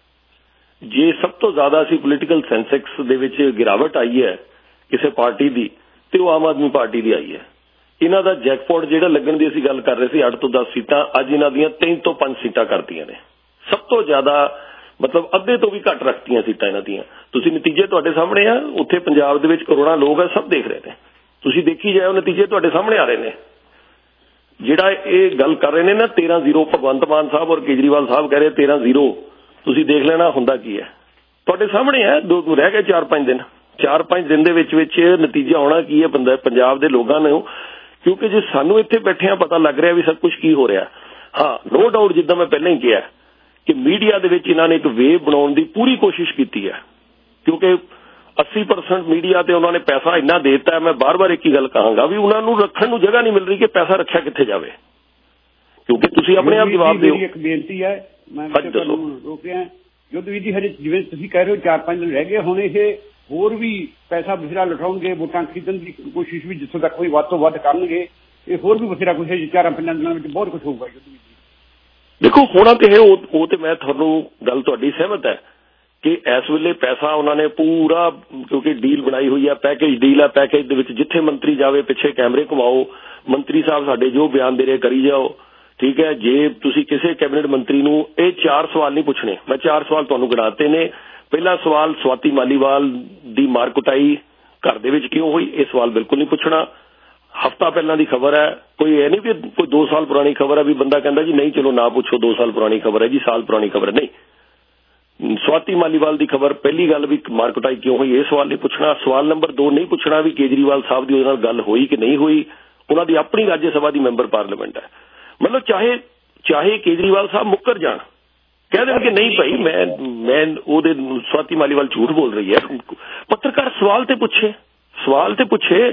Speaker 6: ਜੇ ਸਭ ਤੋਂ ਜ਼ਿਆਦਾ ਅਸੀਂ ਪੋਲੀਟੀਕਲ ਸੈਂਸੈਕਸ ਦੇ ਵਿੱਚ ਗਿਰਾਵਟ ਆਈ ਹੈ ਕਿਸੇ ਪਾਰਟੀ ਦੀ ਤੇ ਉਹ ਆਮ ਆਦਮੀ ਪਾਰਟੀ ਦੀ ਆਈ ਹੈ। ਇਹਨਾਂ ਦਾ ਜੈਕਪਾਟ ਜਿਹੜਾ ਲੱਗਣ ਦੀ ਅਸੀਂ ਗੱਲ ਕਰ ਰਹੇ ਸੀ 8 ਤੋਂ 10 ਸੀਟਾਂ, ਅੱਜ ਇਹਨਾਂ ਦੀਆਂ 3 ਤੋਂ 5 ਸੀਟਾਂ ਕਰਤੀਆਂ ਨੇ। ਸਭ ਤੋਂ ਜ਼ਿਆਦਾ ਮਤਲਬ ਅੱਧੇ ਤੋਂ ਵੀ ਘੱਟ ਰੱਖਤੀਆਂ ਸੀਟਾਂ ਇਹਨਾਂ ਦੀਆਂ। ਤੁਸੀਂ ਨਤੀਜੇ ਤੁਹਾਡੇ ਸਾਹਮਣੇ ਆ, ਉੱਥੇ ਪੰਜਾਬ ਦੇ ਵਿੱਚ ਕਰੋੜਾਂ ਲੋਕ ਆ, ਸਭ ਦੇਖ ਰਹੇ ਨੇ। ਤੁਸੀਂ ਦੇਖੀ ਜਾਓ, ਨਤੀਜੇ ਤੁਹਾਡੇ ਸਾਹਮਣੇ ਆ ਰਹੇ ਨੇ। ਜਿਹੜਾ ਇਹ ਗੱਲ ਕਰ ਰਹੇ ਨੇ ਨਾ 13-0, ਭਗਵੰਤ ਮਾਨ ਸਾਹਿਬ ਔਰ ਕੇਜਰੀਵਾਲ ਸਾਹਿਬ ਕਹਿ ਰਹੇ 13-0, ਤੁਸੀਂ ਦੇਖ ਲੈਣਾ ਹੁੰਦਾ ਕੀ ਹੈ। ਤੁਹਾਡੇ ਸਾਹਮਣੇ ਹੈ। ਰਹਿ ਗਏ 4-5 ਦਿਨ। 4-5 ਦਿਨ ਦੇ ਵਿੱਚ ਨਤੀਜਾ ਆਉਣਾ ਕੀ ਹੈ ਪੰਜਾਬ ਦੇ ਲੋਕਾਂ ਨੂੰ, ਕਿਉਂਕਿ ਜੇ ਸਾਨੂੰ ਇੱਥੇ ਬੈਠਿਆਂ ਪਤਾ ਲੱਗ ਰਿਹਾ ਵੀ ਸਭ ਕੁਝ ਕੀ ਹੋ ਰਿਹਾ। ਹਾਂ, ਨੋ ਡਾਊਟ, ਜਿੱਦਾਂ ਮੈਂ ਪਹਿਲਾਂ ਹੀ ਕਿਹਾ ਕਿ ਮੀਡੀਆ ਦੇ ਵਿੱਚ ਇਹਨਾਂ ਨੇ ਇੱਕ ਵੇਵ ਬਣਾਉਣ ਦੀ ਪੂਰੀ ਕੋਸ਼ਿਸ਼ ਕੀਤੀ ਹੈ, ਕਿਉਂਕਿ 80% ਮੀਡੀਆ ਤੇ ਉਹਨਾਂ ਨੇ ਪੈਸਾ ਇੰਨਾ ਦੇ ਦਿੱਤਾ। ਮੈਂ ਬਾਰ-ਬਾਰ ਇੱਕ ਹੀ ਗੱਲ ਕਹਾਂਗਾ ਵੀ ਉਹਨਾਂ ਨੂੰ ਰੱਖਣ ਨੂੰ ਜਗ੍ਹਾ ਨਹੀਂ ਮਿਲ ਰਹੀ ਕਿ ਪੈਸਾ ਰੱਖਿਆ ਕਿੱਥੇ ਜਾਵੇ, ਕਿਉਂਕਿ ਤੁਸੀਂ ਆਪਣੇ ਆਪ ਜਵਾਬ ਦਿਓ।
Speaker 8: ਇੱਕ ਬੇਨਤੀ ਹੈ, ਮੈਂ ਤੁਹਾਨੂੰ ਰੋਕ ਰਿਹਾ ਯੁੱਧਵੀਰ ਜੀ, ਹਜੇ ਜਿਵੇਂ ਤੁਸੀਂ ਕਹਿ ਰਹੇ ਹੋ 4-5 ਦਿਨ ਰਹਿ ਗਏ, ਹੁਣ ਇਹ ਹੋਰ ਵੀ ਪੈਸਾ ਬਥੇਰਾ ਲੁਟਾਉਣਗੇ, ਵੋਟਾਂ ਖਰੀਦਣ ਦੀ ਕੋਸ਼ਿਸ਼ ਵੀ ਜਿੱਥੋਂ ਤੱਕ ਕੋਈ ਵੱਧ ਤੋਂ ਵੱਧ ਕਰਨਗੇ। ਇਹ ਹੋਰ ਵੀ ਬਥੇਰਾ ਕੁਛ 4-5 ਦਿਨਾਂ ਵਿੱਚ ਬਹੁਤ ਕੁਛ ਹੋਊਗਾ। ਯੁੱਧਵੀਰ ਜੀ
Speaker 6: ਦੇਖੋ, ਹੋਣਾ ਤੇ ਹੈ ਉਹ ਤੇ ਮੈਂ ਤੁਹਾਨੂੰ ਗੱਲ ਤੁਹਾਡੀ ਸਹਿਮਤ ਹੈ ਕਿ ਇਸ ਵੇਲੇ ਪੈਸਾ ਉਹਨਾਂ ਨੇ ਪੂਰਾ, ਕਿਉਂਕਿ ਡੀਲ ਬਣਾਈ ਹੋਈ ਹੈ, ਪੈਕੇਜ ਡੀਲ ਹੈ। ਪੈਕੇਜ ਦੇ ਵਿੱਚ ਜਿੱਥੇ ਮੰਤਰੀ ਜਾਵੇ ਪਿੱਛੇ ਕੈਮਰੇ ਘੁਮਾਓ, ਮੰਤਰੀ ਸਾਹਿਬ ਸਾਡੇ ਜੋ ਬਿਆਨ ਦੇ ਰਹੇ ਕਰੀ ਜਾਓ, ਠੀਕ ਹੈ। ਜੇ ਤੁਸੀਂ ਕਿਸੇ ਕੈਬਨਿਟ ਮੰਤਰੀ ਨੂੰ ਇਹ 4 ਸਵਾਲ ਨਹੀਂ ਪੁੱਛਣੇ, ਮੈਂ 4 ਸਵਾਲ ਤੁਹਾਨੂੰ ਗਿਣਾਤੇ ਨੇ। ਪਹਿਲਾ ਸਵਾਲ, ਸਵਾਤੀ ਮਾਲੀਵਾਲ ਦੀ ਮਾਰ ਕੁਟਾਈ ਘਰ ਦੇ ਵਿੱਚ ਕਿਉਂ ਹੋਈ, ਇਹ ਸਵਾਲ ਬਿਲਕੁਲ ਨਹੀਂ ਪੁੱਛਣਾ। ਹਫ਼ਤਾ ਪਹਿਲਾਂ ਦੀ ਖਬਰ ਹੈ, ਕੋਈ ਇਹ ਨਹੀਂ ਵੀ ਕੋਈ 2 ਸਾਲ ਪੁਰਾਣੀ ਖਬਰ ਹੈ ਵੀ ਬੰਦਾ ਕਹਿੰਦਾ ਜੀ ਨਹੀਂ ਚਲੋ ਨਾ ਪੁੱਛੋ, 2 ਸਾਲ ਪੁਰਾਣੀ ਖਬਰ ਹੈ ਜੀ, ਸਾਲ ਪੁਰਾਣੀ ਖਬਰ ਨਹੀਂ। ਸਵਾਤੀ ਮਾਲੀਵਾਲ ਦੀ ਖਬਰ, ਪਹਿਲੀ ਗੱਲ ਵੀ ਮਾਰ ਕੁਟਾਈ ਕਿਉਂ ਹੋਈ, ਇਹ ਸਵਾਲ ਨਹੀਂ ਪੁੱਛਣਾ। ਸਵਾਲ ਨੰਬਰ 2 ਨਹੀਂ ਪੁੱਛਣਾ ਵੀ ਕੇਜਰੀਵਾਲ ਸਾਹਿਬ ਦੀ ਉਹਦੇ ਨਾਲ ਗੱਲ ਹੋਈ ਕਿ ਨਹੀਂ ਹੋਈ। ਉਹਨਾਂ ਦੀ ਆਪਣੀ ਰਾਜ ਸਭਾ ਦੀ ਮੈਂਬਰ ਪਾਰਲੀਮੈਂਟ ਹੈ। ਮਤਲਬ ਚਾਹੇ ਕੇਜਰੀਵਾਲ ਸਾਹਿਬ ਮੁੱਕਰ ਜਾਣ, ਕਹਿ ਦੇਣ ਕਿ ਨਹੀਂ ਭਾਈ ਮੈਂ ਉਹਦੇ ਸਵਾਤੀ ਮਾਲੀਵਾਲ ਝੂਠ ਬੋਲ ਰਹੀ ਹੈ, ਪੱਤਰਕਾਰ ਸਵਾਲ ਤੇ ਪੁੱਛੇ।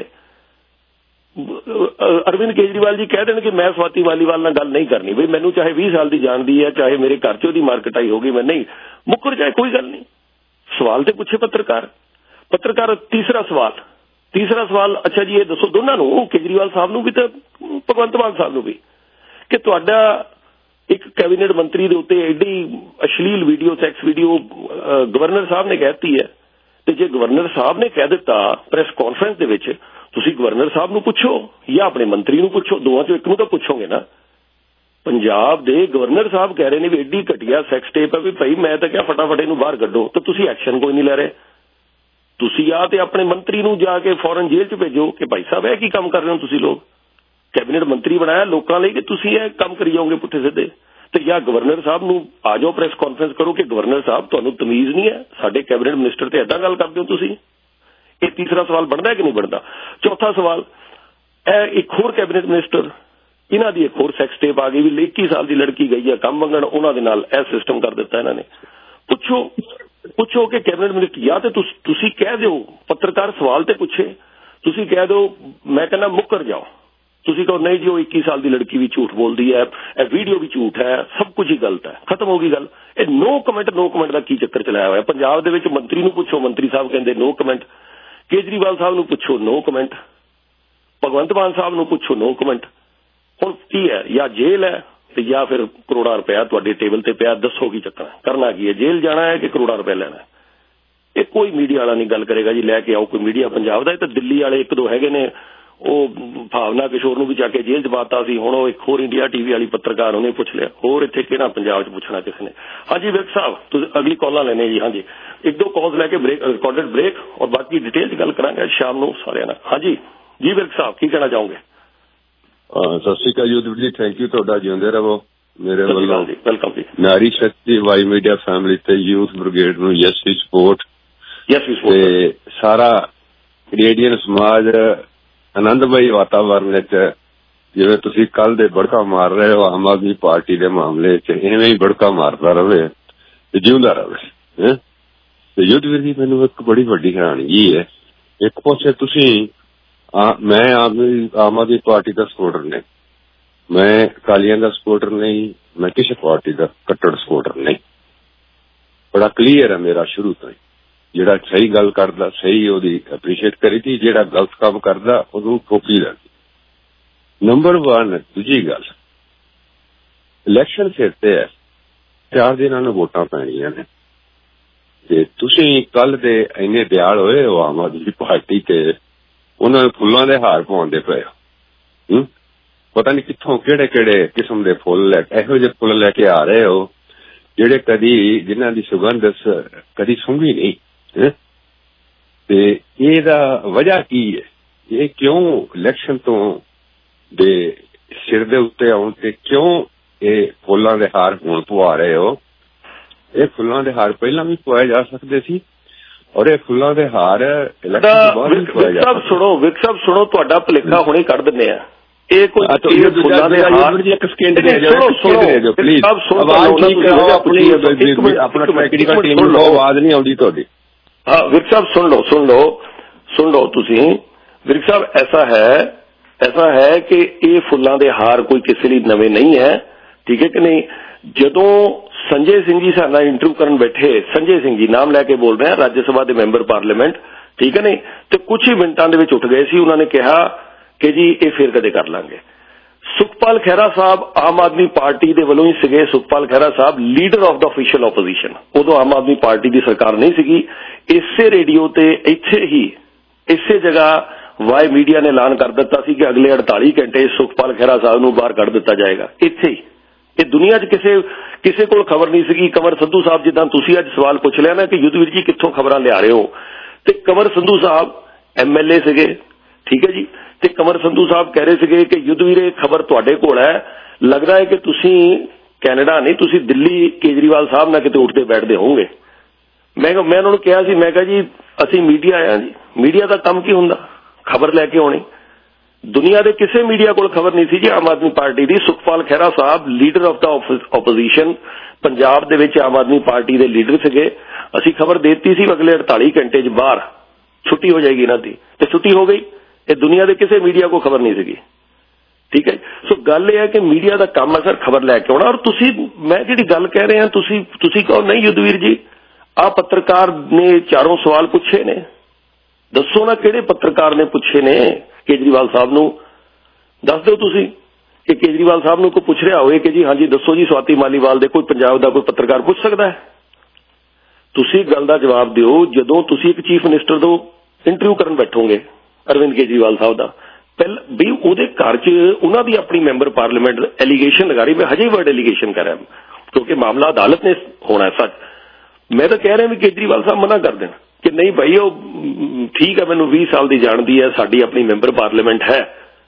Speaker 6: ਅਰਵਿੰਦ ਕੇਜਰੀਵਾਲ ਜੀ ਕਹਿ ਦੇਣ ਕਿ ਮੈਂ ਸਵਾਤੀ ਮਾਲੀਵਾਲ ਨਾਲ ਗੱਲ ਨਹੀਂ ਕਰਨੀ, ਬਈ ਮੈਨੂੰ ਚਾਹੇ 20 ਸਾਲ ਦੀ ਜਾਣਦੀ ਹੈ, ਚਾਹੇ ਮੇਰੇ ਘਰ 'ਚ ਉਹਦੀ ਮਾਰ ਕਟਾਈ ਹੋ ਗਈ, ਮੈਂ ਨਹੀਂ ਮੁੱਕਰ ਜਾਏ, ਕੋਈ ਗੱਲ ਨਹੀਂ। ਸਵਾਲ ਤੇ ਪੁੱਛੇ ਪੱਤਰਕਾਰ। ਤੀਸਰਾ ਸਵਾਲ, ਅੱਛਾ ਜੀ ਇਹ ਦੱਸੋ ਦੋਨਾਂ ਨੂੰ, ਕੇਜਰੀਵਾਲ ਸਾਹਿਬ ਨੂੰ ਵੀ ਤੇ ਭਗਵੰਤ ਮਾਨ ਸਾਹਿਬ ਨੂੰ ਵੀ, ਕਿ ਤੁਹਾਡਾ ਇੱਕ ਕੈਬਨਿਟ ਮੰਤਰੀ ਦੇ ਉੱਤੇ ਐਡੀ ਅਸ਼ਲੀਲ ਵੀਡੀਓ, ਸੈਕਸ ਵੀਡੀਓ ਗਵਰਨਰ ਸਾਹਿਬ ਨੇ ਕਹਿਤੀ ਹੈ, ਤੇ ਜੇ ਗਵਰਨਰ ਸਾਹਿਬ ਨੇ ਕਹਿ ਦਿੱਤਾ ਪ੍ਰੈਸ ਕਾਨਫਰੰਸ ਦੇ ਵਿੱਚ, ਤੁਸੀਂ ਗਵਰਨਰ ਸਾਹਿਬ ਨੂੰ ਪੁੱਛੋ ਜਾਂ ਆਪਣੇ ਮੰਤਰੀ ਨੂੰ ਪੁੱਛੋ, ਦੋਵਾਂ ਚੋਂ ਇੱਕ ਨੂੰ ਤਾਂ ਪੁੱਛੋਗੇ ਨਾ। ਪੰਜਾਬ ਦੇ ਗਵਰਨਰ ਸਾਹਿਬ ਕਹਿ ਰਹੇ ਨੇ ਵੀ ਐਡੀ ਘਟੀਆ ਸੈਕਸ ਟੇਪ ਹੈ ਵੀ ਭਾਈ ਮੈਂ ਤਾਂ ਕਿਹਾ ਫਟਾਫਟ ਇਹਨੂੰ ਬਾਹਰ ਕੱਢੋ, ਤਾਂ ਤੁਸੀਂ ਐਕਸ਼ਨ ਕੋਈ ਨਹੀਂ ਲੈ ਰਹੇ। ਤੁਸੀਂ ਆ ਤੇ ਆਪਣੇ ਮੰਤਰੀ ਨੂੰ ਜਾ ਕੇ ਫੌਰਨ ਜੇਲ੍ਹ 'ਚ ਭੇਜੋ ਕਿ ਭਾਈ ਸਾਹਿਬ ਇਹ ਕੀ ਕੰਮ ਕਰ ਰਹੇ ਹੋ ਤੁਸੀਂ ਲੋਕ, ਕੈਬਨਿਟ ਮੰਤਰੀ ਬਣਾਇਆ ਲੋਕਾਂ ਲਈ ਕਿ ਤੁਸੀਂ ਇਹ ਕੰਮ ਕਰੀ ਜਾਓਗੇ ਪੁੱਠੇ ਸਿੱਧੇ। ਤੇ ਜਾਂ ਗਵਰਨਰ ਸਾਹਿਬ ਨੂੰ ਆ ਜਾਓ ਪ੍ਰੈਸ ਕਾਨਫਰੰਸ ਕਰੋ ਕਿ ਗਵਰਨਰ ਸਾਹਿਬ ਤੁਹਾਨੂੰ ਤਮੀਜ਼ ਨਹੀਂ ਹੈ, ਸਾਡੇ ਕੈਬਨਿਟ ਮਿਨਿਸਟਰ ਤੇ ਏਦਾਂ ਗੱਲ ਕਰਦੇ ਹੋ ਤੁਸੀਂ। ਇਹ ਤੀਸਰਾ ਸਵਾਲ ਬਣਦਾ ਕਿ ਨਹੀਂ ਬਣਦਾ। ਚੌਥਾ ਸਵਾਲ, ਇਹ ਇੱਕ ਹੋਰ ਕੈਬਨਿਟ ਮਿਨਿਸਟਰ, ਇਹਨਾਂ ਦੀ ਇੱਕ ਹੋਰ ਸੈਕਸ ਟੇਪ ਆ ਗਈ ਵੀ 21 ਸਾਲ ਦੀ ਲੜਕੀ ਗਈ ਹੈ ਕੰਮ ਮੰਗਣ, ਉਹਨਾਂ ਦੇ ਨਾਲ ਇਹ ਸਿਸਟਮ ਕਰ ਦਿੱਤਾ ਇਹਨਾਂ ਨੇ। ਪੁੱਛੋ ਕਿ ਕੈਬਨਿਟ ਮਿਨਿਸਟਰ ਜਾਂ ਤੇ ਤੁਸੀਂ ਕਹਿ ਦਿਓ, ਪੱਤਰਕਾਰ ਸਵਾਲ ਤੇ ਪੁੱਛੇ, ਤੁਸੀਂ ਕਹਿ ਦਿਓ ਮੈਂ ਕਹਿੰਦਾ ਮੁੱਕਰ ਜਾਓ, ਤੁਸੀਂ ਕਹੋ ਨਹੀਂ ਜੀ ਉਹ 21 ਸਾਲ ਦੀ ਲੜਕੀ ਵੀ ਝੂਠ ਬੋਲਦੀ ਹੈ, ਇਹ ਵੀਡੀਓ ਵੀ ਝੂਠ ਹੈ, ਸਭ ਕੁਝ ਹੀ ਗਲਤ ਹੈ, ਖਤਮ ਹੋ ਗਈ ਗੱਲ। ਇਹ ਨੋ ਕਮੈਂਟ ਦਾ ਕੀ ਚੱਕਰ ਚਲਾਇਆ ਹੋਇਆ ਪੰਜਾਬ ਦੇ ਵਿੱਚ। ਮੰਤਰੀ ਨੂੰ ਪੁੱਛੋ, ਮੰਤਰੀ ਸਾਹਿਬ ਕਹਿੰਦੇ ਨੋ ਕਮੈਂਟ, ਕੇਜਰੀਵਾਲ ਸਾਹਿਬ ਨੂੰ ਪੁੱਛੋ ਨੋ ਕਮੈਂਟ, ਭਗਵੰਤ ਮਾਨ ਸਾਹਿਬ ਨੂੰ ਪੁੱਛੋ ਨੋ ਕਮੈਂਟ। ਹੁਣ ਕੀ ਹੈ, ਜਾਂ ਜੇਲ੍ਹ ਹੈ ਤੇ ਜਾਂ ਫਿਰ ਕਰੋੜਾਂ ਰੁਪਇਆ ਤੁਹਾਡੇ ਟੇਬਲ ਤੇ ਪਿਆ, ਦੱਸੋ ਕੀ ਚੱਕਰ ਹੈ, ਕਰਨਾ ਕੀ ਹੈ, ਜੇਲ੍ਹ ਜਾਣਾ ਹੈ ਕਿ ਕਰੋੜਾਂ ਰੁਪਇਆ ਲੈਣਾ ਹੈ। ਇਹ ਕੋਈ ਮੀਡੀਆ ਵਾਲਾ ਨਹੀਂ ਗੱਲ ਕਰੇਗਾ ਜੀ, ਲੈ ਕੇ ਆਓ ਕੋਈ ਮੀਡੀਆ ਪੰਜਾਬ ਦਾ। ਇਹ ਤਾਂ ਦਿੱਲੀ ਵਾਲੇ ਇੱਕ ਦੋ ਹੈਗੇ ਨੇ, ਉਹ ਭਾਵਨਾ ਕਿਸ਼ੋਰ ਨੂੰ ਵੀ ਜਾ ਕੇ ਜੇਲ੍ਹ 'ਚ ਪਾਤਾ ਸੀ, ਹੁਣ ਉਹ ਇੱਕ ਹੋਰ ਇੰਡੀਆ ਟੀਵੀ ਵਾਲੀ ਪੱਤਰਕਾਰ ਉਹਨੇ ਪੁੱਛ ਲਿਆ, ਹੋਰ ਇੱਥੇ ਕਿਹੜਾ ਪੰਜਾਬ 'ਚ ਪੁੱਛਣਾ ਕਿਸੇ ਨੇ। ਹਾਂਜੀ ਵਿਰਕ ਸਾਹਿਬ ਤੁਸੀਂ ਅਗਲੀ ਕਾਲਾਂ ਲੈਣੇ ਜੀ। ਹਾਂਜੀ ਇੱਕ ਦੋ ਕਾਲਸ ਲੈ ਕੇ ਰਿਕਾਰਡਡ ਬ੍ਰੇਕ ਔਰ ਬਾਕੀ ਡਿਟੇਲ 'ਚ ਗੱਲ ਕਰਾਂਗੇ ਸ਼ਾਮ ਨੂੰ ਸਾਰਿਆਂ ਨਾਲ। ਹਾਂਜੀ ਜੀ ਵਿਰਕ ਸਾਹਿਬ ਕੀ ਕਹਿਣਾ ਚਾਹੋਗੇ?
Speaker 9: ਸਤਿ ਸ਼੍ਰੀ ਅਕਾਲ ਯੂਥ ਜੀ, ਥੈਂਕ ਯੂ, ਤੁਹਾਡਾ ਜਿਉਂਦੇ ਰਹੋ। ਮੇਰੇ ਵੱਲੋਂ
Speaker 6: ਵੈਲਕਮ ਜੀ।
Speaker 9: ਨਾਰੀ ਸ਼ਕਤੀ ਵਾਈ ਮੀਡੀਆ ਫੈਮਿਲੀ ਤੇ ਯੂਥ ਬ੍ਰਿਗੇਡ ਨੂੰ ਯੈਸ ਵੀ ਸਪੋਰਟ ਤੇ ਸਾਰਾ ਕੈਨੇਡੀਅਨ ਸਮਾਜ ਆਨੰਦਮਈ ਵਾਤਾਵਰਨ ਵਿੱਚ ਜਿਵੇਂ ਤੁਸੀਂ ਕੱਲ ਦੇ ਬੜਕਾ ਮਾਰ ਰਹੇ ਹੋ ਆਮ ਆਦਮੀ ਪਾਰਟੀ ਦੇ ਮਾਮਲੇ 'ਚ, ਇਵੇਂ ਹੀ ਬੜਕਾ ਮਾਰਦਾ ਰਹੇ ਤੇ ਜਿਉਂਦਾ ਰਹੇ। ਤੇ ਯੁੱਧ ਵੀਰ ਜੀ ਮੈਨੂੰ ਇੱਕ ਬੜੀ ਵੱਡੀ ਹੈਰਾਨਗੀ ਹੈ, ਇੱਕ ਪਾਸੇ ਤੁਸੀਂ ਮੈਂ ਆਮ ਆਦਮੀ ਪਾਰਟੀ ਦਾ ਸਪੋਰਟਰ ਨਹੀਂ, ਮੈਂ ਅਕਾਲੀਆਂ ਦਾ ਸਪੋਰਟਰ ਨਹੀਂ, ਮੈਂ ਕਿਸੇ ਪਾਰਟੀ ਦਾ ਕੱਟੜ ਸਪੋਰਟਰ ਨਹੀਂ। ਬੜਾ ਕਲੀਅਰ ਹੈ ਮੇਰਾ ਸ਼ੁਰੂ ਤੋਂ ਹੀ, ਜਿਹੜਾ ਸਹੀ ਗੱਲ ਕਰਦਾ ਸਹੀ ਉਹਦੀ ਅਪਰੀਸ਼ੀਏਟ ਕਰੀਦੀ, ਜਿਹੜਾ ਗਲਤ ਕੰਮ ਕਰਦਾ ਉਹਨੂੰ ਠੋਕੀ ਜਾਂਦੀ। ਨੰਬਰ 1 ਦੂਜੀ ਗੱਲ, ਇਲੈਕਸ਼ਨ ਸਿਰ ਤੇ ਹੈ, 4 ਦਿਨਾਂ ਨੂੰ ਵੋਟਾਂ ਪੈਣੀਆਂ ਨੇ ਤੇ ਤੁਸੀਂ ਕੱਲ ਦੇ ਇੰਨੇ ਦਿਆਲ ਹੋਏ ਹੋ ਆਮ ਆਦਮੀ ਪਾਰਟੀ ਤੇ ਉਹਨਾਂ ਨੂੰ ਫੁੱਲਾਂ ਦੇ ਹਾਰ ਪਾਉਂਦੇ ਪਏ ਹੋ। ਪਤਾ ਨਹੀਂ ਕਿੱਥੋਂ ਕਿਹੜੇ ਕਿਹੜੇ ਕਿਸਮ ਦੇ ਫੁੱਲ ਇਹੋ ਜਿਹੇ ਫੁੱਲ ਲੈ ਕੇ ਆ ਰਹੇ ਹੋ ਜਿਹੜੇ ਕਦੀ ਜਿਨ੍ਹਾਂ ਦੀ ਸੁਗੰਧ ਕਦੀ ਸੁੰਘੀ ਨਹੀਂ। ਤੇ ਇਹਦਾ ਵਜ੍ਹਾ ਕੀ ਹੈ? ਇਹ ਕਿਉਂ ਇਲੈਕਸ਼ਨ ਤੋਂ ਦੇ ਸਿਰ ਦੇ ਉੱਤੇ ਆਉਣ ਤੇ ਕਿਉਂ ਇਹ ਫੁੱਲਾਂ ਦੇ ਹਾਰ ਹੁਣ ਪਵਾ ਰਹੇ ਹੋ? ਇਹ ਫੁੱਲਾਂ ਦੇ ਹਾਰ ਪਹਿਲਾਂ ਵੀ ਪਵਾਏ ਜਾ ਸਕਦੇ ਸੀ ਔਰ ਇਹ ਫੁੱਲਾਂ ਦੇ ਹਾਰ ਇਲੈਕਸ਼ਨ ਤੋਂ ਬਾਅਦ ਵੀ ਪਵਾਏ ਜਾ ਸਕਦੇ।
Speaker 6: ਵਿਕ ਸਾਹਿਬ ਸੁਣੋ, ਤੁਹਾਡਾ ਭੁਲੇਖਾ ਹੁਣੇ ਕੱਢ ਦਿੰਦੇ ਆ। ਇਹ ਕੋਈ ਫੁੱਲਾਂ ਦੇ ਹਾਰ ਇੱਕ ਸਕਿੰਟ ਦੇ ਜਾਓ ਪਲੀਜ਼, ਆਵਾਜ਼ ਠੀਕ ਕਰਾਓ ਆਪਣੀ, ਆਪਣਾ ਟੈਕਨੀਕਲ ਟੀਮ ਨੂੰ ਆਵਾਜ਼ ਨਹੀਂ ਆਉਂਦੀ ਤੁਹਾਡੀ। ਹਾਂ ਵਿਰਕ ਸਾਹਿਬ ਸੁਣ ਲਓ ਤੁਸੀਂ। ਵਿਰਕ ਸਾਹਿਬ ਐਸਾ ਹੈ ਕਿ ਇਹ ਫੁੱਲਾਂ ਦੇ ਹਾਰ ਕੋਈ ਕਿਸੇ ਲਈ ਨਵੇਂ ਨਹੀਂ ਹੈ, ਠੀਕ ਹੈ ਕਿ ਨਹੀਂ। ਜਦੋਂ ਸੰਜੇ ਸਿੰਘ ਜੀ ਸਾਡੇ ਨਾਲ ਇੰਟਰਵਿਊ ਕਰਨ ਬੈਠੇ, ਸੰਜੇ ਸਿੰਘ ਜੀ ਨਾਮ ਲੈ ਕੇ ਬੋਲ ਰਹੇ ਆ, ਰਾਜ ਸਭਾ ਦੇ ਮੈਂਬਰ ਪਾਰਲੀਮੈਂਟ, ਠੀਕ ਹੈ ਨਹੀਂ, ਤੇ ਕੁਝ ਹੀ ਮਿੰਟਾਂ ਦੇ ਵਿੱਚ ਉੱਠ ਗਏ ਸੀ। ਉਹਨਾਂ ਨੇ ਕਿਹਾ ਕਿ ਜੀ ਇਹ ਫਿਰ ਕਦੇ ਕਰ ਲਾਂਗੇ। ਸੁਖਪਾਲ ਖਹਿਰਾ ਸਾਹਿਬ ਆਮ ਆਦਮੀ ਪਾਰਟੀ ਦੇ ਵੱਲੋਂ ਹੀ ਸੀਗੇ। Sukhpal Khaira Sahib leader of the official opposition, ਉਦੋਂ ਆਮ ਆਦਮੀ ਪਾਰਟੀ ਦੀ ਸਰਕਾਰ ਨਹੀਂ ਸੀਗੀ। ਇਸੇ ਰੇਡੀਓ ਤੇ ਇੱਥੇ ਹੀ ਇਸੇ ਜਗ੍ਹਾ ਵਾਈ ਮੀਡੀਆ ਨੇ ਐਲਾਨ ਕਰ ਦਿੱਤਾ ਸੀ ਕਿ ਅਗਲੇ 48 ਘੰਟੇ ਸੁਖਪਾਲ ਖਹਿਰਾ ਸਾਹਿਬ ਨੂੰ ਬਾਹਰ ਕੱਢ ਦਿੱਤਾ ਜਾਏਗਾ। ਇੱਥੇ ਹੀ ਇਹ ਦੁਨੀਆ 'ਚ ਕਿਸੇ ਕੋਲ ਖਬਰ ਨਹੀਂ ਸੀਗੀ। ਕੰਵਰ ਸੰਧੂ ਸਾਹਿਬ, ਜਿੱਦਾਂ ਤੁਸੀਂ ਅੱਜ ਸਵਾਲ ਪੁੱਛ ਲਿਆ ਨਾ ਕਿ ਯੁੱਧਵੀਰ ਜੀ ਕਿੱਥੋਂ ਖਬਰਾਂ ਲਿਆ ਰਹੇ ਹੋ, ਤੇ ਕੰਵਰ ਸੰਧੂ ਸਾਹਿਬ MLA ਸੀਗੇ, ਠੀਕ ਹੈ ਜੀ, ਤੇ ਕੰਵਰ ਸੰਧੂ ਸਾਹਿਬ ਕਹਿ ਰਹੇ ਸੀਗੇ ਕਿ ਯੁੱਧਵੀਰ ਇਹ ਖਬਰ ਤੁਹਾਡੇ ਕੋਲ ਹੈ, ਲੱਗਦਾ ਹੈ ਕਿ ਤੁਸੀਂ ਕੈਨੇਡਾ ਨਹੀਂ, ਤੁਸੀਂ ਦਿੱਲੀ ਕੇਜਰੀਵਾਲ ਸਾਹਿਬ ਨਾਲ ਕਿਤੇ ਉੱਠਦੇ ਬੈਠਦੇ ਹੋਵੋਗੇ। ਮੈਂ ਉਹਨਾਂ ਨੂੰ ਕਿਹਾ ਸੀ, ਮੈਂ ਕਿਹਾ ਜੀ ਅਸੀਂ ਮੀਡੀਆ ਆ ਜੀ, ਮੀਡੀਆ ਦਾ ਕੰਮ ਕੀ ਹੁੰਦਾ? ਖਬਰ ਲੈ ਕੇ ਆਉਣੀ। ਦੁਨੀਆ ਦੇ ਕਿਸੇ ਮੀਡੀਆ ਕੋਲ ਖਬਰ ਨਹੀਂ ਸੀ ਜੀ ਆਮ ਆਦਮੀ ਪਾਰਟੀ ਦੀ। Sukhpal Khaira Sahib leader of the opposition, Punjab ਦੇ ਵਿੱਚ ਆਮ ਆਦਮੀ ਪਾਰਟੀ ਦੇ ਲੀਡਰ ਸੀਗੇ। ਅਸੀਂ ਖਬਰ ਦੇਤੀ ਸੀ ਅਗਲੇ 48 ਘੰਟੇ 'ਚ ਬਾਹਰ ਛੁੱਟੀ ਹੋ ਜਾਏਗੀ ਇਹਨਾਂ ਦੀ, ਤੇ ਛੁੱਟੀ ਹੋ ਗਈ। ਇਹ ਦੁਨੀਆ ਦੇ ਕਿਸੇ ਮੀਡੀਆ ਕੋਲ ਖਬਰ ਨਹੀਂ ਸੀਗੀ, ਠੀਕ ਹੈ। ਸੋ ਗੱਲ ਇਹ ਹੈ ਕਿ ਮੀਡੀਆ ਦਾ ਕੰਮ ਹੈ ਸਰ ਖਬਰ ਲੈ ਕੇ ਆਉਣਾ। ਔਰ ਤੁਸੀਂ, ਮੈਂ ਜਿਹੜੀ ਗੱਲ ਕਹਿ ਰਿਹਾ, ਤੁਸੀਂ ਕਹੋ ਨਹੀਂ ਯੁੱਧਵੀਰ ਜੀ ਆਹ ਪੱਤਰਕਾਰ ਨੇ 4 ਸਵਾਲ ਪੁੱਛੇ ਨੇ, ਦੱਸੋ ਨਾ ਕਿਹੜੇ ਪੱਤਰਕਾਰ ਨੇ ਪੁੱਛੇ ਨੇ ਕੇਜਰੀਵਾਲ ਸਾਹਿਬ ਨੂੰ, ਦੱਸ ਦਿਓ ਤੁਸੀਂ ਕਿ ਕੇਜਰੀਵਾਲ ਸਾਹਿਬ ਨੂੰ ਕੋਈ ਪੁੱਛ ਰਿਹਾ ਹੋਵੇ ਕਿ ਜੀ ਹਾਂਜੀ ਦੱਸੋ ਜੀ ਸਵਾਤੀ ਮਾਲੀਵਾਲ ਦੇ ਕੋਈ ਪੰਜਾਬ ਦਾ ਕੋਈ ਪੱਤਰਕਾਰ ਪੁੱਛ ਸਕਦਾ ਹੈ? ਤੁਸੀਂ ਗੱਲ ਦਾ ਜਵਾਬ ਦਿਓ। ਜਦੋਂ ਤੁਸੀਂ ਇੱਕ ਚੀਫ ਮਿਨਿਸਟਰ ਤੋਂ ਇੰਟਰਵਿਊ ਕਰਨ ਬੈਠੋਗੇ, ਅਰਵਿੰਦ ਕੇਜਰੀਵਾਲ ਸਾਹਿਬ ਦਾ ਪਹਿਲਾਂ ਵੀ ਉਹਦੇ ਘਰ 'ਚ ਉਹਨਾਂ ਦੀ ਆਪਣੀ ਮੈਂਬਰ ਪਾਰਲੀਮੈਂਟ ਐਲੀਗੇਸ਼ਨ ਲਗਾ ਰਹੀ। ਮੈਂ ਹਜੇ ਵਰਡ ਐਲੀਗੇਸ਼ਨ ਕਰ ਰਿਹਾ ਕਿਉਂਕਿ ਮਾਮਲਾ ਅਦਾਲਤ ਨੇ ਹੋਣਾ ਸੱਚ। ਮੈਂ ਤਾਂ ਕਹਿ ਰਿਹਾ ਵੀ ਕੇਜਰੀਵਾਲ ਸਾਹਿਬ ਮਨਾ ਕਰ ਦੇਣ ਕਿ ਨਹੀਂ ਭਾਈ ਉਹ ਠੀਕ ਹੈ, ਮੈਨੂੰ 20 ਸਾਲ ਦੀ ਜਾਣਦੀ ਹੈ, ਸਾਡੀ ਆਪਣੀ ਮੈਂਬਰ ਪਾਰਲੀਮੈਂਟ ਹੈ,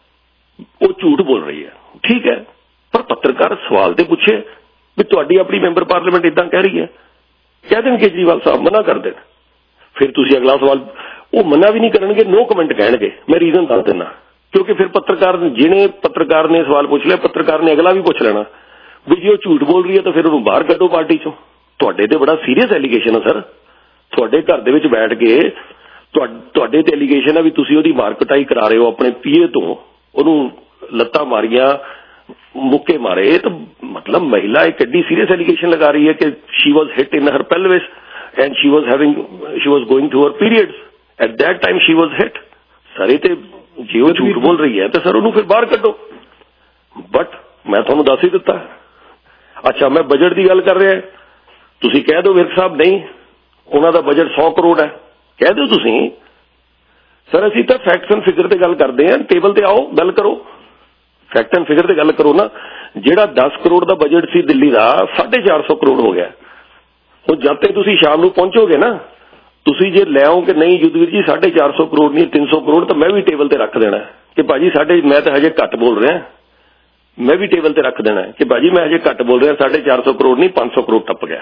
Speaker 6: ਉਹ ਝੂਠ ਬੋਲ ਰਹੀ ਹੈ, ਠੀਕ ਹੈ। ਪਰ ਪੱਤਰਕਾਰ ਸਵਾਲ ਤੇ ਪੁੱਛੇ ਵੀ ਤੁਹਾਡੀ ਆਪਣੀ ਮੈਂਬਰ ਪਾਰਲੀਮੈਂਟ ਇਦਾਂ ਕਹਿ ਰਹੀ ਹੈ, ਕਹਿ ਦੇਣ ਕੇਜਰੀਵਾਲ ਸਾਹਿਬ ਮਨਾ ਕਰ ਦੇਣ। ਫਿਰ ਤੁਸੀਂ ਅਗਲਾ ਸਵਾਲ, ਉਹ ਮਨਾ ਵੀ ਨਹੀਂ ਕਰਨਗੇ, ਨੋ ਕਮੈਂਟ ਕਹਿਣਗੇ। ਮੈਂ ਰੀਜ਼ਨ ਦੱਸ ਦਿੰਦਾ, ਕਿਉਂਕਿ ਫਿਰ ਪੱਤਰਕਾਰ ਜਿਹਨੇ ਪੱਤਰਕਾਰ ਨੇ ਸਵਾਲ ਪੁੱਛ ਲਿਆ, ਪੱਤਰਕਾਰ ਨੇ ਅਗਲਾ ਵੀ ਪੁੱਛ ਲੈਣਾ ਵੀ ਜੇ ਉਹ ਝੂਠ ਬੋਲ ਰਹੀ ਹੈ ਤਾਂ ਫਿਰ ਉਹਨੂੰ ਬਾਹਰ ਕੱਢੋ ਪਾਰਟੀ ਚੋਂ। ਤੁਹਾਡੇ ਤੇ ਬੜਾ ਸੀਰੀਅਸ ਐਲੀਗੇਸ਼ਨ ਹੈ ਸਰ, ਤੁਹਾਡੇ ਘਰ ਦੇ ਵਿੱਚ ਬੈਠ ਕੇ ਤੁਹਾਡੇ ਤੇ ਐਲੀਗੇਸ਼ਨ ਹੈ ਵੀ ਤੁਸੀਂ ਉਹਦੀ ਮਾਰਕਟਾਈ ਕਰਾ ਰਹੇ ਹੋ ਆਪਣੇ ਪੀਏ ਤੋਂ, ਉਹਨੂੰ ਲੱਤਾਂ ਮਾਰੀਆਂ, ਮੁੱਕੇ ਮਾਰੇ। ਇਹ ਤਾਂ ਮਤਲਬ ਮਹਿਲਾ ਇੱਕ ਐਡੀ ਸੀਰੀਅਸ ਐਲੀਗੇਸ਼ਨ ਲਗਾ ਰਹੀ ਹੈ ਕਿ she was hit in her pelvis and she was going through her periods at that time she was hit. Sir ਇਹ ਤੇ ਜੇ ਉਹ ਝੂਠ ਬੋਲ ਰਹੀ ਹੈ ਤਾਂ ਸਰ ਉਹਨੂੰ ਫਿਰ ਬਾਹਰ ਕੱਢੋ। ਬਟ ਮੈਂ ਤੁਹਾਨੂੰ ਦੱਸ ਹੀ ਦਿੱਤਾ। ਅੱਛਾ, ਮੈਂ ਬਜਟ ਦੀ ਗੱਲ ਕਰ ਰਿਹਾ, ਤੁਸੀਂ ਕਹਿ ਦਿਓ ਵਿਰਕ ਸਾਹਿਬ ਨਹੀਂ ਉਹਨਾਂ ਦਾ ਬਜਟ 100 ਕਰੋੜ ਹੈ, ਕਹਿ ਦਿਓ ਤੁਸੀਂ। ਸਰ ਅਸੀਂ ਤਾਂ ਫੈਕਟਸ ਐਂਡ ਫਿਗਰ ਤੇ ਗੱਲ ਕਰਦੇ ਹਾਂ, ਟੇਬਲ ਤੇ ਆਓ ਗੱਲ ਕਰੋ, ਫੈਕਟ ਐਂਡ ਫਿਗਰ ਤੇ ਗੱਲ ਕਰੋ ਨਾ। ਜਿਹੜਾ 10 ਕਰੋੜ ਦਾ ਬਜਟ ਸੀ ਦਿੱਲੀ ਦਾ 450 ਕਰੋੜ ਹੋ ਗਿਆ। ਹੁਣ ਜਦ ਤੱਕ ਤੁਸੀਂ ਸ਼ਾਮ ਨੂੰ ਪਹੁੰਚੋਗੇ ਨਾ, ਤੁਸੀਂ ਜੇ ਲੈ ਆਓ ਕਿ ਨਹੀਂ ਯੁੱਧਵੀਰ ਜੀ 450 ਕਰੋੜ ਨਹੀਂ 300 ਕਰੋੜ, ਤਾਂ ਮੈਂ ਵੀ ਟੇਬਲ ਤੇ ਰੱਖ ਦੇਣਾ ਕਿ ਭਾਜੀ ਮੈਂ ਤਾਂ ਹਜੇ ਘੱਟ ਬੋਲ ਰਿਹਾ। ਮੈਂ ਵੀ ਟੇਬਲ ਤੇ ਰੱਖ ਦੇਣਾ ਕਿ ਭਾਜੀ ਮੈਂ ਹਜੇ ਘੱਟ ਬੋਲ ਰਿਹਾ, 450 ਕਰੋੜ ਨਹੀਂ 500 ਕਰੋੜ ਟੱਪ ਗਿਆ,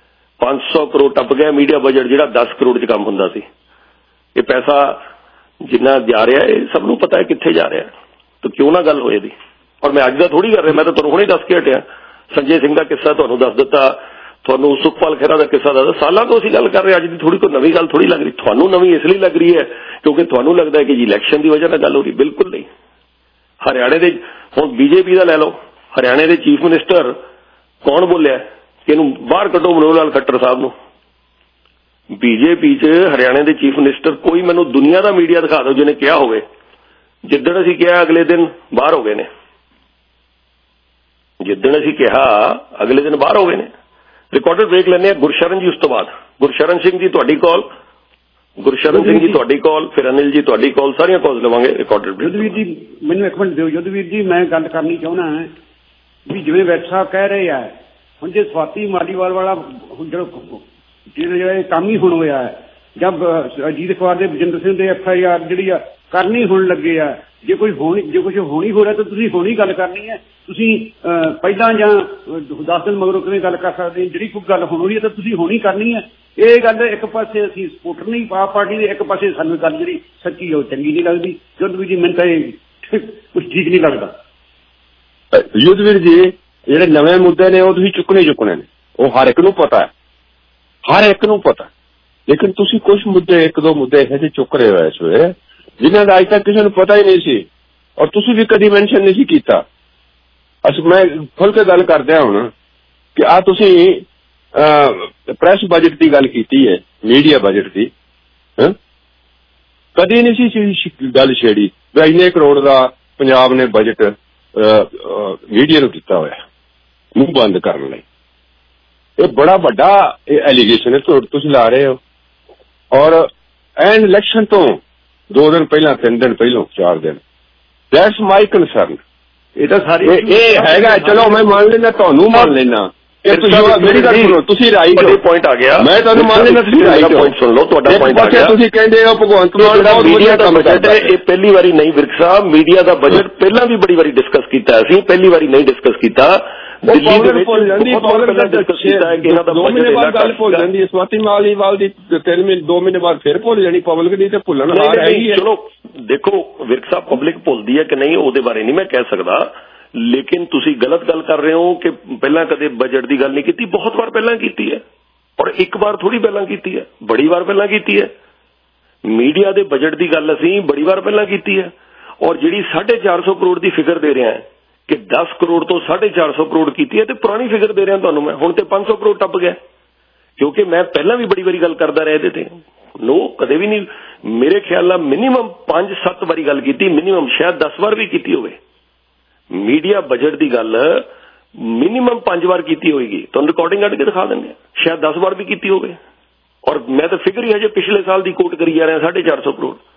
Speaker 6: 500 ਕਰੋੜ ਟੱਪ ਗਿਆ ਮੀਡੀਆ ਬਜਟ ਜਿਹੜਾ 10 ਕਰੋੜ 'ਚ ਕੰਮ ਹੁੰਦਾ ਸੀ। ਇਹ ਪੈਸਾ ਜਿੰਨਾ ਜਾ ਰਿਹਾ ਇਹ ਸਭ ਨੂੰ ਪਤਾ ਹੈ ਕਿੱਥੇ ਜਾ ਰਿਹਾ, ਤਾਂ ਕਿਉਂ ਨਾ ਗੱਲ ਹੋਏ ਦੀ। ਔਰ ਮੈਂ ਅੱਜ ਦਾ ਥੋੜੀ ਕਰ ਰਿਹਾ, ਮੈਂ ਤਾਂ ਤੁਹਾਨੂੰ ਹੁਣੇ ਦੱਸ ਕੇ ਹਟਿਆ। ਸੰਜੇ ਸਿੰਘ ਦਾ ਕਿੱਸਾ ਤੁਹਾਨੂੰ ਦੱਸ ਦਿੱਤਾ, ਤੁਹਾਨੂੰ ਸੁਖਪਾਲ ਖਹਿਰਾ ਦਾ ਕਿੱਸਾ ਦੱਸਦਾ। ਸਾਲਾਂ ਤੋਂ ਅਸੀਂ ਗੱਲ ਕਰ ਰਹੇ, ਅੱਜ ਦੀ ਥੋੜੀ ਕੋਈ ਨਵੀਂ ਗੱਲ ਥੋੜੀ ਲੱਗ ਰਹੀ। ਤੁਹਾਨੂੰ ਨਵੀਂ ਇਸ ਲਈ ਲੱਗ ਰਹੀ ਹੈ ਕਿਉਂਕਿ ਤੁਹਾਨੂੰ ਲੱਗਦਾ ਹੈ ਕਿ ਜੀ ਇਲੈਕਸ਼ਨ ਦੀ ਵਜ੍ਹਾ ਨਾਲ ਗੱਲ ਹੋ ਰਹੀ। ਬਿਲਕੁਲ ਨਹੀਂ। ਹਰਿਆਣੇ ਦੇ ਹੁਣ ਬੀਜੇਪੀ ਦਾ ਲੈ ਲਓ, ਹਰਿਆਣੇ ਦੇ ਚੀਫ ਮਿਨਿਸਟਰ ਕੌਣ ਬੋਲਿਆ ਕਿ ਇਹਨੂੰ ਬਾਹਰ ਕੱਢੋ ਮਨੋਹਰ ਲਾਲ ਖੱਟਰ ਸਾਹਿਬ ਨੂੰ। ਬੀਜੇਪੀ 'ਚ ਹਰਿਆਣੇ ਦੇ ਚੀਫ ਮਿਨਿਸਟਰ ਕੋਈ ਮੈਨੂੰ ਦੁਨੀਆ ਦਾ ਮੀਡੀਆ ਦਿਖਾ ਦਿਓ ਜਿਹਨੇ ਕਿਹਾ ਹੋਵੇ। ਜਿੱਦਣ ਅਸੀਂ ਕਿਹਾ ਅਗਲੇ ਦਿਨ ਬਾਹਰ ਹੋ ਗਏ ਨੇ, ਜਿੱਦਣ ਅਸੀਂ ਕਿਹਾ ਅਗਲੇ ਦਿਨ ਬਾਹਰ ਹੋ ਗਏ ਨੇ। ਰਿਕਾਰਡਡ ਬ੍ਰੇਕ ਲੈਂਦੇ ਆ ਗੁਰਸ਼ਰਨ ਜੀ, ਉਸ ਤੋਂ ਬਾਅਦ ਗੁਰਸ਼ਰਨ ਸਿੰਘ ਜੀ ਤੁਹਾਡੀ ਕਾਲ, ਗੁਰਸ਼ਰਨ ਸਿੰਘ ਜੀ ਤੁਹਾਡੀ ਕਾਲ, ਫਿਰ ਅਨਿਲ ਜੀ ਤੁਹਾਡੀ ਕਾਲ, ਸਾਰੀਆਂ ਕਾਲ ਲਵਾਂਗੇ ਰਿਕਾਰਡਡ ਬ੍ਰੇਕ।
Speaker 8: ਯੁੱਧਵੀਰ ਜੀ ਮੈਨੂੰ ਇੱਕ ਮਿੰਟ ਦਿਓ। ਯੁੱਧਵੀਰ ਜੀ ਮੈਂ ਗੱਲ ਕਰਨੀ ਚਾਹੁੰਦਾ ਹਾਂ ਵੀ ਜਿਵੇਂ ਵੈਦ ਸਾਹਿਬ ਕਹਿ ਰਹੇ ਆ, ਹੁਣ ਜੇ ਸਵਾਤੀ ਮਾਲੀਵਾਲ ਵਾਲਾ ਜਿਹੜਾ ਕੰਮ ਹੀ ਹੁਣ ਹੋਇਆ ਹੈ, ਜਦ ਅਜੀਤ ਅਖਬਾਰ ਦੇ ਬਜਿੰਦਰ ਸਿੰਘ ਦੇ FIR ਜਿਹੜੀ ਆ ਕਰਨੀ ਹੁਣ ਲੱਗੇ ਆ, ਜੇ ਕੁਝ ਹੋਣੀ ਹੋ ਰਿਹਾ ਤਾਂ ਤੁਸੀਂ ਹੋਣੀ ਗੱਲ ਕਰਨੀ ਹੈ। ਤੁਸੀਂ ਪਹਿਲਾਂ ਜਾਂ 10 ਦਿਨ ਮਗਰੋਂ ਕਿਵੇਂ ਗੱਲ ਕਰ ਸਕਦੇ, ਜਿਹੜੀ ਕੋਈ ਗੱਲ ਹੋਣੀ ਹੈ ਤਾਂ ਤੁਸੀਂ ਹੋਣੀ ਕਰਨੀ ਹੈ। ਇਹ ਗੱਲ ਇੱਕ ਪਾਸੇ ਅਸੀਂ ਸਪੋਰਟਰ ਨਹੀਂ ਆਪ ਪਾਰਟੀ ਦੇ, ਇੱਕ ਪਾਸੇ ਸਾਨੂੰ ਗੱਲ ਜਿਹੜੀ ਸੱਚੀ ਉਹ ਚੰਗੀ ਨਹੀਂ ਲੱਗਦੀ। ਯੁੱਧਵੀਰ ਜੀ ਮੈਨੂੰ ਤਾਂ ਇਹ ਕੁਛ ਠੀਕ ਨਹੀਂ ਲੱਗਦਾ।
Speaker 9: ਯੁੱਧਵੀਰ ਜੀ ਜਿਹੜੇ ਨਵੇਂ ਮੁੱਦੇ ਨੇ ਉਹ ਤੁਸੀਂ ਚੁੱਕਣੇ ਨੇ, ਉਹ ਹਰ ਇੱਕ ਨੂੰ ਪਤਾ ਹੈ, ਹਰ ਇੱਕ ਨੂੰ ਪਤਾ। ਲੇਕਿਨ ਤੁਸੀਂ ਕੁਝ ਮੁੱਦੇ, ਇੱਕ ਦੋ ਮੁੱਦੇ ਇਹੋ ਜਿਹੇ ਚੁੱਕ ਰਹੇ ਹੋ ਇਸ ਵੇਲੇ ਜਿਨ੍ਹਾਂ ਦਾ ਅੱਜ ਤੱਕ ਕਿਸੇ ਨੂੰ ਪਤਾ ਹੀ ਨਹੀਂ ਸੀ, ਔਰ ਤੁਸੀਂ ਵੀ ਕਦੀ ਮੈਂਸ਼ਨ ਨਹੀਂ ਸੀ ਕੀਤਾ। ਮੈਂ ਖੁੱਲ ਕੇ ਗੱਲ ਕਰਦੇ ਹਾਂ ਹੁਣ ਕਿ ਆ ਤੁਸੀਂ ਪ੍ਰੈਸ ਬਜਟ ਦੀ ਗੱਲ ਕੀਤੀ ਹੈ, ਮੀਡੀਆ ਬਜਟ ਦੀ, ਕਦੀ ਨਹੀਂ ਸੀ ਗੱਲ ਛੇੜੀ ਵੀ ਇੰਨੇ ਕਰੋੜ ਦਾ ਪੰਜਾਬ ਨੇ ਬਜਟ ਮੀਡੀਆ ਨੂੰ ਦਿੱਤਾ ਹੋਇਆ ਮੂੰਹ ਬੰਦ ਕਰਨ ਲਈ। ਇਹ ਬੜਾ ਵੱਡਾ ਐਲੀਗੇਸ਼ਨ ਹੈ ਤੁਸੀਂ ਲਾ ਰਹੇ ਹੋ। ਔਰ ਐਂਡ ਇਲੈਕਸ਼ਨ ਤੋਂ 2 ਦਿਨ ਪਹਿਲਾਂ, 3 ਦਿਨ ਪਹਿਲਾਂ, 4 ਦਿਨ, ਦੈਟਸ ਮਾਈ ਕੰਸਰਨ। ਇਹ ਤਾਂ ਸਾਰੀ ਇਹ ਹੈਗਾ। ਚਲੋ ਮੈਂ ਮੰਨ ਲੈਣਾ, ਤੁਹਾਨੂੰ ਮੰਨ ਲੈਣਾ ਕਿ ਮੇਰੀ ਗੱਲ ਸੁਣੋ, ਤੁਸੀਂ ਰਾਈਟ ਹੋ, ਪੁਆਇੰਟ ਆ ਗਿਆ, ਮੈਂ ਤੁਹਾਨੂੰ ਮੰਨ ਲੈਣਾ, ਤੁਸੀਂ ਰਾਈਟ ਹੋ, ਸੁਣ ਲਓ ਤੁਹਾਡਾ ਪੁਆਇੰਟ ਆ ਗਿਆ। ਤੁਸੀਂ ਕਹਿੰਦੇ ਹੋ ਭਗਵੰਤ ਮਾਨ ਬਹੁਤ ਵਧੀਆ ਕੰਮ ਕਰਦਾ ਹੈ। ਇਹ ਪਹਿਲੀ ਵਾਰੀ ਨਹੀਂ ਵਿਰਕ ਸਾਹਿਬ, ਮੀਡੀਆ ਦਾ ਬਜਟ ਪਹਿਲਾਂ ਵੀ ਬੜੀ ਵਾਰੀ ਡਿਸਕਸ ਕੀਤਾ ਅਸੀਂ, ਪਹਿਲੀ ਵਾਰੀ ਨਹੀਂ ਡਿਸਕਸ ਕੀਤਾ। ਦਿੱਲੀ ਦੇ ਵਿੱਚ ਭੁੱਲ ਜਾਂਦੀ, ਡਿਸਕਸ ਕੀਤਾ ਹੈ ਕਿ ਇਹਨਾਂ ਦਾ 2 ਮਹੀਨੇ ਬਾਅਦ ਗੱਲ ਭੁੱਲ ਜਾਂਦੀ ਹੈ। ਸਵਾਤੀ ਮਾਲੀਵਾਲ ਦੀ 3 ਮਹੀਨੇ 2 ਮਹੀਨੇ ਬਾਅਦ ਫਿਰ ਭੁੱਲ ਜਾਣੀ ਪਬਲਿਕ ਦੀ, ਤੇ ਭੁੱਲਣ ਹਾਰ ਹੈਗੀ ਹੈ। ਚਲੋ ਦੇਖੋ ਵਿਰਕ ਸਾਹਿਬ, ਪਬਲਿਕ ਭੁੱਲਦੀ ਹੈ ਕਿ ਨਹੀਂ ਉਹਦੇ ਬਾਰੇ ਨਹੀਂ ਮੈਂ ਕਹਿ ਸਕਦਾ, ਲੇਕਿਨ ਤੁਸੀਂ ਗਲਤ ਗੱਲ ਕਰ ਰਹੇ ਹੋ ਕਿ ਪਹਿਲਾਂ ਕਦੇ ਬਜਟ ਦੀ ਗੱਲ ਨਹੀਂ ਕੀਤੀ। ਬਹੁਤ ਵਾਰ ਪਹਿਲਾਂ ਕੀਤੀ ਹੈ, ਔਰ ਇੱਕ ਵਾਰ ਥੋੜੀ ਪਹਿਲਾਂ ਕੀਤੀ ਹੈ, ਬੜੀ ਵਾਰ ਪਹਿਲਾਂ ਕੀਤੀ ਹੈ। ਮੀਡੀਆ ਦੇ ਬਜਟ ਦੀ ਗੱਲ ਅਸੀਂ ਬੜੀ ਵਾਰ ਪਹਿਲਾਂ ਕੀਤੀ ਹੈ। ਔਰ ਜਿਹੜੀ 450 ਕਰੋੜ ਦੀ ਫਿਗਰ ਦੇ ਰਿਹਾ ਕਿ 10 ਕਰੋੜ ਤੋਂ 450 ਕਰੋੜ ਕੀਤੀ ਹੈ, ਤੇ ਪੁਰਾਣੀ ਫਿਗਰ ਦੇ ਰਿਹਾ ਤੁਹਾਨੂੰ ਮੈਂ, ਹੁਣ ਤੇ 500 ਕਰੋੜ ਟੱਪ ਗਿਆ। ਕਿਉਂਕਿ ਮੈਂ ਪਹਿਲਾਂ ਵੀ ਬੜੀ ਵਾਰੀ ਗੱਲ ਕਰਦਾ ਰਿਹਾ ਇਹਦੇ ਤੇ। ਕਦੇ ਵੀ ਨਹੀਂ, ਮੇਰੇ ਖਿਆਲ ਨਾਲ ਮਿਨੀਮਮ 5-7 ਵਾਰੀ ਗੱਲ ਕੀਤੀ, ਮਿਨੀਮਮ ਸ਼ਾਇਦ 10 ਵਾਰ ਵੀ ਕੀਤੀ ਹੋਵੇ। ਮੀਡੀਆ ਬਜਟ ਦੀ ਗੱਲ ਮਿਨੀਮਮ 5 ਵਾਰ ਕੀਤੀ ਹੋਏਗੀ, ਤੁਹਾਨੂੰ ਰਿਕਾਰਡਿੰਗ ਕੱਢ ਕੇ ਦਿਖਾ ਦਿੰਦੇ, ਸ਼ਾਇਦ 10 ਵਾਰ ਵੀ ਕੀਤੀ ਹੋਵੇ। ਔਰ ਮੈਂ ਤਾਂ ਫਿਗਰ ਹੀ ਹਜੇ ਪਿਛਲੇ ਸਾਲ ਦੀ ਕੋਟ ਕਰੀ ਜਾ ਰਿਹਾ 450 ਕਰੋੜ।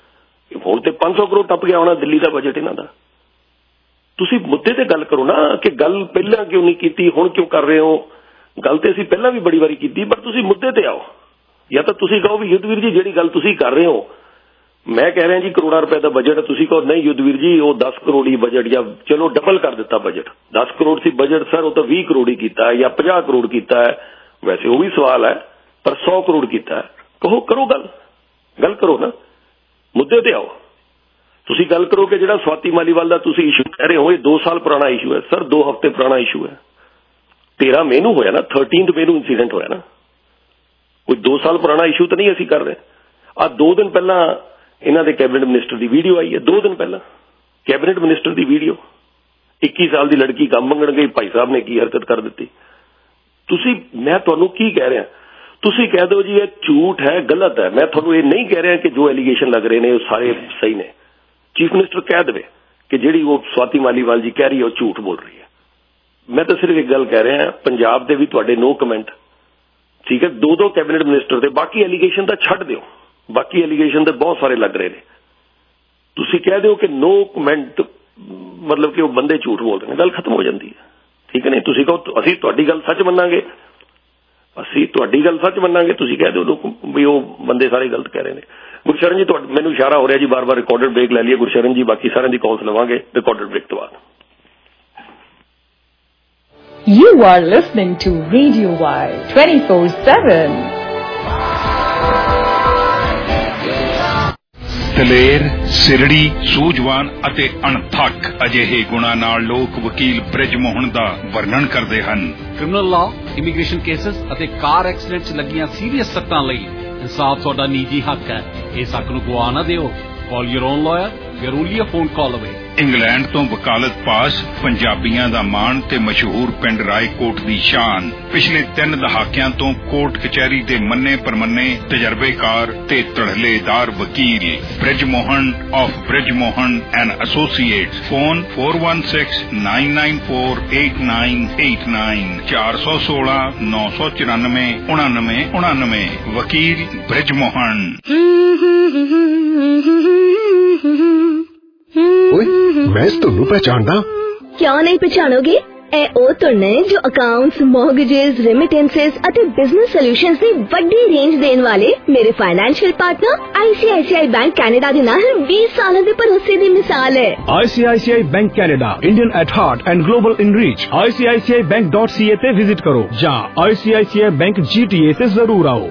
Speaker 6: ਹੁਣ ਤੇ 500 ਕਰੋੜ ਟੱਪ ਗਿਆ ਹੋਣਾ ਦਿੱਲੀ ਦਾ ਬਜਟ ਇਹਨਾਂ ਦਾ। ਤੁਸੀਂ ਮੁੱਦੇ ਤੇ ਗੱਲ ਕਰੋ ਨਾ ਕਿ ਗੱਲ ਪਹਿਲਾਂ ਕਿਉਂ ਨਹੀਂ ਕੀਤੀ, ਹੁਣ ਕਿਉਂ ਕਰ ਰਹੇ ਹੋ। ਗੱਲ ਤੇ ਅਸੀਂ ਪਹਿਲਾਂ ਵੀ ਬੜੀ ਵਾਰੀ ਕੀਤੀ, ਪਰ ਤੁਸੀਂ ਮੁੱਦੇ ਤੇ ਆਓ। ਜਾਂ ਤਾਂ ਤੁਸੀਂ ਕਹੋ ਵੀ ਯੁੱਧਵੀਰ ਜੀ ਜਿਹੜੀ ਗੱਲ ਤੁਸੀਂ ਕਰ ਰਹੇ ਹੋ, ਮੈਂ ਕਹਿ ਰਿਹਾ ਜੀ ਕਰੋੜਾਂ ਰੁਪਏ ਦਾ ਬਜਟ, ਤੁਸੀਂ ਕਹੋ ਨਹੀਂ ਯੁੱਧਵੀਰ ਜੀ ਉਹ 10 ਕਰੋੜ ਹੀ ਬਜਟ, ਜਾਂ ਚਲੋ ਡਬਲ ਕਰ ਦਿੱਤਾ ਬਜਟ। 10 ਕਰੋੜ ਸੀ ਬਜਟ ਸਰ, ਉਹ ਤਾਂ 20 ਕਰੋੜ ਹੀ ਕੀਤਾ ਹੈ ਜਾਂ 50 ਕਰੋੜ ਕੀਤਾ ਹੈ। ਵੈਸੇ ਉਹ ਵੀ ਸਵਾਲ ਹੈ, ਪਰ 100 ਕਰੋੜ ਕੀਤਾ ਹੈ। ਕਹੋ, ਕਰੋ ਗੱਲ ਕਰੋ ਨਾ, ਮੁੱਦੇ ਤੇ ਆਓ। ਤੁਸੀਂ ਗੱਲ ਕਰੋ ਕਿ ਜਿਹੜਾ ਸਵਾਤੀ ਮਾਲੀਵਾਲ ਦਾ ਤੁਸੀਂ ਇਸ਼ੂ ਕਹਿ ਰਹੇ ਹੋ ਇਹ 2 ਸਾਲ ਪੁਰਾਣਾ ਇਸ਼ੂ ਹੈ। ਸਰ 2 ਹਫ਼ਤੇ ਪੁਰਾਣਾ ਇਸ਼ੂ ਹੈ। 13 ਮਈ ਨੂੰ ਹੋਇਆ ਨਾ, 13 ਮਈ ਨੂੰ ਇੰਸੀਡੈਂਟ ਹੋਇਆ ਨਾ, ਕੋਈ 2 ਸਾਲ ਪੁਰਾਣਾ ਇਸ਼ੂ ਤਾਂ ਨਹੀਂ ਅਸੀਂ ਕਰ ਰਹੇ। ਆਹ 2 ਦਿਨ ਪਹਿਲਾਂ ਇਹਨਾਂ ਦੇ ਕੈਬਨਿਟ ਮਿਨਿਸਟਰ ਦੀ ਵੀਡੀਓ ਆਈ ਹੈ। 2 ਦਿਨ ਪਹਿਲਾਂ ਕੈਬਨਿਟ ਮਿਨਿਸਟਰ ਦੀ ਵੀਡੀਓ, 21 ਸਾਲ ਦੀ ਲੜਕੀ ਕੰਮ ਮੰਗਣ ਗਈ, ਭਾਈ ਸਾਹਿਬ ਨੇ ਕੀ ਹਰਕਤ ਕਰ ਦਿੱਤੀ। ਤੁਸੀਂ, ਮੈਂ ਤੁਹਾਨੂੰ ਕੀ ਕਹਿ ਰਿਹਾ, ਤੁਸੀਂ ਕਹਿ ਦਿਓ ਜੀ ਇਹ ਝੂਠ ਹੈ, ਗਲਤ ਹੈ। ਮੈਂ ਤੁਹਾਨੂੰ ਇਹ ਨਹੀਂ ਕਹਿ ਰਿਹਾ ਕਿ ਜੋ ਐਲੀਗੇਸ਼ਨ ਲੱਗ ਰਹੇ ਨੇ ਉਹ ਸਾਰੇ ਸਹੀ ਨੇ। ਚੀਫ ਮਿਨਿਸਟਰ ਕਹਿ ਦੇਵੇ ਕਿ ਜਿਹੜੀ ਉਹ ਸਵਾਤੀ ਮਾਲੀਵਾਲ ਜੀ ਕਹਿ ਰਹੀ ਹੈ ਉਹ ਝੂਠ ਬੋਲ ਰਹੀ ਹੈ। ਮੈਂ ਤਾਂ ਸਿਰਫ ਇੱਕ ਗੱਲ ਕਹਿ ਰਿਹਾ, ਪੰਜਾਬ ਦੇ ਵੀ ਤੁਹਾਡੇ ਨੋ ਕਮੈਂਟ, ਠੀਕ ਹੈ। 2 ਕੈਬਨਿਟ ਮਿਨਿਸਟਰ ਦੇ, ਬਾਕੀ ਐਲੀਗੇਸ਼ਨ ਤਾਂ ਛੱਡ ਦਿਓ, ਬਾਕੀ ਐਲੀਗੇਸ਼ਨ ਤਾਂ ਬਹੁਤ ਸਾਰੇ ਲੱਗ ਰਹੇ ਨੇ। ਤੁਸੀਂ ਕਹਿ ਦਿਓ ਕਿ ਨੋ ਕਮੈਂਟ, ਮਤਲਬ ਕਿ ਉਹ ਬੰਦੇ ਝੂਠ ਬੋਲ ਰਹੇ ਨੇ, ਗੱਲ ਖਤਮ ਹੋ ਜਾਂਦੀ ਹੈ, ਠੀਕ ਹੈ। ਨਹੀਂ ਤੁਸੀਂ ਕਹੋ ਅਸੀਂ ਤੁਹਾਡੀ ਗੱਲ ਸੱਚ ਮੰਨਾਂਗੇ, ਅਸੀਂ ਤੁਹਾਡੀ ਗੱਲ ਸੱਚ ਮੰਨਾਂਗੇ, ਤੁਸੀਂ ਕਹਿ ਦਿਓ ਲੋਕ ਵੀ ਉਹ ਬੰਦੇ ਸਾਰੇ ਗਲਤ ਕਹਿ ਰਹੇ ਨੇ। ਗੁਰਸ਼ਰਨ ਜੀ ਮੈਨੂੰ ਇਸ਼ਾਰਾ ਹੋ ਰਿਹਾ ਜੀ, ਬਾਰ-ਬਾਰ ਰਿਕਾਰਡਡ ਬ੍ਰੇਕ ਲੈ ਲਈਏ ਗੁਰਸ਼ਰਨ ਜੀ, ਬਾਕੀ ਸਾਰਿਆਂ ਦੀ ਕਾਲਸ ਲਵਾਂਗੇ ਰਿਕਾਰਡਡ ਬ੍ਰੇਕ ਤੋਂ ਬਾਅਦ।
Speaker 10: You are listening to Radio Y 24/7.
Speaker 11: ਦਲੇਰ, ਸਿਰੜੀ, ਸੂਝਵਾਨ ਅਤੇ ਅਣਥੱਕ ਅਜਿਹੇ ਗੁਣਾਂ ਨਾਲ ਲੋਕ ਵਕੀਲ ਬ੍ਰਿਜ ਮੋਹਨ ਦਾ ਵਰਣਨ ਕਰਦੇ ਹਨ।
Speaker 12: ਕ੍ਰਿਮੀਨਲ ਲਾਅ, ਇਮੀਗ੍ਰੇਸ਼ਨ ਕੇਸਸ ਅਤੇ ਕਾਰ ਐਕਸੀਡੈਂਟ 'ਚ ਲੱਗੀਆਂ ਸੀਰੀਅਸ ਸੱਟਾਂ ਲਈ ਇਨਸਾਫ ਤੁਹਾਡਾ ਨਿੱਜੀ ਹੱਕ ਹੈ। ਇਸ ਹੱਕ ਨੂੰ ਗਵਾ ਨਾ ਦਿਓ। Call your own lawyer. We are only a phone call away.
Speaker 11: England ਤੋਂ ਵਕਾਲਤ ਪਾਸ, ਪੰਜਾਬੀਆਂ ਦਾ ਮਾਣ ਤੇ ਮਸ਼ਹੂਰ ਪਿੰਡ ਰਾਏਕੋਟ ਦੀ ਸ਼ਾਨ। ਪਿਛਲੇ 3 ਦਹਾਕਿਆਂ ਤੋਂ ਕੋਰਟ ਕਚਹਿਰੀ ਦੇ ਮੰਨੇ ਪਰਮੰਨੇ ਤਜਰਬੇਕਾਰ ਤੇ ਧੜਲੇਦਾਰ ਵਕੀਲ Brij Mohan of Brij Mohan and associates. Phone 4169948989 416 994 9999। ਵਕੀਲ ਬ੍ਰਿਜ ਮੋਹਨ।
Speaker 13: ਓਏ ਮੈਂ ਤੁਹਾਨੂੰ ਪਹਿਚਾਣਦਾ।
Speaker 14: ਕਿਉਂ ਨਹੀਂ ਪਛਾਣੋਗੇ? ਇਹ ਉਹ ਧੁਨ ਨੇ ਜੋ ਅਕਾਊਂਟਸ, ਮੌਰਗੇजेस, ਰੈਮਿਟੈਂਸਸ ਅਤੇ ਬਿਜ਼ਨਸ ਸੋਲੂਸ਼ਨਸ ਦੀ ਵੱਡੀ ਰੇਂਜ ਦੇਣ ਵਾਲੇ ਮੇਰੇ financial partner ICICI bank Canada ਦੇ ਨਾਲ 20 ਸਾਲਾਂ ਦੇ ਭਰੋਸੇ ਦੀ ਮਿਸਾਲ ਹੈ।
Speaker 15: ICICI bank Canada, Indian at heart and global in reach. ICICIBank.ca ਤੇ ਵਿਜ਼ਿਟ ਕਰੋ ਜਾਂ ICICI ਬੈਂਕ GTA ਤੇ ਜ਼ਰੂਰ ਆਓ।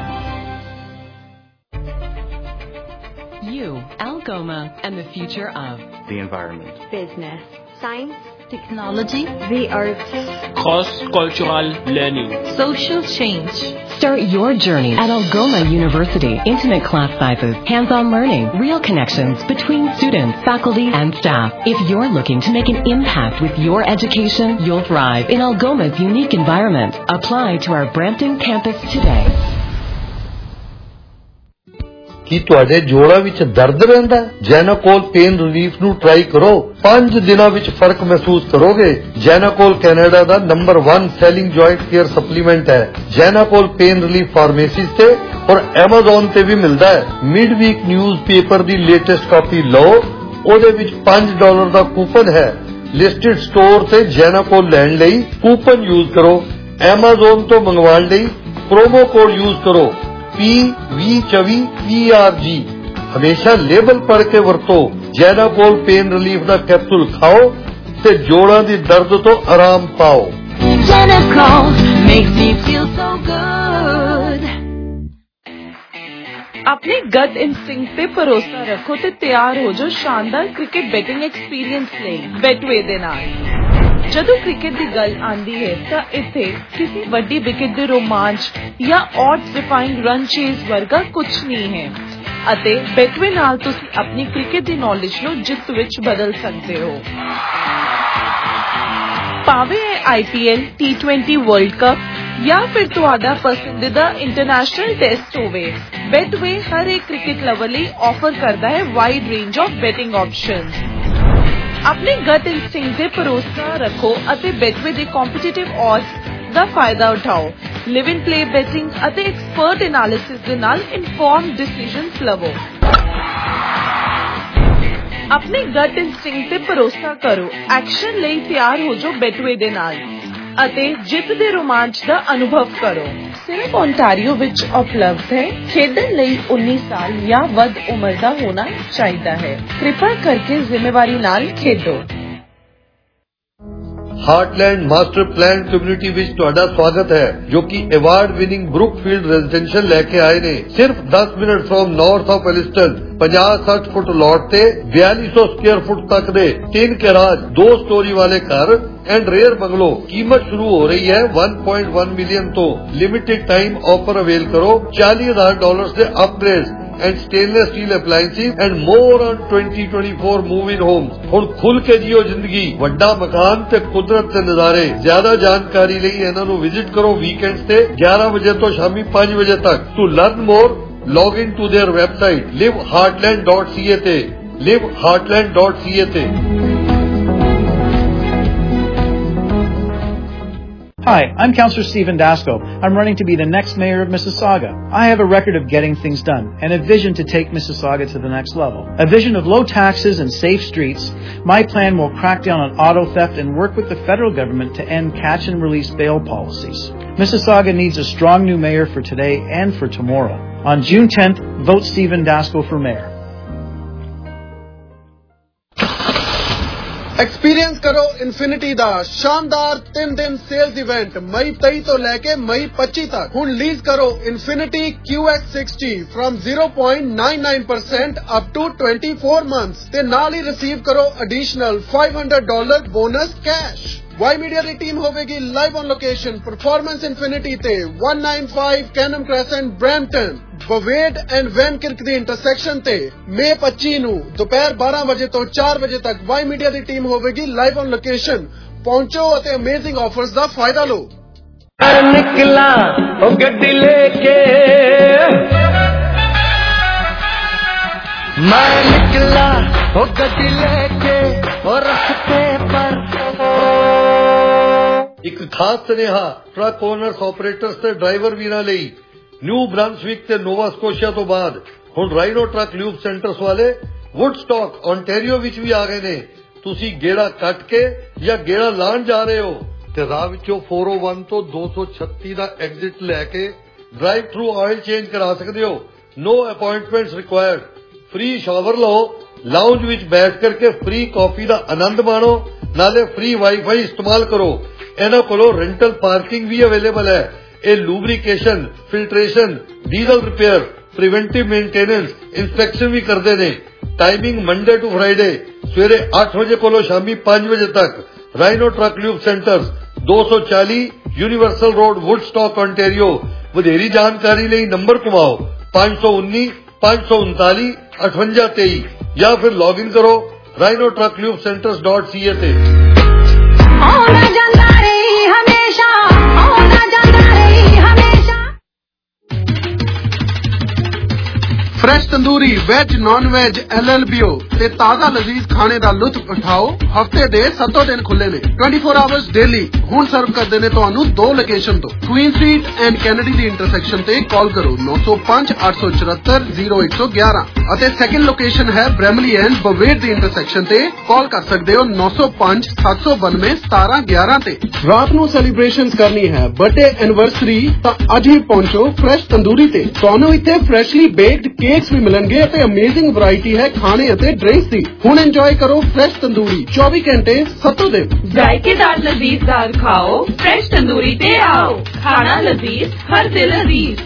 Speaker 10: Algoma and the future of
Speaker 16: the environment,
Speaker 10: business, science, technology, the arts,
Speaker 12: cross-cultural learning,
Speaker 10: social change. Start your journey at Algoma University. Intimate class sizes, hands-on learning, real connections between students, faculty, and staff. If you're looking to make an impact with your education, you'll thrive in Algoma's unique environment. Apply to our Brampton campus today.
Speaker 17: ਕੀ ਤੁਹਾਡੇ ਜੋੜਾਂ ਵਿੱਚ ਦਰਦ ਰਹਿੰਦਾ? ਜੈਨਾਕੋਲ ਪੇਨ ਰਿਲੀਫ ਨੂੰ ਟਰਾਈ ਕਰੋ। 5 ਦਿਨਾਂ ਵਿੱਚ ਫਰਕ ਮਹਿਸੂਸ ਕਰੋਗੇ। ਜੈਨਾਕੋਲ ਕੈਨੇਡਾ ਦਾ number 1 selling joint care supplement ਹੈ। ਜੈਨਾਕੋਲ ਪੇਨ ਰਿਲੀਫ ਫਾਰਮੇਸੀਜ਼ ਤੇ ਔਰ Amazon ਤੇ ਵੀ ਮਿਲਦਾ ਹੈ। ਮਿਡ ਵੀਕ ਨਿਊਜ਼ ਪੇਪਰ ਦੀ ਲੇਟੈਸਟ ਕਾਪੀ ਲਓ, ਉਹਦੇ ਵਿੱਚ $5 ਦਾ ਕੂਪਨ ਹੈ। ਲਿਸਟਡ ਸਟੋਰ ਤੇ ਜੈਨਾਕੋਲ ਲੈਣ ਲਈ ਕੂਪਨ ਯੂਜ਼ ਕਰੋ। Amazon ਤੋਂ ਮੰਗਵਾਉਣ ਲਈ ਪ੍ਰੋਮੋ ਕੋਡ ਯੂਜ਼ ਕਰੋ P20PRG। ਹਮੇਸ਼ਾ ਲੇਬਲ ਪੜ੍ਹ ਕੇ ਵਰਤੋ। ਜੈਨਾਕੋਲ ਪੇਨ ਰਿਲੀਫ ਦਾ ਕੈਪਸੂਲ ਖਾਓ ਤੇ ਜੋੜਾਂ ਦੀ ਦਰਦ ਤੋਂ ਆਰਾਮ ਪਾਓ।
Speaker 10: Janacoal makes me feel so good.
Speaker 5: अपने गट इंस्टिंक्ट पे भरोसा रखो ते तैयार हो जो शानदार क्रिकेट बैटिंग एक्सपीरियंस ले बेटवे दे नाल। ਜਦੋਂ ਕ੍ਰਿਕਟ ਦੀ ਗੱਲ ਆਂਦੀ ਹੈ ਤਾਂ ਇੱਥੇ ਕਿਸੇ ਵੱਡੀ ਵਿਕਟ ਦੇ ਰੋਮਾਂਚ ਜਾਂ odds defying ਰਨ ਚੇਜ਼ ਵਰਗਾ ਕੁਝ ਨਹੀਂ ਹੈ ਅਤੇ ਬੈਟਵੇ ਨਾਲ ਤੁਸੀਂ ਆਪਣੀ ਕ੍ਰਿਕਟ ਦੀ ਨੌਲੇਜ ਨੂੰ ਜਿੱਤ ਵਿੱਚ ਬਦਲ ਸਕਦੇ ਹੋ। ਭਾਵੇਂ ਇਹ IPL, T20 ਵਰਲਡ ਕੱਪ ਜਾਂ ਫਿਰ ਤੁਹਾਡਾ ਪਸੰਦੀਦਾ ਇੰਟਰਨੈਸ਼ਨਲ ਟੈਸਟ ਹੋਵੇ, ਬੈਟਵੇ ਹਰ ਇੱਕ ਕ੍ਰਿਕਟ ਲਵਰ ਲਈ ਆਫਰ ਕਰਦਾ ਹੈ wide range of betting options. ਆਪਣੇ ਗਟ ਇੰਸਟਿੰਕਟ ਤੇ ਭਰੋਸਾ ਰੱਖੋ ਅਤੇ ਬੈਟਵੇ ਦੇ ਕੰਪੀਟੀਟਿਵ odds ਦਾ ਫਾਇਦਾ ਉਠਾਓ। ਲਿਵ ਇਨ ਪਲੇ ਬੈਟਿੰਗ ਅਤੇ ਐਕਸਪਰਟ ਐਨਾਲਿਸਿਸ ਦੇ ਨਾਲ ਇਨਫੋਰਮਡ ਡਿਸੀਜਨਸ ਲਵੋ।
Speaker 16: ਆਪਣੇ ਗਟ ਇੰਸਟਿੰਕਟ ਤੇ ਭਰੋਸਾ ਕਰੋ। ਐਕਸ਼ਨ ਲਈ ਤਿਆਰ ਹੋ ਜਾਓ ਬੈਟਵੇ ਦੇ ਨਾਲ ਅਤੇ ਜਿੱਤ ਦੇ ਰੋਮਾਂਚ ਦਾ ਅਨੁਭਵ ਕਰੋ। ਸਿਰਫ ਓਨਟਾਰੀਓ ਵਿੱਚ ਉਪਲਬਧ ਹੈ। ਖੇਡਣ ਲਈ 19 ਸਾਲ ਜਾਂ ਵੱਧ ਉਮਰ ਦਾ ਹੋਣਾ ਚਾਹੀਦਾ ਹੈ। ਕਿਰਪਾ ਕਰਕੇ ਜ਼ਿੰਮੇਵਾਰੀ ਨਾਲ ਖੇਡੋ।
Speaker 17: ਹਾਰਟਲੈਂਡ ਮਾਸਟਰ ਪਲਾਨ ਕਮਿਊਨਿਟੀ ਵਿੱਚ ਤੁਹਾਡਾ ਸਵਾਗਤ ਹੈ, ਜੋ ਕਿ ਅਵਾਰਡ ਵਿਨਿੰਗ ਬਰੁਕਫੀਲਡ ਰੈਜ਼ੀਡੈਂਸ਼ੀਅਲ ਲੈ ਕੇ ਆਏ ਨੇ। ਸਿਰਫ 10 minute from north of Alliston 50-60 foot lot ਤੇ 4200 ਸਕੁਅਰ ਫੁੱਟ ਤੱਕ ਦੇ 3 ਗੈਰਾਜ 2 ਸਟੋਰੀ ਵਾਲੇ ਘਰ एंड रेयर बंगलो। कीमत शुरू हो रही है 1.1 मिलियन तो लिमिटेड टाइम ऑफर अवेल करो। $40,000 से upgrade and stainless steel appliances and more on 2024 move in homes. हुण खुल के जियो जिंदगी, वड्डा मकान ते कुदरत दे नजारे। ज्यादा जानकारी लई इन्हां नूं विजिट करो वीकेंड्स ते 11 बजे तो शामी 5 बजे तक। To learn more log in to their website liveheartland.ca ते liveheartland.ca ते।
Speaker 18: Hi, I'm Councillor Stephen Dasko. I'm running to be the next mayor of Mississauga. I have a record of getting things done and a vision to take Mississauga to the next level. A vision of low taxes and safe streets. My plan will crack down on auto theft and work with the federal government to end catch and release bail policies. Mississauga needs a strong new mayor for today and for tomorrow. On June 10th, vote Stephen Dasko for mayor.
Speaker 19: Experience करो इन्फिनिटी दा शानदार 3 दिन सेल्स इवेंट मई 23 तो लेके मई 25 तक। हुण लीज करो Infiniti QX60 from 0.99% up to 24 months ते नाल ही रिसीव करो additional $500 bonus cash. Y media की टीम होगी live on location performance Infiniti ते 195 Canam Crescent Brampton Bovaird and Van Kirk दी इंटरसेक्शन ते मई 25 नूं दोपहर 12 बजे तो 4 बजे तक। वाई मीडिया की टीम होगी लाइव ऑन लोकेशन। पहुंचो और अमेजिंग ऑफर्स का फायदा लो।
Speaker 4: निकला ओ गड्डी लेके मैं निकला ओ गड्डी लेके और रस्ते पर
Speaker 17: एक खास सुनेहा ट्रक ओनर्स ऑपरेटर्स ते ड्राइवर वीरां लई। न्यू ब्रांसविक ते नोवा स्कोशिया तो बाद हुण राइनो ट्रक ल्यूब सेंटर्स वाले वुडस्टॉक ओंटारियो विच भी आ गए ने। तुसी गेड़ा कट के या गेड़ा लाण जा रहे हो ते राह विचों 401 तो 236 दा एग्जिट लैके ड्राइव थ्रू ऑयल चेंज करा सकदे हो। No appointments required. Free shower लो, लाउंज विच बैठ करके फ्री कॉफी दा आनंद माणो, नाले फ्री वाईफाई इस्तेमाल करो। इन्हां कोलों रेंटल पार्किंग भी अवेलेबल है। ए lubrication, filtration, diesel repair, preventive maintenance, inspection भी करते ने। टाइमिंग मंडे टू फ्राइडे सवेरे 8 बजे कोलों शामी 5 बजे तक। Rhino truck lube centres 240 universal road Woodstock Ontario. वधेरी जानकारी लई नंबर घुमाओ 519 539 5823 या फिर लॉग इन करो rhinotrucklubecentres.ca ते।
Speaker 19: Fresh tandoori veg non veg LLBO ते ताजा लजीज खाने दा लुत्फ उठाओ। हफ्ते दे 7 दिन खुले ने 24 आवर्स डेली। हुण सर्व करदे ने तुहानू 2 लोकेशन तो क्वीन स्ट्रीट एंड कैनेडी दी इंटरसेक्शन ते कॉल करो 905 874 0111 अते सेकंड लोकेशन है ब्रैमली एंड बवेड दी इंटरसेक्शन ते कॉल कर सकदे हो 905 792 1711 ते। रात नू सेलिब्रेशंस करनी है बर्थडे एनिवर्सरी तां अज ही पहुंचो फ्रेश तंदूरी ते। तुहानू इत्थे फ्रेशली बेक्ड केक्स भी मिलणगे ते अमेजिंग वैरायटी है खाने अते ड्रिंक्स दी। हुण एंजॉय करो फ्रेश तंदूरी 24 घंटे 7 दिन।
Speaker 16: जायकेदार लजीजदार खाओ फ्रेश तंदूरी ते आओ। खाना लजीज हर दिल अजीज।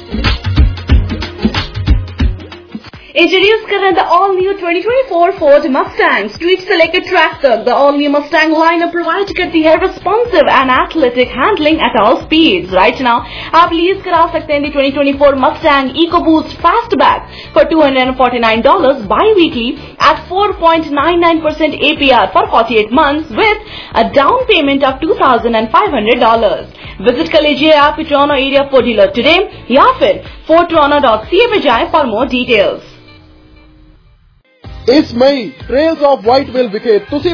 Speaker 5: Introduce कर रहे हैं the all-new 2024 Ford Mustang. Street से लेकर track तक, the all-new Mustang lineup provide करती है responsive and athletic handling at all speeds. Right now, आप लीज करा सकते हैं the 2024 Mustang EcoBoost Fastback for $249 bi-weekly at 4.99% APR for 48 months with a down payment of $2,500. Visit कर लीजिए आप Toronto area Ford dealer today या फिर fordtoronto.ca पे जाएं for more details.
Speaker 19: इस मई ट्रेल्स ऑफ व्हाइट विल विखे तुसी